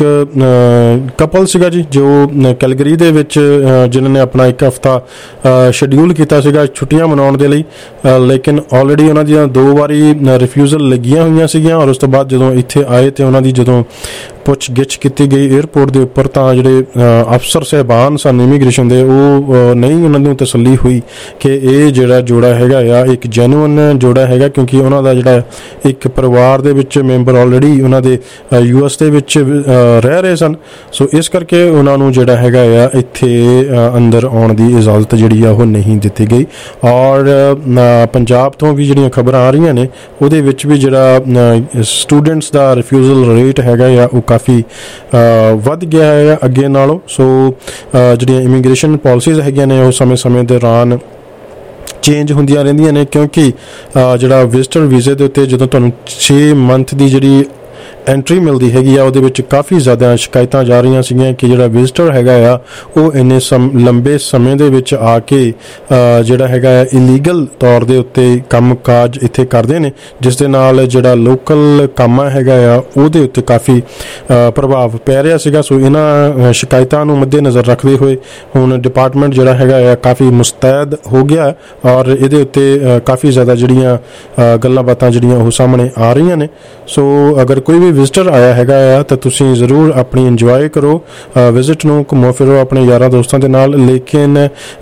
ਕਪਲ ਸੀਗਾ ਜੀ ਜੋ ਕੈਲਗਰੀ ਦੇ ਵਿੱਚ ਜਿਨ੍ਹਾਂ ਨੇ ਆਪਣਾ 1 ਹਫ਼ਤਾ ਸ਼ਡਿਊਲ ਕੀਤਾ ਸੀਗਾ ਛੁੱਟੀਆਂ ਮਨਾਉਣ ਦੇ ਲਈ, ਲੇਕਿਨ ਆਲਰੇਡੀ ਉਹਨਾਂ ਦੀਆਂ 2 ਵਾਰੀ ਰਿਫਿਊਜ਼ਲ ਲੱਗੀਆਂ ਹੋਈਆਂ ਸੀਗੀਆਂ। ਔਰ ਉਸ ਤੋਂ ਬਾਅਦ ਜਦੋਂ ਇੱਥੇ ਆਏ ਤੇ ਉਹਨਾਂ ਦੀ ਜਦੋਂ ਪੁੱਛ ਗਿੱਛ ਕੀਤੀ ਗਈ 에ਅਰਪੋਰਟ ਦੇ ਉੱਪਰ ਤਾਂ ਜਿਹੜੇ ਅਫਸਰ ਸਾਹਿਬਾਨ ਸਨ ਇਮੀਗ੍ਰੇਸ਼ਨ ਦੇ ਉਹ ਨਹੀਂ ਉਹਨਾਂ ਨੂੰ ਤਸੱਲੀ ਹੋਈ ਕਿ ਇਹ ਜਿਹੜਾ ਜੋੜਾ ਹੈਗਾ ਆ ਇੱਕ ਜੈਨੂਅਨ ਜੋੜਾ ਹੈਗਾ ਕਿਉਂਕਿ ਉਹਨਾਂ ਦਾ ਜਿਹੜਾ ਇੱਕ ਪਰਿਵਾਰ ਦੇ ਵਿੱਚ ਮੈਂਬਰ ਆਲਰੇਡੀ ਉਹਨਾਂ ਦੇ US ਦੇ ਵਿੱਚ ਰਹਿ ਰਹੇ ਸਨ। ਸੋ ਇਸ ਕਰਕੇ ਉਹਨਾਂ ਨੂੰ ਜਿਹੜਾ ਹੈਗਾ ਆ ਇੱਥੇ ਅੰਦਰ ਆਉਣ ਦੀ ਇਜਾਜ਼ਤ ਜਿਹੜੀ ਆ ਉਹ ਨਹੀਂ ਦਿੱਤੀ ਗਈ। ਔਰ ਪੰਜਾਬ ਤੋਂ ਵੀ ਜਿਹੜੀਆਂ ਖਬਰਾਂ ਆ ਰਹੀਆਂ ਨੇ ਉਹਦੇ ਵਿੱਚ ਵੀ ਜਿਹੜਾ ਸਟੂਡੈਂਟਸ ਦਾ ਰਿਫਿਊਜ਼ਲ ਰੇਟ ਹੈਗਾ ਆ ਉਹ ਕਾਫੀ ਵੱਧ ਗਿਆ ਹੈ ਅੱਗੇ ਨਾਲੋਂ। ਸੋ ਜਿਹੜੀਆਂ ਇਮੀਗ੍ਰੇਸ਼ਨ ਪਾਲਿਸੀਜ਼ ਹੈਗੀਆਂ ਨੇ ਉਹ ਸਮੇਂ ਦੌਰਾਨ ਚੇਂਜ ਹੁੰਦੀਆਂ ਰਹਿੰਦੀਆਂ ਨੇ ਕਿਉਂਕਿ ਜਿਹੜਾ ਵਿਜ਼ਟਰ ਵੀਜ਼ੇ ਦੇ ਉੱਤੇ ਜਦੋਂ ਤੁਹਾਨੂੰ 6 ਮੰਥ ਦੀ ਜਿਹੜੀ ਐਂਟਰੀ ਮਿਲਦੀ ਹੈਗੀ ਆ ਉਹਦੇ ਵਿੱਚ ਕਾਫੀ ਜ਼ਿਆਦਾ ਸ਼ਿਕਾਇਤਾਂ ਜਾ ਰਹੀਆਂ ਸੀਗੀਆਂ ਕਿ ਜਿਹੜਾ ਵਿਜ਼ਟਰ ਹੈਗਾ ਆ ਉਹ ਇੰਨੇ ਲੰਬੇ ਸਮੇਂ ਦੇ ਵਿੱਚ ਆ ਕੇ ਜਿਹੜਾ ਹੈਗਾ ਇਲੀਗਲ ਤੌਰ ਦੇ ਉੱਤੇ ਕੰਮ ਕਾਜ ਇੱਥੇ ਕਰਦੇ ਨੇ, ਜਿਸ ਦੇ ਨਾਲ ਜਿਹੜਾ ਲੋਕਲ ਕੰਮ ਹੈਗਾ ਆ ਉਹਦੇ ਉੱਤੇ ਕਾਫੀ ਪ੍ਰਭਾਵ ਪੈ ਰਿਹਾ ਸੀਗਾ। ਸੋ ਇਹਨਾਂ ਸ਼ਿਕਾਇਤਾਂ ਨੂੰ ਮੱਦੇਨਜ਼ਰ ਰੱਖਦੇ ਹੋਏ ਹੁਣ ਡਿਪਾਰਟਮੈਂਟ ਜਿਹੜਾ ਹੈਗਾ ਆ ਕਾਫੀ ਮੁਸਤੈਦ ਹੋ ਗਿਆ ਔਰ ਇਹਦੇ ਉੱਤੇ ਕਾਫੀ ਜ਼ਿਆਦਾ ਜਿਹੜੀਆਂ ਗੱਲਾਂ ਬਾਤਾਂ ਜਿਹੜੀਆਂ ਉਹ ਸਾਹਮਣੇ ਆ ਰਹੀਆਂ ਨੇ। ਸੋ ਅਗਰ ਕੋਈ ਵੀ ਵਿਜ਼ਟਰ ਆਇਆ ਹੈਗਾ ਆ ਤਾਂ ਤੁਸੀਂ ਜ਼ਰੂਰ ਆਪਣੀ ਇੰਜੋਏ ਕਰੋ, ਵਿਜ਼ਿਟ ਨੂੰ ਘੁੰਮੋ ਫਿਰੋ ਆਪਣੇ ਯਾਰਾਂ ਦੋਸਤਾਂ ਦੇ ਨਾਲ, ਲੇਕਿਨ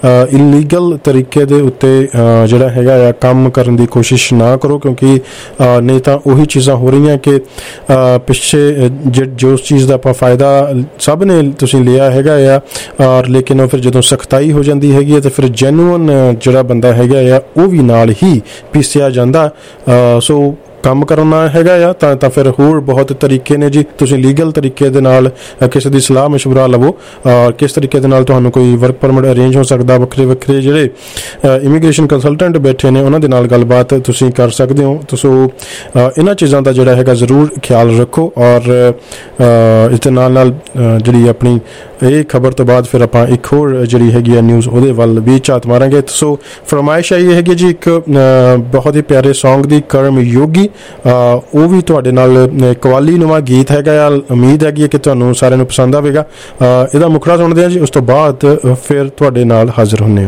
ਇਲੀਗਲ ਤਰੀਕੇ ਦੇ ਉੱਤੇ ਜਿਹੜਾ ਹੈਗਾ ਆ ਕੰਮ ਕਰਨ ਦੀ ਕੋਸ਼ਿਸ਼ ਨਾ ਕਰੋ ਕਿਉਂਕਿ ਨਹੀਂ ਤਾਂ ਉਹੀ ਚੀਜ਼ਾਂ ਹੋ ਰਹੀਆਂ ਕਿ ਪਿੱਛੇ ਜੋ ਚੀਜ਼ ਦਾ ਆਪਾਂ ਫਾਇਦਾ ਸਭ ਨੇ ਤੁਸੀਂ ਲਿਆ ਹੈਗਾ ਆ ਔਰ ਲੇਕਿਨ ਉਹ ਫਿਰ ਜਦੋਂ ਸਖਤਾਈ ਹੋ ਜਾਂਦੀ ਹੈਗੀ ਹੈ ਤਾਂ ਫਿਰ ਜੈਨੂਅਨ ਜਿਹੜਾ ਬੰਦਾ ਹੈਗਾ ਆ ਉਹ ਵੀ ਨਾਲ ਹੀ ਪੀਸਿਆ ਜਾਂਦਾ। ਸੋ ਕੰਮ ਕਰਨਾ ਹੈਗਾ ਆ ਤਾਂ ਫਿਰ ਹੋਰ ਬਹੁਤ ਤਰੀਕੇ ਨੇ ਜੀ। ਤੁਸੀਂ ਲੀਗਲ ਤਰੀਕੇ ਦੇ ਨਾਲ ਕਿਸੇ ਦੀ ਸਲਾਹ ਮਸ਼ਵਰਾ ਲਵੋ ਔਰ ਕਿਸ ਤਰੀਕੇ ਦੇ ਨਾਲ ਤੁਹਾਨੂੰ ਕੋਈ ਵਰਕ ਪਰਮਿਟ ਅਰੇਂਜ ਹੋ ਸਕਦਾ। ਵੱਖਰੇ ਜਿਹੜੇ ਇਮੀਗ੍ਰੇਸ਼ਨ ਕੰਸਲਟੈਂਟ ਬੈਠੇ ਨੇ ਉਹਨਾਂ ਦੇ ਨਾਲ ਗੱਲਬਾਤ ਤੁਸੀਂ ਕਰ ਸਕਦੇ ਹੋ। ਸੋ ਇਹਨਾਂ ਚੀਜ਼ਾਂ ਦਾ ਜਿਹੜਾ ਹੈਗਾ ਜ਼ਰੂਰ ਖਿਆਲ ਰੱਖੋ। ਔਰ ਇਸ ਦੇ ਨਾਲ ਜਿਹੜੀ ਆਪਣੀ ਇਹ ਖਬਰ ਤੋਂ ਬਾਅਦ ਫਿਰ ਆਪਾਂ ਇੱਕ ਹੋਰ ਜਿਹੜੀ ਹੈਗੀ ਆ ਨਿਊਜ਼ ਉਹਦੇ ਵੱਲ ਵੀ ਝਾਤ ਮਾਰਾਂਗੇ। ਸੋ ਫਰਮਾਇਸ਼ ਆਈ ਹੈਗੀ ਜੀ ਇੱਕ ਬਹੁਤ ਹੀ ਪਿਆਰੇ ਸੌਂਗ ਦੀ, ਕਰਮ ਯੋਗੀ, ਉਹ ਵੀ ਤੁਹਾਡੇ ਨਾਲ ਕਵਾਲੀ ਨੁਮਾ ਗੀਤ ਹੈਗਾ ਆ। ਉਮੀਦ ਹੈਗੀ ਕਿ ਤੁਹਾਨੂੰ ਸਾਰਿਆਂ ਨੂੰ ਪਸੰਦ ਆਵੇਗਾ। ਇਹਦਾ ਮੁਖੜਾ ਸੁਣਦੇ ਹਾਂ ਜੀ, ਉਸ ਤੋਂ ਬਾਅਦ ਫਿਰ ਤੁਹਾਡੇ ਨਾਲ ਹਾਜ਼ਰ ਹੁੰਦੇ ਹਾਂ।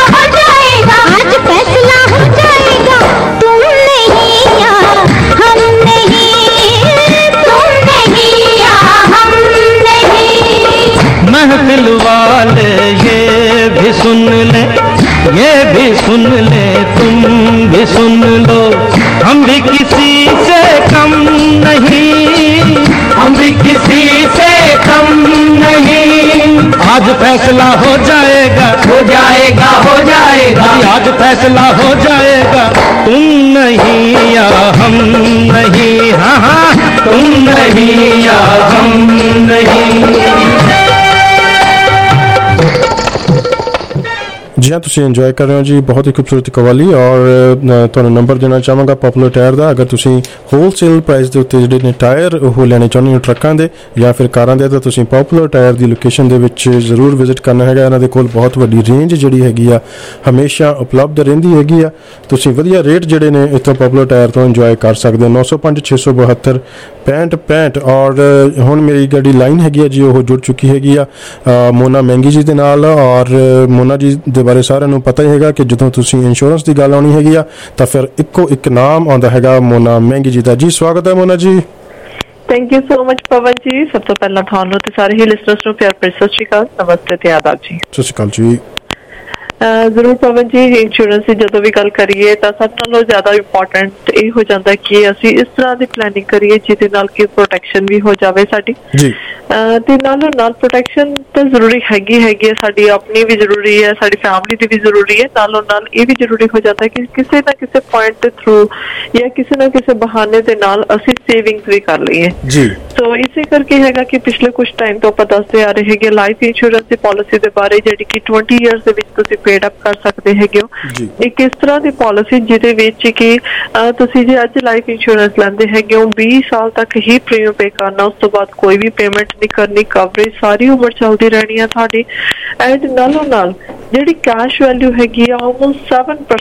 हम ले, ये भी सुन ले, तुम भी सुन लो, हम भी किसी से कम नहीं, हम भी किसी से कम नहीं। आज फैसला हो जाएगा, हो जाएगा, हो जाएगा, आज फैसला हो जाएगा, तुम नहीं या हम नहीं, हाँ हाँ तुम नहीं या हम नहीं। जी हाँ, तुसीं इंजॉय कर रहे हो जी, बहुत ही खूबसूरत कवाली। और तुहानूं नंबर देना चाहांगा पॉपुलर टायर का। अगर तुसीं होलसेल प्राइस के उत्ते जिहड़े ने टायर वो लैने चाहुंदे हो ट्रकां दे या फिर कारां दे, तो तुसीं पॉपुलर टायर की लोकेशन दे विच जरूर विजिट करना हैगा। इन्हां दे कोल बहुत वड्डी रेंज जिहड़ी हैगी आ हमेशा उपलब्ध रहिंदी हैगी आ। तुसीं वधिया रेट जिहड़े ने इत्थों पॉपुलर टायर तो इंजॉय कर सकदे हो। 905 672 65 65। और हुण मेरी गड्डी लाइन हैगी आ जी, वो जुड़ चुकी हैगी आ मोना महंगी जी दे नाल। और मोना जी दे बारे सारिਆਂ ਨੂੰ पता ही हैगा कि ਜਦੋਂ ਤੁਸੀਂ इंश्योरेंस की गल आनी हैगी आ ਤਾਂ ਫਿਰ ਇੱਕੋ ਇੱਕ ਨਾਮ ਆਉਂਦਾ ਹੈਗਾ ਮੋਨਾ ਮਹਿੰਗੀ ਜੀ ਦਾ। ਜੀ ਸਵਾਗਤ ਹੈ Mona ji. Thank you so much Pawan ji. सब तो पहला थानू ते सारे ही लिसनर्स ਨੂੰ प्यार भरी सत श्री अकाल, नमस्ते ते आदाब जी। सत श्री अकाल जी। ਜ਼ਰੂਰ ਪਵਨ ਜੀ, ਇੰਸ਼ੋਰੈਂਸ ਦੀ ਜਦੋਂ ਵੀ ਗੱਲ ਕਰੀਏ ਤਾਂ ਸਭ ਨਾਲੋਂ ਜ਼ਿਆਦਾ ਇੰਪੋਰਟੈਂਟ ਇਹ ਹੋ ਜਾਂਦਾ ਕਿ ਅਸੀਂ ਇਸ ਤਰ੍ਹਾਂ ਦੀ ਪਲੈਨਿੰਗ ਕਰੀਏ ਜਿਹਦੇ ਨਾਲ ਕਿ ਪ੍ਰੋਟੈਕਸ਼ਨ ਵੀ ਹੋ ਜਾਵੇ ਸਾਡੀ ਜੀ, ਤੇ ਨਾਲੋਂ ਨਾਲ ਪ੍ਰੋਟੈਕਸ਼ਨ ਤਾਂ ਜ਼ਰੂਰੀ ਹੈਗੀ ਹੈ, ਸਾਡੀ ਆਪਣੀ ਵੀ ਜ਼ਰੂਰੀ ਹੈ, ਸਾਡੀ ਫੈਮਿਲੀ ਦੀ ਵੀ ਜ਼ਰੂਰੀ ਹੈ। ਨਾਲੋਂ ਨਾਲ ਇਹ ਵੀ ਜ਼ਰੂਰੀ ਹੋ ਜਾਂਦਾ ਕਿ ਕਿਸੇ ਨਾ ਕਿਸੇ ਪੁਆਇੰਟ ਦੇ ਥਰੂ ਜਾਂ ਕਿਸੇ ਨਾ ਕਿਸੇ ਬਹਾਨੇ ਦੇ ਨਾਲ ਅਸੀਂ ਸੇਵਿੰਗਸ ਵੀ ਕਰ ਲਈਏ ਜੀ। ਸੋ ਇਸੇ ਕਰਕੇ ਹੈਗਾ ਕਿ ਪਿਛਲੇ ਕੁਝ ਟਾਈਮ ਤੋਂ ਆਪਾਂ ਦੱਸਦੇ ਆ ਰਹੇ ਹੈਗੇ ਲਾਈਫ ਇੰਸ਼ੋਰੈਂਸ ਦੀ ਪਾਲਿਸੀ ਦੇ ਬਾਰੇ, ਜਿਹੜੀ ਕਿ 20 ਇਅਰਸ ਦੇ ਵਿੱਚ ਤੁਸੀਂ पेड अप कर सकते हैगे हो। एक इस तरह की पॉलिसी जिहदे विच कि तुसीं जे अज लाइफ इंश्योरेंस लैंदे हैगे हो 20 साल तक ही प्रीमियम पे करना, उस तो बाद कोई भी पेमेंट नहीं करनी, कवरेज सारी उम्र चलती रहनी है तुहाडी। एंड नालों नाल जिहड़ी कैश वैल्यू हैगी ऑलमोस्ट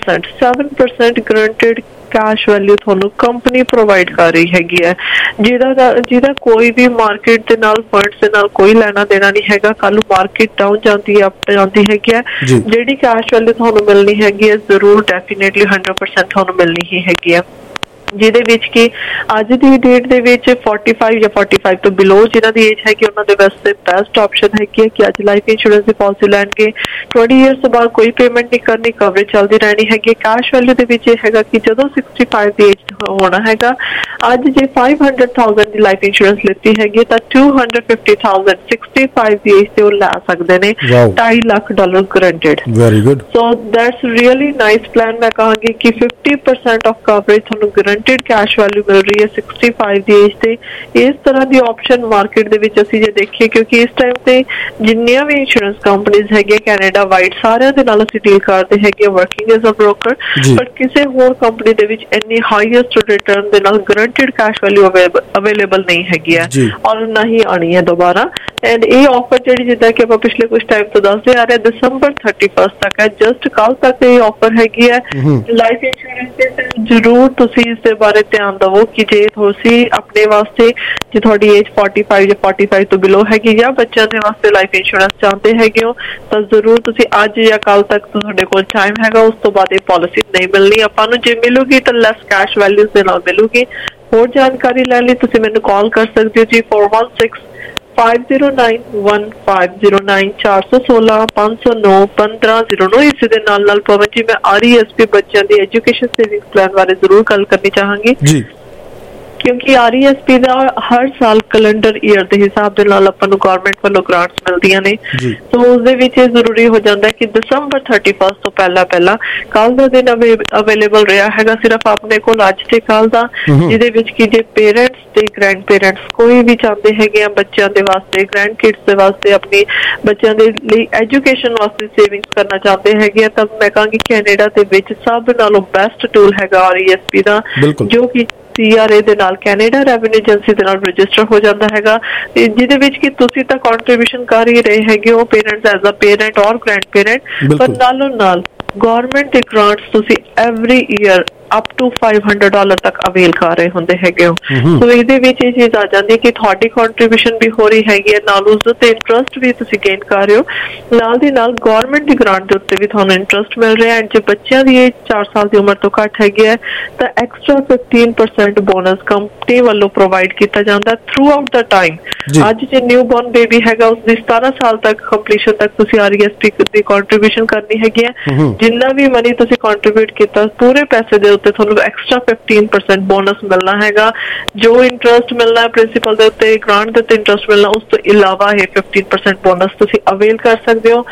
7% गारंटेड कैश वैल्यू ਤੁਹਾਨੂੰ ਕੰਪਨੀ ਪ੍ਰੋਵਾਈਡ ਕਰ ਰਹੀ ਹੈਗੀ ਹੈ, ਜਿਹਦਾ ਕੋਈ ਵੀ ਮਾਰਕੀਟ ਦੇ ਨਾਲ ਫੰਡਸ ਦੇ ਨਾਲ ਕੋਈ ਲੈਣਾ ਦੇਣਾ ਨਹੀਂ ਹੈਗਾ। ਕੱਲ ਨੂੰ ਮਾਰਕੀਟ ਡਾਊਨ ਜਾਂਦੀ ਹੈ, ਅਪ ਜਾਂਦੀ ਹੈਗੀ ਹੈ, ਜਿਹੜੀ ਕੈਸ਼ ਵੈल्यू ਤੁਹਾਨੂੰ ਮਿਲਣੀ ਹੈਗੀ ਹੈ ਜ਼ਰੂਰ ਡੈਫੀਨੇਟਲੀ 100% ਤੁਹਾਨੂੰ ਮਿਲਣੀ ਹੀ ਹੈਗੀ ਹੈ। ਜਿਹਦੇ ਵਿੱਚ ਕਿ ਅੱਜ ਦੀ ਡੇਟ ਦੇ ਵਿੱਚ 45 ਜਾਂ 45 ਤੋਂ ਬਿਲੋ ਜਿਹਨਾਂ ਦੀ ਏਜ ਹੈਗੀ ਉਹਨਾਂ ਦੇ ਵਾਸਤੇ ਬੈਸਟ ਆਪਸ਼ਨ ਹੈਗੀ ਹੈ ਕਿ ਅੱਜ ਲਾਈਫ ਇੰਸ਼ੋਰੈਂਸ ਦੀ ਪਾਲਿਸੀ ਲੈਣਗੇ। 20 ਇਅਰਸ ਤੋਂ ਬਾਅਦ ਕੋਈ ਪੇਮੈਂਟ ਨਹੀਂ ਕਰਨੀ, ਕਵਰੇਜ ਚੱਲਦੀ ਰਹਿਣੀ ਹੈਗੀ। ਕੈਸ਼ ਵੈਲਿਊ ਦੇ ਵਿੱਚ ਇਹ ਹੈਗਾ ਕਿ ਜਦੋਂ 65 ਦੀ ਏਜ ਹੋਣਾ ਹੈਗਾ, ਅੱਜ ਜੇ 500,000 ਦੀ ਲਾਈਫ ਇੰਸ਼ੋਰੈਂਸ ਲਿੱਤੀ ਹੈਗੀ ਤਾਂ 250,000 65 ਦੀ ਏਜ ਤੇ ਉਹ ਲੈ ਸਕਦੇ ਨੇ, $2.5 lakh guaranteed. Very good. So that's really nice plan. ਮੈਂ ਕਹਾਂਗੀ ਕਿ 50% ਆਫ ਕਵਰੇਜ ਤੁਹਾਨੂੰ ਗਰੰਟਡ ਕੈਸ਼ ਵੈਲਿਊ ਮਿਲ ਰਹੀ ਹੈ 65 ਦੀ ਏਜ ਤੇ। ਇਸ ਤਰ੍ਹਾਂ ਦੀ ਆਪਸ਼ਨ ਮਾਰਕੀਟ ਦੇ ਵਿੱਚ ਅਸੀਂ ਜੇ ਦੇਖੀਏ, ਕਿਉਂਕਿ ਇਸ ਟਾਈਮ ਤੇ ਜਿੰਨੀਆਂ ਵੀ ਇੰਸ਼ੋਰੈਂਸ ਕੰਪਨੀਜ਼ ਹੈਗੀਆਂ ਕੈਨੇਡਾ ਵਾਈਡ ਸਾਰਿਆਂ ਦੇ ਨਾਲ ਅਸੀਂ ਡੀਲ ਕਰਦੇ ਹੈਗੇ ਵਰਕਿੰਗ ਐਜ਼ ਅ ਬ੍ਰੋਕਰ, ਪਰ ਕਿਸੇ ਹੋਰ ਕੰਪਨੀ ਦੇ ਵਿੱਚ ਇੰਨੀ ਹਾਈਐਸਟ ਰਿਟਰਨ ਦੇ ਨਾਲ ਗਰੰਟਡ ਕੈਸ਼ ਵੈਲਿਊ ਅਵੇਲੇਬਲ ਨਹੀਂ ਹੈਗੀ ਹੈ ਔਰ ਨਾ ਹੀ ਆਣੀ ਹੈ ਦੁਬਾਰਾ। ਐਂਡ ਇਹ ਆਫਰ ਜਿਹੜੀ ਜਿੱਦਾਂ ਕਿ ਆਪਾਂ ਪਿਛਲੇ ਕੁਝ ਟਾਈਮ ਤੋਂ ਦੱਸਦੇ ਆ ਰਹੇ ਦਸੰਬਰ 31 ਤੱਕ ਹੈ, ਜਸਟ ਕੱਲ ਤੱਕ ਇਹ ਆਫਰ ਹੈਗੀ ਹੈ ਲਾਈਫ ਇੰਸ਼ੋਰੈਂਸ ਤੇ। ਜ਼ਰੂਰ ਤੁਸੀਂ ਇਸ ਦੇ ਬਾਰੇ ਧਿਆਨ ਦਵੋ ਕਿ ਜੇ ਤੁਸੀਂ ਆਪਣੇ ਵਾਸਤੇ ਜੇ ਤੁਹਾਡੀ ਏਜ 45 ਜਾਂ 45 ਤੋਂ ਬਿਲੋ ਹੈਗੀ ਜਾਂ ਬੱਚਿਆਂ ਦੇ ਵਾਸਤੇ ਲਾਈਫ ਇੰਸ਼ੋਰੈਂਸ ਚਾਹੁੰਦੇ ਹੈਗੇ ਹੋ ਤਾਂ ਜ਼ਰੂਰ ਤੁਸੀਂ ਅੱਜ ਜਾਂ ਕੱਲ ਤੱਕ ਤੁਹਾਡੇ ਕੋਲ ਟਾਈਮ ਹੈਗਾ। ਉਸ ਤੋਂ ਬਾਅਦ ਇਹ ਪਾਲਿਸੀ ਨਹੀਂ ਮਿਲਣੀ ਆਪਾਂ ਨੂੰ, ਜੇ ਮਿਲੂਗੀ ਤਾਂ ਲੈਸ ਕੈਸ਼ ਵੈਲਿਊਜ਼ ਦੇ ਨਾਲ ਮਿਲੂਗੀ। ਹੋਰ ਜਾਣਕਾਰੀ ਲੈਣ ਲਈ ਤੁਸੀਂ ਮੈਨੂੰ ਕਾਲ ਕਰ ਸਕਦੇ ਹੋ ਜੀ 416 509 1509 416 509 1509। ਇਸੇ ਦੇ ਨਾਲ ਪਵਨ ਜੀ ਮੈਂ RESP ਬੱਚਿਆਂ ਦੀ ਐਜੂਕੇਸ਼ਨ ਸੇਵਿੰਗਸ ਪਲਾਨ ਬਾਰੇ ਜ਼ਰੂਰ ਗੱਲ ਕਰਨੀ ਚਾਹਾਂਗੀ ਜੀ, ਕਿਉਂਕਿ RESP ਦਾ ਹਰ ਸਾਲ ਕੈਲੰਡਰ ਈਅਰ ਦੇ ਹਿਸਾਬ ਦੇ ਨਾਲ ਆਪਾਂ ਨੂੰ ਗਵਰਨਮੈਂਟ ਵੱਲੋਂ ਗ੍ਰਾਂਟਸ ਮਿਲਦੀਆਂ ਨੇ। ਸੋ ਉਸ ਦੇ ਵਿੱਚ ਇਹ ਜ਼ਰੂਰੀ ਹੋ ਜਾਂਦਾ ਕਿ ਦਸੰਬਰ 31 ਤੋਂ ਪਹਿਲਾਂ ਕੱਲ ਦਾ ਦਿਨ ਅਵੇਲੇਬਲ ਰਿਹਾ ਹੈਗਾ ਸਿਰਫ ਆਪਣੇ ਕੋਲ ਅੱਜ ਤੇ ਕੱਲ ਦਾ, ਜਿਹਦੇ ਵਿੱਚ ਕਿ ਜੇ ਪੇਰੈਂਟਸ ਤੇ ਗ੍ਰੈਂਡ ਪੇਰੈਂਟਸ ਕੋਈ ਵੀ ਚਾਹੁੰਦੇ ਹੈਗੇ ਆ ਬੱਚਿਆਂ ਦੇ ਵਾਸਤੇ, ਗ੍ਰੈਂਡ ਕਿਡਸ ਦੇ ਵਾਸਤੇ, ਆਪਣੀ ਬੱਚਿਆਂ ਦੇ ਲਈ ਐਜੂਕੇਸ਼ਨ ਵਾਸਤੇ ਸੇਵਿੰਗਸ ਕਰਨਾ ਚਾਹੁੰਦੇ ਹੈਗੇ ਆ, ਤਾਂ ਮੈਂ ਕਹਾਂਗੀ ਕੈਨੇਡਾ ਦੇ ਵਿੱਚ ਸਭ ਨਾਲੋਂ ਬੈਸਟ ਟੂਲ ਹੈਗਾ RESP ਦਾ, ਜੋ ਕਿ CRA ਦੇ ਨਾਲ ਕੈਨੇਡਾ ਰੈਵਨਿਊ ਏਜੰਸੀ ਦੇ ਨਾਲ ਰਜਿਸਟਰ ਹੋ ਜਾਂਦਾ ਹੈਗਾ, ਜਿਹਦੇ ਵਿੱਚ ਕਿ ਤੁਸੀਂ ਤਾਂ ਕੰਟਰੀਬਿਊਸ਼ਨ ਕਰ ਹੀ ਰਹੇ ਹੈਗੇ ਹੋ parents as a parent or grandparent, ਪਰ ਨਾਲੋਂ ਨਾਲ ਗਵਰਨਮੈਂਟ ਦੇ ਗ੍ਰਾਂਟਸ ਤੁਸੀਂ ਐਵਰੀ ਈਅਰ ਅਪ ਟੂ $500 ਤੱਕ ਅਵੇਲ ਕਰ ਰਹੇ ਹੁੰਦੇ ਹੈਗੇ ਹੋ। ਸੋ ਇਹਦੇ ਵਿੱਚ ਇਹ ਚੀਜ਼ ਆ ਜਾਂਦੀ ਹੈ ਕਿ ਤੁਹਾਡੀ ਕੰਟਰੀਬਿਊਸ਼ਨ ਵੀ ਹੋ ਰਹੀ ਹੈਗੀ ਹੈ, ਨਾਲ ਉਸ ਤੇ ਇੰਟਰਸਟ ਵੀ ਤੁਸੀਂ ਗੇਨ ਕਰ ਰਹੇ ਹੋ, ਨਾਲ ਦੀ ਨਾਲ ਗਵਰਨਮੈਂਟ ਦੀ ਗ੍ਰਾਂਟ ਦੇ ਉੱਤੇ ਵੀ ਤੁਹਾਨੂੰ ਇੰਟਰਸਟ ਮਿਲ ਰਿਹਾ। ਐਂਡ ਜੇ ਬੱਚਿਆਂ ਦੀ ਏਜ 4 ਸਾਲ ਦੀ ਉਮਰ ਤੋਂ ਘੱਟ ਹੈਗੀ ਹੈ ਤਾਂ ਐਕਸਟਰਾ 15% ਬੋਨਸ ਕੰਪਨੀ ਵੱਲੋਂ ਪ੍ਰੋਵਾਈਡ ਕੀਤਾ ਜਾਂਦਾ ਥਰੂ ਆਊਟ ਦਾ ਟਾਈਮ। ਅੱਜ ਜੇ ਨਿਊ ਬੋਰਨ ਬੇਬੀ ਹੈਗਾ ਉਸ ਦੀ 17 ਸਾਲ ਤੱਕ ਕੰਪਲੀਸ਼ਨ ਤੱਕ ਤੁਸੀਂ RESP ਦੀ ਕੰਟਰੀਬਿਊਸ਼ਨ ਕਰਨੀ ਹੈਗੀ ਹੈ। ਜਿੰਨਾ ਵੀ ਮਨੀ ਤੁਸੀਂ ਕੰਟਰੀਬਿਊਟ ਕੀਤਾ ਪੂਰੇ ਪੈਸੇ ਦੇ ਉੱਤੇ ਤੁਹਾਨੂੰ ਐਕਸਟਰਾ 15% ਬੋਨਸ ਮਿਲਣਾ ਹੈਗਾ। ਜੋ ਇੰਟਰਸਟ ਮਿਲਣਾ ਹੈ ਪ੍ਰਿੰਸੀਪਲ ਦੇ ਉੱਤੇ, ਗ੍ਰਾਂਟ ਦੇ ਉੱਤੇ ਇੰਟਰਸਟ ਮਿਲਣਾ, ਉਸ ਤੋਂ ਇਲਾਵਾ ਇਹ 15% ਬੋਨਸ ਤੁਸੀਂ ਅਵੇਲ ਕਰ ਸਕਦੇ ਹੋ।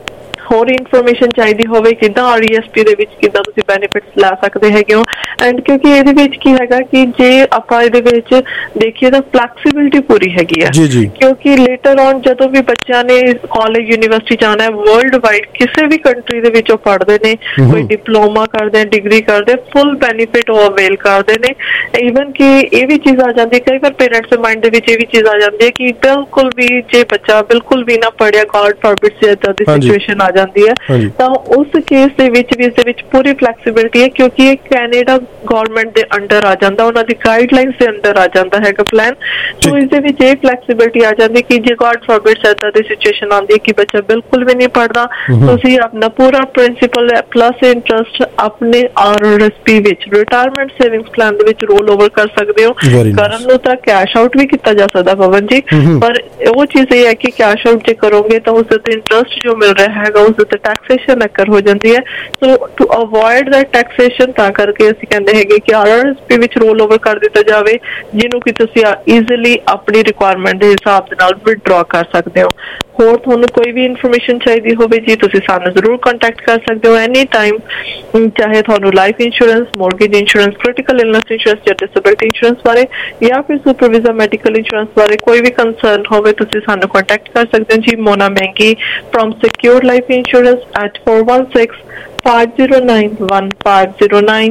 ਹੋਰ ਇਨਫੋਰਮੇਸ਼ਨ ਚਾਹੀਦੀ ਹੋਵੇ ਕਿੱਦਾਂ RESP ਦੇ ਵਿੱਚ ਕਿੱਦਾਂ ਤੁਸੀਂ ਬੈਨੀਫਿਟਸ ਲੈ ਸਕਦੇ ਹੈਗੇ ਹੋ। ਐਂਡ ਕਿਉਂਕਿ ਇਹਦੇ ਵਿੱਚ ਕੀ ਹੈਗਾ ਕਿ ਜੇ ਆਪਾਂ ਇਹਦੇ ਵਿੱਚ ਦੇਖੀਏ ਤਾਂ ਫਲੈਕਸੀਬਿਲਿਟੀ ਪੂਰੀ ਹੈਗੀ ਹੈ, ਕਿਉਂਕਿ ਲੇਟਰ ਔਨ ਜਦੋਂ ਵੀ ਬੱਚਿਆਂ ਨੇ ਕਾਲਜ ਯੂਨੀਵਰਸਿਟੀ ਜਾਣਾ ਹੈ ਵਰਲਡ ਵਾਈਡ ਕਿਸੇ ਵੀ ਕੰਟਰੀ ਦੇ ਵਿੱਚ ਉਹ ਪੜ੍ਹਦੇ ਨੇ, ਕੋਈ ਡਿਪਲੋਮਾ ਕਰਦੇ, ਡਿਗਰੀ ਕਰਦੇ, ਫੁੱਲ ਬੈਨੀਫਿਟ ਉਹ ਅਵੇਲ ਕਰਦੇ ਨੇ। ਈਵਨ ਕਿ ਇਹ ਵੀ ਚੀਜ਼ ਆ ਜਾਂਦੀ ਕਈ ਵਾਰ ਪੇਰੈਂਟਸ ਦੇ ਮਾਈਂਡ ਦੇ ਵਿੱਚ ਇਹ ਵੀ ਚੀਜ਼ ਆ ਜਾਂਦੀ ਹੈ ਕਿ ਬਿਲਕੁਲ ਵੀ ਜੇ ਬੱਚਾ ਬਿਲਕੁਲ ਵੀ ਨਾ ਪੜ੍ਹਿਆ, ਗॉड ਫॉरबिड से ਏਦਾਂ ਦੀ ਸਿਚੁਏਸ਼ਨ ਆ ਜਾਂਦੀ ਹੈ ਤਾਂ ਉਸ ਕੇਸ ਦੇ ਵਿੱਚ ਵੀ ਇਸ ਦੇ ਵਿੱਚ ਪੂਰੀ ਫਲੈਕਸੀਬਿਲਿਟੀ ਹੈ, ਕਿਉਂਕਿ ਇਹ ਕੈਨੇਡਾ ਗਵਰਨਮੈਂਟ ਦੇ ਅੰਡਰ ਆ ਜਾਂਦਾ, ਉਹਨਾਂ ਦੀ ਗਾਈਡਲਾਈਨਸ ਦੇ ਅੰਡਰ ਆ ਜਾਂਦਾ ਹੈਗਾ ਪਲਾਨ। ਸੋ ਇਸ ਦੇ ਵਿੱਚ ਇਹ ਫਲੈਕਸੀਬਿਲਿਟੀ ਆ ਜਾਂਦੀ ਕਿ ਜੇ ਗॉड फॉरबिड ਏਦਾਂ ਦੀ ਸਿਚੁਏਸ਼ਨ ਆਉਂਦੀ ਹੈ ਕਿ ਬੱਚਾ ਬਿਲਕੁਲ ਵੀ ਨਹੀਂ ਪੜ੍ਹਦਾ, ਤੁਸੀਂ ਆਪਣਾ ਪੂਰਾ ਪ੍ਰਿੰਸੀਪਲ ਪਲੱਸ ਇੰਟਰਸਟ ਆਪਣੇ RRSP ਵਿੱਚ ਰਿਟਾਇਰਮੈਂਟ ਸੇਵਿੰਗਸ ਪਲਾਨ ਦੇ ਵਿੱਚ ਰੋਲ ਓਵਰ ਕਰ ਸਕਦੇ ਹੋ। ਕਰਨ ਨੂੰ ਤਾਂ ਕੈਸ਼ ਆਊਟ ਵੀ ਕੀਤਾ ਜਾ ਸਕਦਾ ਪਵਨ ਜੀ, ਪਰ ਉਹ ਚੀਜ਼ ਇਹ ਹੈ ਕਿ ਕੈਸ਼ ਆਊਟ ਜੇ ਕਰੋਗੇ ਤਾਂ ਉਸ ਤੇ ਇੰਟਰਸਟ ਜੋ ਮਿਲ ਰਿਹਾ ਹੈਗਾ ਉਸ ਤੇ ਟੈਕਸੇਸ਼ਨ ਅਕਰ ਹੋ ਜਾਂਦੀ ਹੈ। So to avoid the taxation ਤਾਂ ਕਰਕੇ ਅਸੀਂ ਕਹਿੰਦੇ ਹੈਗੇ ਕਿ RRSP ਵਿੱਚ ਰੋਲ ਓਵਰ ਕਰ ਦਿੱਤਾ ਜਾਵੇ, ਜਿਹਨੂੰ ਕਿ ਤੁਸੀਂ ਈਜ਼ੀਲੀ ਆਪਣੀ ਰਿਕੁਆਇਰਮੈਂਟ ਦੇ ਹਿਸਾਬ ਦੇ ਨਾਲ ਵਿਦਡਰਾ ਕਰ ਸਕਦੇ ਹੋ। ਹੋਰ ਤੁਹਾਨੂੰ ਕੋਈ ਵੀ ਇਨਫੋਰਮੇਸ਼ਨ ਚਾਹੀਦੀ ਹੋਵੇ ਜੀ ਤੁਸੀਂ ਸਾਨੂੰ ਜ਼ਰੂਰ ਕੰਟੈਕਟ ਕਰ ਸਕਦੇ ਹੋ ਐਨੀ ਟਾਈਮ, ਚਾਹੇ ਤੁਹਾਨੂੰ life insurance, mortgage insurance, critical illness insurance ਜਾਂ ਡਿਸੇਬਿਲਿਟੀ ਇੰਸ਼ੋਰੈਂਸ ਬਾਰੇ ਜਾਂ ਫਿਰ ਸੁਪਰ ਵੀਜ਼ਾ ਮੈਡੀਕਲ ਇੰਸ਼ੋਰੈਂਸ ਬਾਰੇ ਕੋਈ ਵੀ ਕੰਸਰਨ ਹੋਵੇ ਤੁਸੀਂ ਸਾਨੂੰ ਕੰਟੈਕਟ ਕਰ ਸਕਦੇ ਹੋ ਜੀ। Mona Mangi from Secure Life insurance at 416-509-1509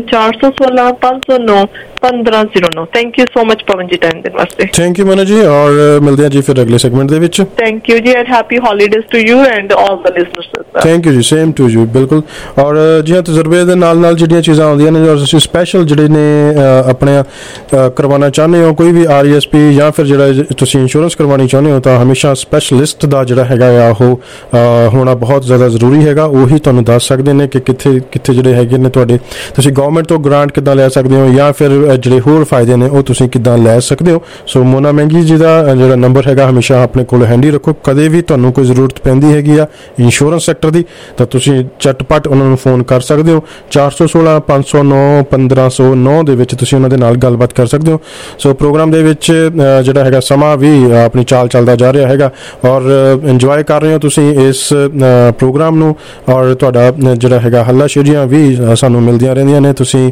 416-509-1509। Thank you so much Pawan ji time ਦੇਣ ਵਾਸਤੇ। ਥੈਂਕ ਯੂ ਮਨਾ ਜੀ, ਔਰ ਮਿਲਦੇ ਹਾਂ ਜੀ ਫਿਰ ਅਗਲੇ ਸੈਗਮੈਂਟ ਦੇ ਵਿੱਚ। ਥੈਂਕ ਯੂ ਜੀ and happy holidays to you and all the listeners. Thank you ਜੀ, ਸੇਮ ਟੂ ਯੂ। ਬਿਲਕੁਲ, ਔਰ ਜੀ ਹਾਂ ਤਜਰਬੇ ਦੇ ਨਾਲ ਨਾਲ ਜਿਹੜੀਆਂ ਚੀਜ਼ਾਂ ਆਉਂਦੀਆਂ ਨੇ ਔਰ ਤੁਸੀਂ ਸਪੈਸ਼ਲ ਜਿਹੜੇ ਨੇ ਆਪਣੇ ਕਰਵਾਉਣਾ ਚਾਹੁੰਦੇ ਹੋ ਕੋਈ ਵੀ RESP ਜਾਂ ਫਿਰ ਜਿਹੜਾ ਤੁਸੀਂ ਇੰਸ਼ੋਰੈਂਸ ਕਰਵਾਉਣੀ ਚਾਹੁੰਦੇ ਹੋ ਤਾਂ ਹਮੇਸ਼ਾ ਸਪੈਸ਼ਲਿਸਟ ਦਾ ਜਿਹੜਾ ਹੈਗਾ ਆ ਉਹ ਹੋਣਾ ਬਹੁਤ ਜ਼ਿਆਦਾ ਜ਼ਰੂਰੀ ਹੈਗਾ। ਉਹੀ ਤੁਹਾਨੂੰ ਦੱਸ ਸਕਦੇ ਨੇ ਕਿ ਕਿੱਥੇ ਜਿਹੜੇ ਹੈਗੇ ਨੇ ਤੁਹਾਡੇ ਤੁਸੀਂ ਗਵਰਨਮੈਂਟ ਤੋਂ ਗ੍ਰਾਂਟ ਕਿੱਦਾਂ ਲੈ ਸਕਦੇ ਹੋ ਜਾਂ ਫਿਰ ਜਿਹੜੇ ਹੋਰ ਫਾਇਦੇ ਨੇ ਉਹ ਤੁਸੀਂ ਕਿੱਦਾਂ ਲੈ ਸਕਦੇ ਹੋ। ਸੋ ਮੋਨਾ ਮੈਂਗੀ ਜੀ ਦਾ ਜਿਹੜਾ ਨੰਬਰ ਹੈਗਾ ਹਮੇਸ਼ਾ ਆਪਣੇ ਕੋਲ ਹੈਂਡੀ ਰੱਖੋ। ਕਦੇ ਵੀ ਤੁਹਾਨੂੰ ਕੋਈ ਜ਼ਰੂਰਤ ਪੈਂਦੀ ਹੈਗੀ ਆ ਇੰਸ਼ੋਰੈਂਸ ਸੈਕਟਰ ਦੀ ਤਾਂ ਤੁਸੀਂ ਝਟਪਟ ਉਹਨਾਂ ਨੂੰ ਫੋਨ ਕਰ ਸਕਦੇ ਹੋ। 416-509-1509 ਦੇ ਵਿੱਚ ਤੁਸੀਂ ਉਹਨਾਂ ਦੇ ਨਾਲ ਗੱਲਬਾਤ ਕਰ ਸਕਦੇ ਹੋ। ਸੋ ਪ੍ਰੋਗਰਾਮ ਦੇ ਵਿੱਚ ਜਿਹੜਾ ਹੈਗਾ ਸਮਾਂ ਵੀ ਆਪਣੀ ਚਾਲ ਚੱਲਦਾ ਜਾ ਰਿਹਾ ਹੈਗਾ ਔਰ ਇੰਜੋਏ ਕਰ ਰਹੇ ਹੋ ਤੁਸੀਂ ਇਸ ਪ੍ਰੋਗਰਾਮ ਨੂੰ ਔਰ ਤੁਹਾਡਾ ਜਿਹੜਾ ਹੈਗਾ ਹੱਲਾਸ਼ੇਰੀਆਂ ਵੀ ਸਾਨੂੰ ਮਿਲਦੀਆਂ ਰਹਿੰਦੀਆਂ ਨੇ। ਤੁਸੀਂ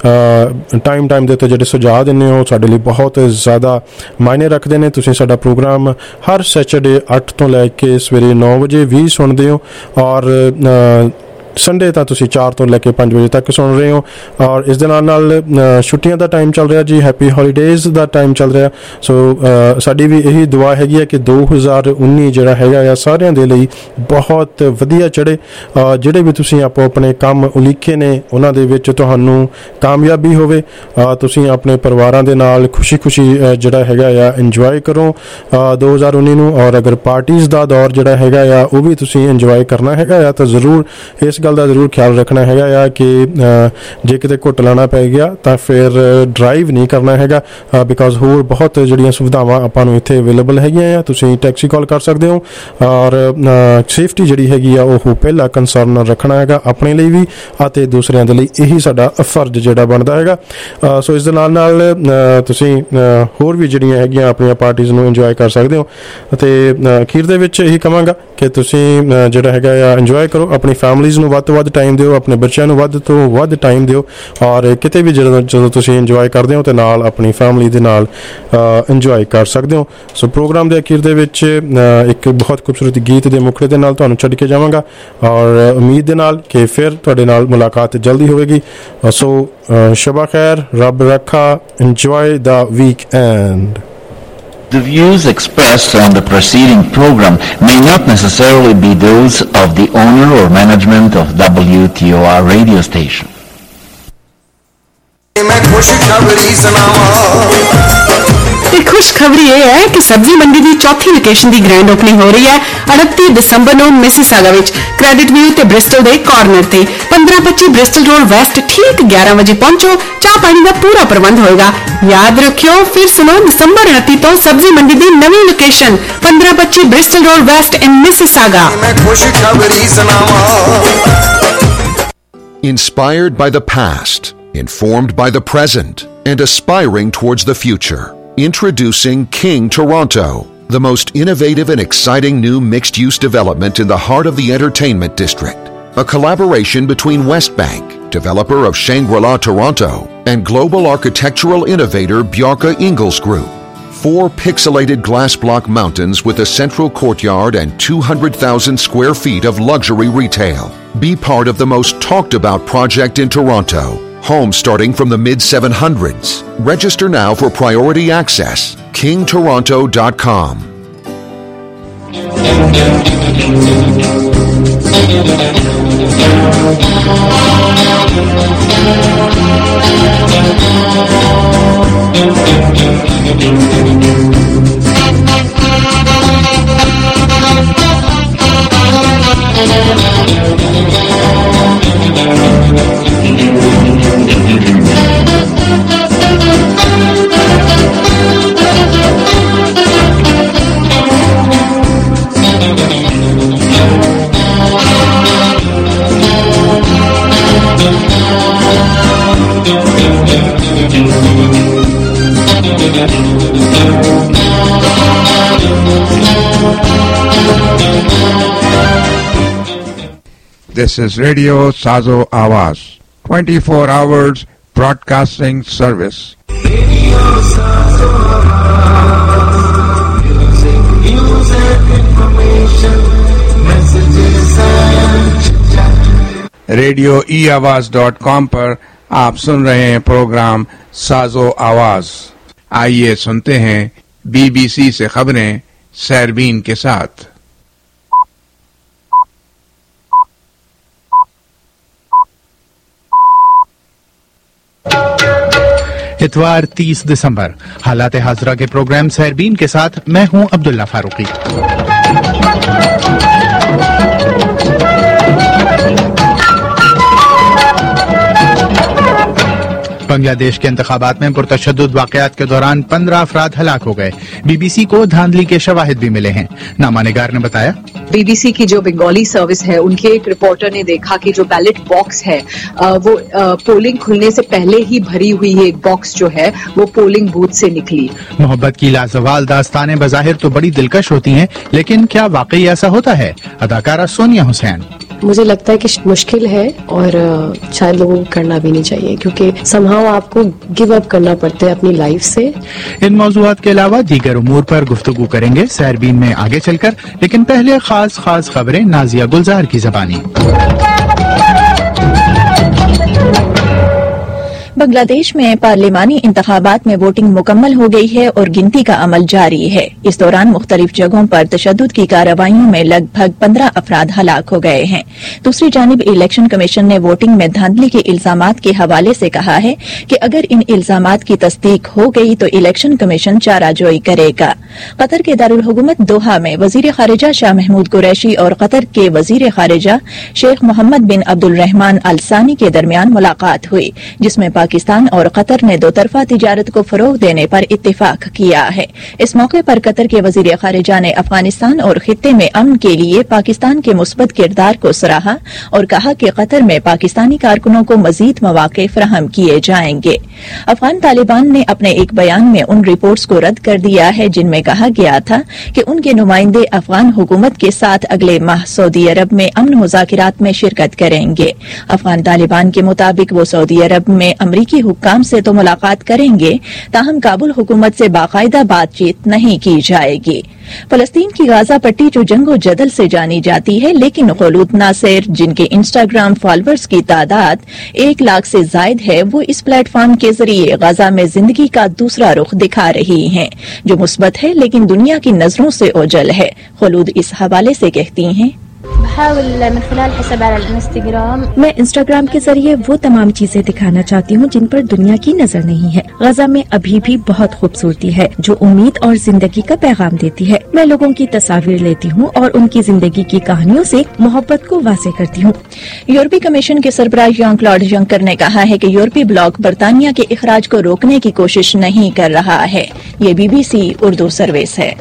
ਟਾਈਮ ਦੇ ਉੱਤੇ ਜਿਹੜੇ ਸੁਝਾਅ ਦਿੰਦੇ ਹੋ ਸਾਡੇ ਲਈ ਬਹੁਤ ਜ਼ਿਆਦਾ ਮਾਇਨੇ ਰੱਖਦੇ ਨੇ। ਤੁਸੀਂ ਸਾਡਾ ਪ੍ਰੋਗਰਾਮ ਹਰ ਸੈਚਰਡੇ 8 ਤੋਂ ਲੈ ਕੇ ਸਵੇਰੇ 9 ਵਜੇ ਵੀ ਸੁਣਦੇ ਹੋ ਔਰ ਸੰਡੇ ਤਾਂ ਤੁਸੀਂ 4 ਤੋਂ ਲੈ ਕੇ 5 ਵਜੇ ਤੱਕ ਸੁਣ ਰਹੇ ਹੋ ਔਰ ਇਸ ਦੇ ਨਾਲ ਛੁੱਟੀਆਂ ਦਾ ਟਾਈਮ ਚੱਲ ਰਿਹਾ ਜੀ, ਹੈਪੀ ਹੌਲੀਡੇਜ਼ ਦਾ ਟਾਈਮ ਚੱਲ ਰਿਹਾ। ਸੋ ਸਾਡੀ ਵੀ ਇਹੀ ਦੁਆ ਹੈਗੀ ਹੈ ਕਿ 2019 ਜਿਹੜਾ ਹੈਗਾ ਆ ਸਾਰਿਆਂ ਦੇ ਲਈ ਬਹੁਤ ਵਧੀਆ ਚੜ੍ਹੇ। ਜਿਹੜੇ ਵੀ ਤੁਸੀਂ ਆਪੋ ਆਪਣੇ ਕੰਮ ਉਲੀਕੇ ਨੇ ਉਹਨਾਂ ਦੇ ਵਿੱਚ ਤੁਹਾਨੂੰ ਕਾਮਯਾਬੀ ਹੋਵੇ। ਤੁਸੀਂ ਆਪਣੇ ਪਰਿਵਾਰਾਂ ਦੇ ਨਾਲ ਖੁਸ਼ੀ ਜਿਹੜਾ ਹੈਗਾ ਆ ਇੰਜੋਏ ਕਰੋ 2019 ਨੂੰ। ਔਰ ਅਗਰ ਪਾਰਟੀਜ਼ ਦਾ ਦੌਰ ਜਿਹੜਾ ਹੈਗਾ ਆ ਉਹ ਵੀ ਤੁਸੀਂ ਇੰਜੋਏ ਕਰਨਾ ਹੈਗਾ ਆ ਤਾਂ ਜ਼ਰੂਰ ਇਸ ਗੱਲ ਦਾ ਜ਼ਰੂਰ ਖਿਆਲ ਰੱਖਣਾ ਹੈਗਾ ਆ ਕਿ ਜੇ ਕਿਤੇ ਘੁੱਟ ਲਾਣਾ ਪੈ ਗਿਆ ਤਾਂ ਫਿਰ ਡਰਾਈਵ ਨਹੀਂ ਕਰਨਾ ਹੈਗਾ ਬਿਕਾਜ਼ ਹੋਰ ਬਹੁਤ ਜਿਹੜੀਆਂ ਸੁਵਿਧਾਵਾਂ ਆਪਾਂ ਨੂੰ ਇੱਥੇ ਅਵੇਲੇਬਲ ਹੈਗੀਆਂ ਆ। ਤੁਸੀਂ ਟੈਕਸੀ ਕਾਲ ਕਰ ਸਕਦੇ ਹੋ ਔਰ ਸੇਫਟੀ ਜਿਹੜੀ ਹੈਗੀ ਆ ਉਹ ਪਹਿਲਾ ਕੰਸਰਨ ਰੱਖਣਾ ਹੈਗਾ ਆਪਣੇ ਲਈ ਵੀ ਅਤੇ ਦੂਸਰਿਆਂ ਦੇ ਲਈ। ਇਹੀ ਸਾਡਾ ਫਰਜ਼ ਜਿਹੜਾ ਬਣਦਾ ਹੈਗਾ। ਸੋ ਇਸ ਦੇ ਨਾਲ ਤੁਸੀਂ ਹੋਰ ਵੀ ਜਿਹੜੀਆਂ ਹੈਗੀਆਂ ਆਪਣੀਆਂ ਪਾਰਟੀਜ਼ ਨੂੰ ਇੰਜੋਏ ਕਰ ਸਕਦੇ ਹੋ ਅਤੇ ਅਖੀਰ ਦੇ ਵਿੱਚ ਇਹੀ ਕਹਾਂਗਾ ਕਿ ਤੁਸੀਂ ਜਿਹੜਾ ਹੈਗਾ ਆ ਇੰਜੋਏ ਕਰੋ, ਆਪਣੀ ਫੈਮਲੀਜ਼ ਨੂੰ ਵੱਧ ਤੋਂ ਵੱਧ ਟਾਈਮ ਦਿਓ, ਆਪਣੇ ਬੱਚਿਆਂ ਨੂੰ ਵੱਧ ਤੋਂ ਵੱਧ ਟਾਈਮ ਦਿਓ ਔਰ ਕਿਤੇ ਵੀ ਜਦੋਂ ਤੁਸੀਂ ਇੰਜੋਏ ਕਰਦੇ ਹੋ ਤੇ ਨਾਲ ਆਪਣੀ ਫੈਮਲੀ ਦੇ ਨਾਲ ਇੰਜੋਏ ਕਰ ਸਕਦੇ ਹੋ। ਸੋ ਪ੍ਰੋਗਰਾਮ ਦੇ ਅਖੀਰ ਦੇ ਵਿੱਚ ਇੱਕ ਬਹੁਤ ਖੂਬਸੂਰਤ ਗੀਤ ਦੇ ਮੁਖੜੇ ਦੇ ਨਾਲ ਤੁਹਾਨੂੰ ਛੱਡ ਕੇ ਜਾਵਾਂਗਾ ਔਰ ਉਮੀਦ ਦੇ ਨਾਲ ਕਿ ਫਿਰ ਤੁਹਾਡੇ ਨਾਲ ਮੁਲਾਕਾਤ ਜਲਦੀ ਹੋਵੇਗੀ। ਸੋ ਸ਼ਬਾ ਖੈਰ, ਰੱਬ ਰੱਖਾ, enjoy the weekend. The views expressed on the preceding program may not necessarily be those of the owner or management of WTOR radio station. खुशखबरी ये है कि सब्जी मंडी की चौथी लोकेशन की ग्रैंड ओपनिंग हो रही है 29 दिसंबर ਨੂੰ ਮਿਸੀਸਾਗਾ ਵਿੱਚ ਕ੍ਰੈਡਿਟ ਵਿਊ ਤੇ ਬ੍ਰਿਸਟਲ ਦੇ ਕਾਰਨਰ ਤੇ 1525 ਬ੍ਰਿਸਟਲ ਰੋਡ ਵੈਸਟ ਠੀਕ 11 ਵਜੇ ਪਹੁੰਚੋ ਚਾਹ ਪਾਣੀ ਦਾ ਪੂਰਾ ਪ੍ਰਬੰਧ ਹੋਏਗਾ ਯਾਦ ਰੱਖਿਓ ਫਿਰ ਸੁਣੋ ਦਸੰਬਰ 29 ਤੋਂ ਸਬਜ਼ੀ ਮੰਡੀ ਦੀ ਨਵੀਂ location 1525 Bristol road west in Mississauga Inspired by the past, informed by the present, and aspiring towards the future. Introducing King Toronto, the most innovative and exciting new mixed-use development in the heart of the entertainment district. A collaboration between Westbank, developer of Shangri-La Toronto, and global architectural innovator Bjarke Ingels Group. 4 pixelated glass block mountains with a central courtyard and 200,000 square feet of luxury retail. Be part of the most talked about project in Toronto. Homes starting from the mid-700s. Register now for priority access. KingToronto.com. This is Radio Sazo Awaz, 24 hours broadcasting service. Radio Sazo Awaz, music, information, messages and chat. RadioEawaz.com पर आप सुन रहे हैं प्रोग्राम साजो आवाज। आइए सुनते हैं BBC से खबरें सैरबीन के साथ। इतवार 30 दिसंबर हालात हाजरा के प्रोग्राम सैरबीन के साथ मैं हूं अब्दुल्ला फारूकी। बांग्लादेश के इंतखाबात में पुरतशद्दुद वाकयात के दौरान 15 अफराद हलाक हो गए। बीबीसी को धांधली के शवाहिद भी मिले हैं। नामानिगार ने बताया, बीबीसी की जो बंगाली सर्विस है उनके एक रिपोर्टर ने देखा कि जो बैलेट बॉक्स है वो पोलिंग खुलने से पहले ही भरी हुई एक बॉक्स जो है वो पोलिंग बूथ से निकली। मोहब्बत की लाजवाल दास्तानें बज़ाहिर तो बड़ी दिलकश होती हैं, लेकिन क्या वाकई ऐसा होता है? अदाकारा सोनिया हुसैन। मुझे लगता है कि मुश्किल है और शायद लोगों को करना भी नहीं चाहिए, क्योंकि समहाउ आपको गिव अप करना पड़ता है अपनी लाइफ से। इन मौज़ूआत के अलावा दीगर उमूर पर गुफ्तगू करेंगे सैरबीन में आगे चलकर, लेकिन पहले खास खबरें नाजिया गुलजार की ज़बानी। बांग्लादेश में पार्लिमानी इंतखाबात में वोटिंग मुकम्मल हो गई है और गिनती का अमल जारी है। इस दौरान मुख्तलिफ जगहों पर तशद्दुद की कार्रवाइयों में लगभग 15 अफराद हलाक हो गए हैं। दूसरी जानिब इलेक्शन कमीशन ने वोटिंग में धांधली के इल्जामात के हवाले से कहा है कि अगर इन इल्जामात की तस्दीक हो गई तो इलेक्शन कमीशन चाराजोई करेगा। कतर के दारुल हुकूमत दोहा में वजीर खारिजा शाह महमूद कुरैशी और कतर के वजीर खारिजा शेख मोहम्मद बिन अब्दुल रहमान अल सानी के दरमियान मुलाकात हुई, जिसमें पाकिस्तान और कतर ने दो तरफा तिजारत को फरोग देने पर इत्तेफाक किया है। इस मौके पर कतर के वजीर खारिजा ने अफगानिस्तान और खित्ते में अमन के लिए पाकिस्तान के मुस्बत किरदार को सराहा और कहा कि कतर में पाकिस्तानी कारकुनों को मजीद मौके फराहम किए जाएंगे। अफगान तालिबान ने अपने एक बयान में उन रिपोर्ट्स को रद्द कर दिया है जिनमें कहा गया था कि उनके नुमाइंदे अफगान हुकूमत के साथ अगले माह सऊदी अरब में अमन मुज़ाकिरात में शिरकत करेंगे। अफगान तालिबान के मुताबिक वो सऊदी अरब में अमरीकी हुक्काम से तो मुलाकात करेंगे, ताहम काबुल हुकूमत से बाकायदा बातचीत नहीं की जाएगी। फलस्तीन की गाजा पट्टी जो जंगो जदल से जानी जाती है, लेकिन खलूद नासिर जिनके इंस्टाग्राम फॉलोअर्स की तादाद 1 लाख से जायद है, वो इस प्लेटफॉर्म के जरिए गाजा में जिंदगी का दूसरा रुख दिखा रही हैं, जो मुस्बत है लेकिन दुनिया की नजरों से ओझल है। खलूद इस हवाले से कहती हैं, میں انسٹاگرام کے ذریعے وہ تمام چیزیں دکھانا چاہتی ہوں جن پر دنیا کی نظر نہیں ہے. غزہ میں ابھی بھی بہت خوبصورتی ہے جو امید اور زندگی کا پیغام دیتی ہے. میں لوگوں کی تصاویر لیتی ہوں اور ان کی زندگی کی کہانیوں سے محبت کو واضح کرتی ہوں. یورپی کمیشن کے سربراہ ژان کلاڈ جنکر نے کہا ہے کہ یورپی بلاک برطانیہ کے اخراج کو روکنے کی کوشش نہیں کر رہا ہے. یہ BBC اردو سروس ہے.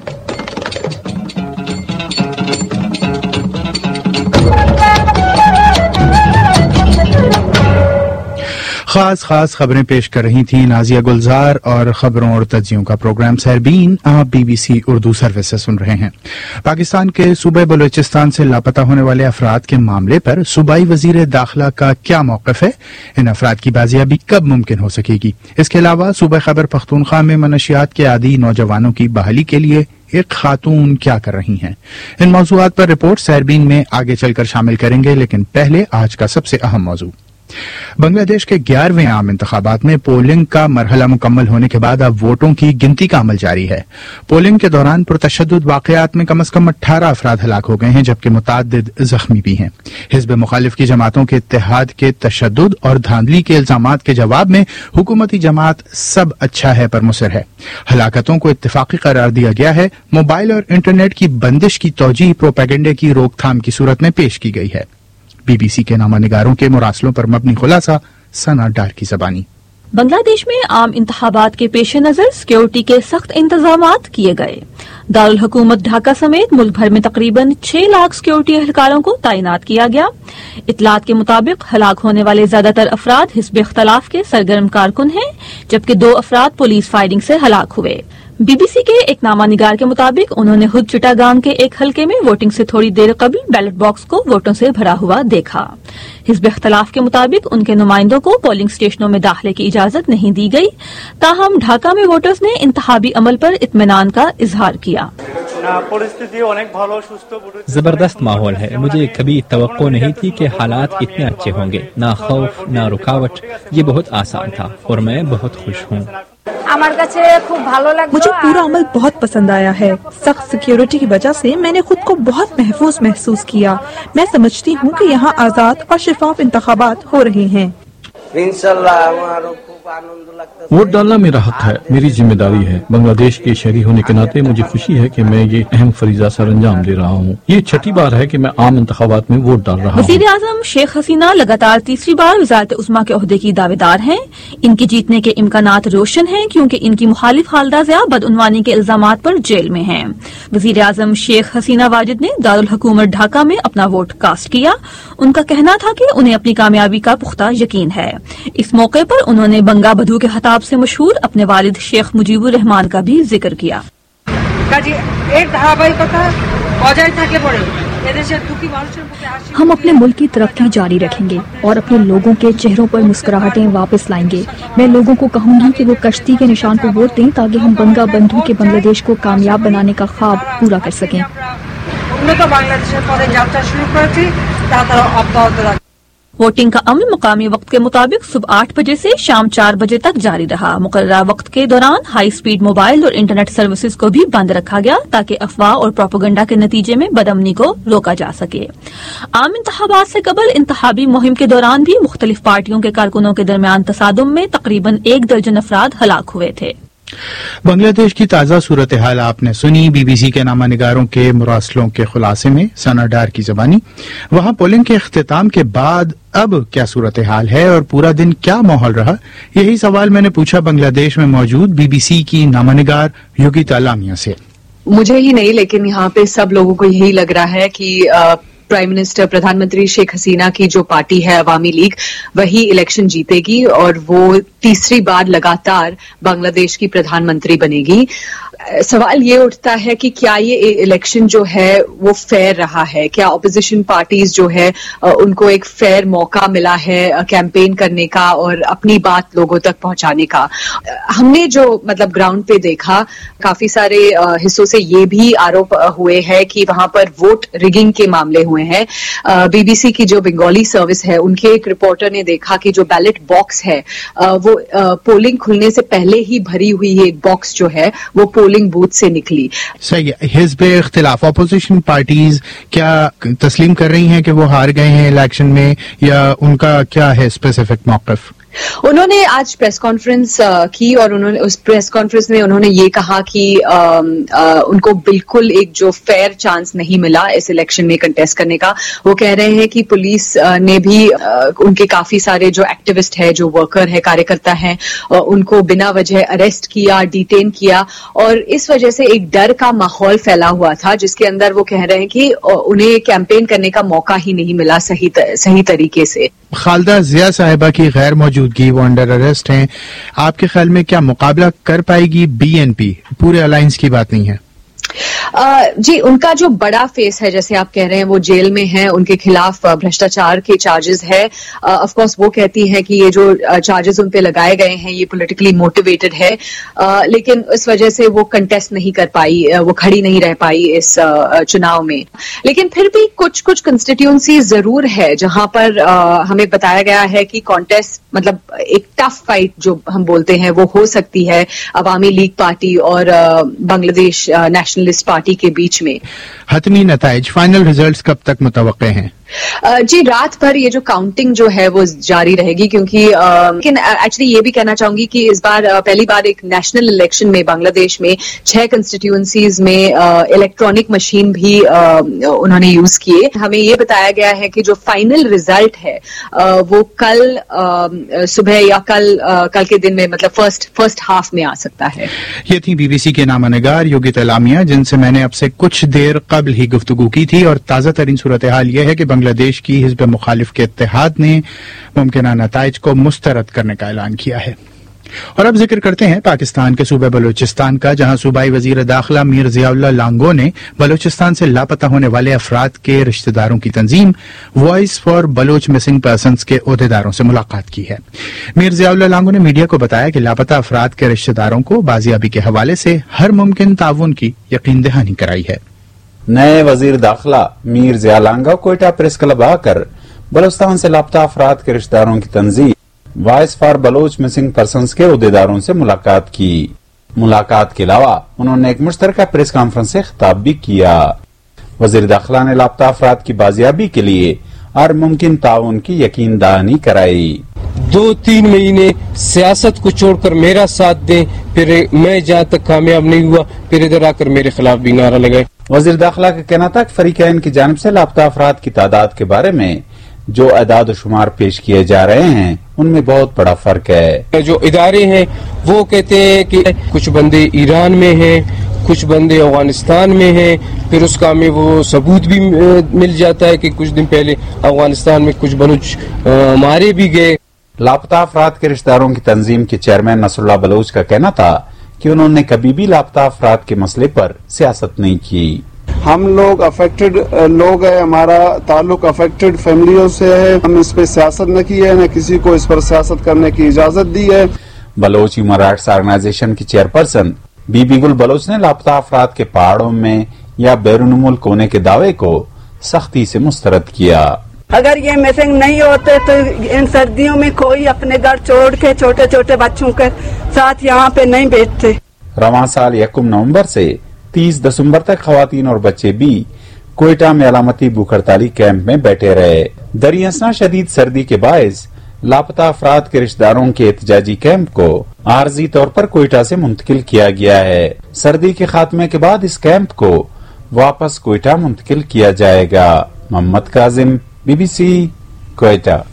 خاص خبریں پیش کر رہی تھیں نازیہ گلزار اور خبروں اور تجزیوں کا پروگرام سہربین آپ BBC اردو سروس سے سن رہے ہیں. پاکستان کے صوبہ بلوچستان سے لاپتہ ہونے والے افراد کے معاملے پر صوبائی وزیر داخلہ کا کیا موقف ہے؟ ان افراد کی بازیابی کب ممکن ہو سکے گی؟ اس کے علاوہ صوبہ خیبر پختونخوا میں منشیات کے عادی نوجوانوں کی بحالی کے لیے ایک خاتون کیا کر رہی ہیں؟ ان موضوعات پر رپورٹ سہربین میں آگے چل کر شامل کریں گے، لیکن پہلے آج کا سب سے اہم موضوع. بنگلہ دیش کے 11ویں عام انتخابات میں پولنگ کا مرحلہ مکمل ہونے کے بعد اب ووٹوں کی گنتی کا عمل جاری ہے. پولنگ کے دوران پرتشدد واقعات میں کم از کم 18 افراد ہلاک ہو گئے ہیں جبکہ متعدد زخمی بھی ہیں. حزب مخالف کی جماعتوں کے اتحاد کے تشدد اور دھاندلی کے الزامات کے جواب میں حکومتی جماعت سب اچھا ہے پر مصر ہے. ہلاکتوں کو اتفاقی قرار دیا گیا ہے. موبائل اور انٹرنیٹ کی بندش کی توجیہ پروپیگنڈے کی روک تھام کی صورت میں پیش کی گئی ہے. BBC کے نامہ نگاروں کے مراسلوں پر مبنی خلاصہ ثنا ڈار کی زبانی. بنگلہ دیش میں عام انتخابات کے پیش نظر سیکیورٹی کے سخت انتظامات کیے گئے. دارالحکومت ڈھاکہ سمیت ملک بھر میں تقریباً 6 لاکھ سیکیورٹی اہلکاروں کو تعینات کیا گیا. اطلاعات کے مطابق ہلاک ہونے والے زیادہ تر افراد حزب اختلاف کے سرگرم کارکن ہیں جبکہ 2 افراد پولیس فائرنگ سے ہلاک ہوئے. BBC کے ایک نامہ نگار کے مطابق انہوں نے خود چٹاگانگ کے ایک حلقے میں ووٹنگ سے تھوڑی دیر قبل بیلٹ باکس کو ووٹوں سے بھرا ہوا دیکھا. حزب اختلاف کے مطابق ان کے نمائندوں کو پولنگ اسٹیشنوں میں داخلے کی اجازت نہیں دی گئی. تاہم ڈھاکہ میں ووٹرز نے انتخابی عمل پر اطمینان کا اظہار کیا. زبردست ماحول ہے. مجھے کبھی توقع نہیں تھی کہ حالات اتنے اچھے ہوں گے. نہ خوف نہ رکاوٹ. یہ بہت آسان تھا اور میں بہت خوش ہوں. مجھے پورا عمل بہت پسند آیا ہے. سخت سیکیورٹی کی وجہ سے میں نے خود کو بہت محفوظ محسوس کیا. میں سمجھتی ہوں کہ یہاں آزاد اور شفاف انتخابات ہو رہے ہیں. ووٹ ڈالنا میرا حق ہے، میری ذمہ داری ہے. بنگلہ دیش کے شہری ہونے کے ناطے مجھے خوشی ہے کہ میں یہ اہم فریضہ سر انجام دے رہا ہوں. یہ 6ٹھی بار ہے کہ میں عام انتخابات میں ووٹ ڈال رہا ہوں. وزیر اعظم شیخ حسینہ لگاتار تیسری بار وزارت عظمیٰ کے عہدے کی دعوے دار ہیں. ان کے جیتنے کے امکانات روشن ہیں کیونکہ ان کی مخالف خالدہ ضیاء بدعنوانی کے الزامات پر جیل میں ہیں. وزیر اعظم شیخ حسینہ واجد نے دارالحکومت ڈھاکہ میں اپنا ووٹ کاسٹ کیا. ان کا کہنا تھا کہ انہیں اپنی کامیابی کا پختہ یقین ہے. اس موقع پر انہوں نے بنگا بدھو کے خطاب سے مشہور اپنے والد شیخ مجیب الرحمان کا بھی ذکر کیا. ہم اپنے ملک کی ترقی جاری رکھیں گے اور اپنے لوگوں کے چہروں پر مسکراہٹیں واپس لائیں گے. میں لوگوں کو کہوں گی کہ وہ کشتی کے نشان کو ووٹ دیں تاکہ ہم بنگا بندھو کے بنگلہ دیش کو کامیاب بنانے کا خواب پورا کر سکیں. ووٹنگ کا عمل مقامی وقت کے مطابق صبح 8 بجے سے شام 4 بجے تک جاری رہا. مقررہ وقت کے دوران ہائی سپیڈ موبائل اور انٹرنیٹ سروسز کو بھی بند رکھا گیا تاکہ افواہ اور پروپیگنڈا کے نتیجے میں بدامنی کو روکا جا سکے. عام انتخابات سے قبل انتخابی مہم کے دوران بھی مختلف پارٹیوں کے کارکنوں کے درمیان تصادم میں تقریباً 1 درجن افراد ہلاک ہوئے تھے. بنگلہ دیش کی تازہ صورتحال آپ نے سنی. BBC کے نامہ نگاروں کے مراسلوں کے خلاصے میں ثنا ڈار کی زبانی. وہاں پولنگ کے اختتام کے بعد اب کیا صورتحال ہے اور پورا دن کیا ماحول رہا؟ یہی سوال میں نے پوچھا بنگلہ دیش میں موجود BBC کی نامہ نگار یوگیتا لامیہ سے. مجھے ہی نہیں لیکن یہاں پہ سب لوگوں کو یہی لگ رہا ہے کہ پرائم منسٹر پردھان منتری شیخ حسینہ کی جو پارٹی ہے عوامی لیگ وہی الیکشن جیتے گی اور وہ تیسری بار لگاتار بنگلہ دیش کی پردھان منتری بنے گی. سوال یہ اٹھتا ہے کہ کیا یہ الیکشن جو ہے وہ فیئر رہا ہے؟ کیا اپوزیشن پارٹیز جو ہے ان کو ایک فیئر موقع ملا ہے کیمپین کرنے کا اور اپنی بات لوگوں تک پہنچانے کا؟ ہم نے جو مطلب گراؤنڈ پہ دیکھا کافی سارے حصوں سے یہ بھی آروپ ہوئے ہیں کہ وہاں پر ووٹ ریگنگ کے معاملے ہوئے ہیں. BBC کی جو بنگالی سروس ہے ان کے ایک رپورٹر نے دیکھا کہ جو بیلٹ باکس ہے وہ वो पोलिंग खुलने से पहले ही भरी हुई एक बॉक्स जो है वो पोलिंग बूथ से निकली। सही है। हिज़्ब इख्तिलाफ अपोजिशन पार्टीज क्या तस्लीम कर रही हैं कि वो हार गए हैं इलेक्शन में, या उनका क्या है स्पेसिफिक मौक़िफ़? उन्होंने आज प्रेस कॉन्फ्रेंस की और उन्होंने उस प्रेस कॉन्फ्रेंस में उन्होंने ये कहा कि उनको बिल्कुल एक जो फेयर चांस नहीं मिला इस इलेक्शन में कंटेस्ट करने का। वो कह रहे हैं कि पुलिस ने भी उनके काफी सारे जो एक्टिविस्ट है, जो वर्कर है, कार्यकर्ता हैं, उनको बिना वजह अरेस्ट किया, डिटेन किया, और इस वजह से एक डर का माहौल फैला हुआ था जिसके अंदर वो कह रहे हैं कि उन्हें कैंपेन करने का मौका ही नहीं मिला सही तरीके से। खालिदा जिया साहिबा की गैर मौजूदगी, वो अंडर अरेस्ट हैं, आपके ख्याल में क्या मुकाबला कर पाएगी बीएनपी? पूरे अलायंस की बात नहीं है। जी, उनका जो बड़ा फेस है, जैसे आप कह रहे हैं, वो जेल में है, उनके खिलाफ भ्रष्टाचार के चार्जेस है। ऑफ कोर्स वो कहती है कि ये जो चार्जेस उन पे लगाए गए हैं ये पॉलिटिकली मोटिवेटेड है, लेकिन इस वजह से वो कंटेस्ट नहीं कर पाई, वो खड़ी नहीं रह पाई इस चुनाव में। लेकिन फिर भी कुछ कंस्टिट्यूएंसी जरूर है जहां पर हमें बताया गया है कि कॉन्टेस्ट मतलब एक टफ फाइट जो हम बोलते हैं वो हो सकती है अवामी लीग पार्टी और बांग्लादेश नेशनलिस्ट पार्टी के बीच में। हतमी नताइज, फाइनल रिजल्ट्स कब तक मुतवक्के हैं? जी, रात भर ये जो काउंटिंग जो है वो जारी रहेगी, क्योंकि लेकिन एक्चुअली ये भी कहना चाहूंगी कि इस बार पहली बार एक नेशनल इलेक्शन में बांग्लादेश में 6 कंस्टिट्यूएंसीज में इलेक्ट्रॉनिक मशीन भी उन्होंने यूज किए। हमें ये बताया गया है कि जो फाइनल रिजल्ट है वो कल सुबह या कल के दिन में, मतलब फर्स्ट हाफ में आ सकता है। ये थी बीबीसी के नामानिगार योगिता इलामिया, जिनसे मैंने अब से कुछ देर कबल ही गुफ्तगू की थी, और ताज़ा तरीन सूरत हाल यह है कि बांग्लादेश की हिज़्ब मुखालिफ के इत्तेहाद ने मुमकिना नताइज को मुस्तरद करने का ऐलान किया है। और अब जिक्र करते हैं पाकिस्तान के सूबे बलूचिस्तान का, जहां सूबाई वजीर दाखिला मीर ज़ियाउल्लाह लांगो ने बलूचिस्तान से लापता होने वाले अफराद के रिश्तेदारों की तंजीम voice for Baloch missing persons के ओहदेदारों से मुलाकात की है। मीर ज़ियाउल्लाह लांगो ने मीडिया को बताया कि लापता अफराद के रिश्तेदारों को बाजियाबी के हवाले से हर मुमकिन ताउन की यकीन दहानी कराई है। नए वजीर दाखिला मीर ज़िया लांगा कोयटा प्रेस क्लब आकर बलूचिस्तान से लापता अफराद के रिश्तेदारों की तंजीम voice for Baloch missing persons के ओहदेदारों से मुलाकात की। मुलाकात के अलावा उन्होंने एक मुश्तरका प्रेस कॉन्फ्रेंस से खिताब भी किया। वजीर दाखिला ने लापता अफराद की बाजियाबी के लिए हर मुमकिन ताउन की यकीन दहानी कराई। 2-3 महीने सियासत को छोड़कर मेरा साथ दें, फिर मैं जहाँ तक कामयाब नहीं हुआ फिर इधर आकर मेरे खिलाफ भी नारा लगाए। वजीर दाखिला का कहना था कि फरीकैन की जानिब से लापता अफराद की तादाद के बारे में जो अदाद शुमार पेश किए जा रहे हैं उनमें बहुत बड़ा फर्क है। जो इदारे हैं वो कहते हैं कि कुछ बंदे ईरान में हैं, कुछ बंदे अफगानिस्तान में हैं, फिर उसका हमें वो सबूत भी मिल जाता है कि कुछ दिन पहले अफगानिस्तान में कुछ बलूच मारे भी गए। लापता अफराद के रिश्तेदारों की तंजीम के चेयरमैन नसरुल्लाह बलोच का कहना था कि उन्होंने कभी भी लापता अफराद के मसले पर सियासत नहीं की। हम लोग अफेक्टेड लोग हैं, हमारा ताल्लुक अफेक्टेड फैमिलियों से है, हम इस पे सियासत न की है, न किसी को इस पर सियासत करने की इजाजत दी है। बलोच ह्यूमन राइट्स ऑर्गेनाइजेशन की चेयरपर्सन बीबी गुल बलोच ने लापता अफराद के पहाड़ों में या बैरून मुल्क होने के दावे को सख्ती से मुस्तरद किया। अगर ये मिसिंग नहीं होते तो इन सर्दियों में कोई अपने घर छोड़ के छोटे छोटे बच्चों के साथ यहाँ पे नहीं बैठते। रवां साल 1 नवंबर से 30 दिसंबर तक खवातीन और बच्चे भी कोयटा में अलामती भूख हड़ताली कैंप में बैठे रहे। दरियासना शदीद सर्दी के बायस लापता अफराद के रिश्तेदारों के एहतजाजी कैंप को आर्जी तौर पर कोयटा से मुंतकिल किया गया है। सर्दी के खात्मे के बाद इस कैंप को वापस कोयटा मुंतकिल किया जाएगा। मोहम्मद काजिम, बीबीसी, कोयटा।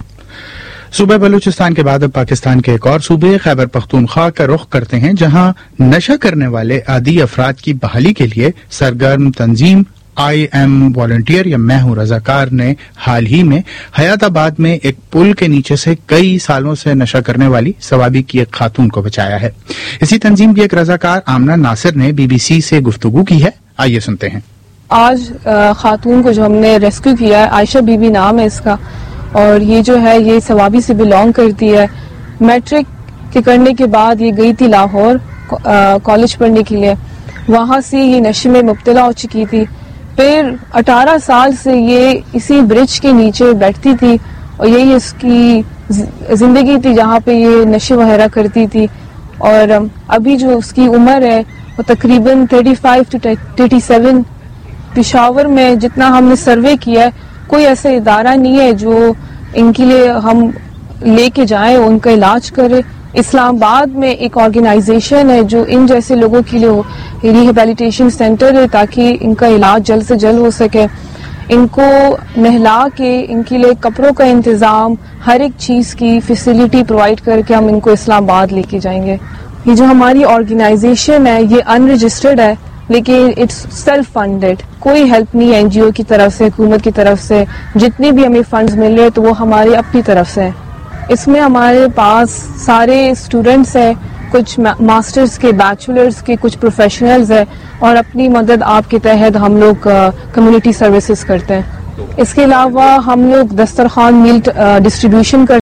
सूबे बलूचिस्तान के बाद अब पाकिस्तान के एक और सूबे खैबर पख्तूनख्वा का रुख करते हैं, जहां नशा करने वाले आदी अफराद की बहाली के लिए सरगर्म तंजीम आई एम वॉलंटियर या मैं हूं रजाकार ने हाल ही में हयाताबाद में एक पुल के नीचे से कई सालों से नशा करने वाली सवाबी की एक खातून को बचाया है। इसी तंजीम की एक रजाकार आमना नासिर ने बीबीसी से गुफ्तगू की है, आइए सुनते हैं। आज खातून को जो हमने रेस्क्यू किया है, आयशा बीबी नाम है इसका, और ये जो है ये सवाबी से बिलोंग करती है। मैट्रिक के करने के बाद ये गई थी लाहौर कॉलेज पढ़ने के लिए, वहाँ से ये नशे में मुब्तला हो चुकी थी। फिर 18 साल से ये इसी ब्रिज के नीचे बैठती थी اور یہی اس کی زندگی تھی جہاں پہ یہ نشے وغیرہ کرتی تھی. اور ابھی جو اس کی عمر ہے وہ تقریباً 35 to 37. پشاور میں جتنا ہم نے سروے کیا ہے کوئی ایسا ادارہ نہیں ہے جو ان کے لیے ہم لے کے جائیں ان کا علاج کرے. اسلام آباد میں ایک آرگنائزیشن ہے جو ان جیسے لوگوں کے لیے ریہیبلیٹیشن سینٹر ہے تاکہ ان کا علاج جلد سے جلد ہو سکے. ان کو نہلا کے ان کے لیے کپڑوں کا انتظام ہر ایک چیز کی فیسلٹی پرووائڈ کر کے ہم ان کو اسلام آباد لے کے جائیں گے. یہ جو ہماری آرگنائزیشن ہے یہ ان رجسٹرڈ ہے لیکن اٹس سیلف فنڈیڈ. کوئی ہیلپ نہیں ہے NGO کی طرف سے, حکومت کی طرف سے. جتنے بھی ہمیں فنڈز مل رہے تو وہ ہماری اپنی طرف سے. اس میں ہمارے پاس سارے اسٹوڈنٹس ہیں, کچھ ماسٹرز کے, بیچلرز کے, کچھ پروفیشنلز ہیں اور اپنی مدد آپ کے تحت ہم لوگ کمیونٹی سروسز کرتے ہیں. اس کے علاوہ ہم لوگ دسترخوان میل ڈسٹریبیوشن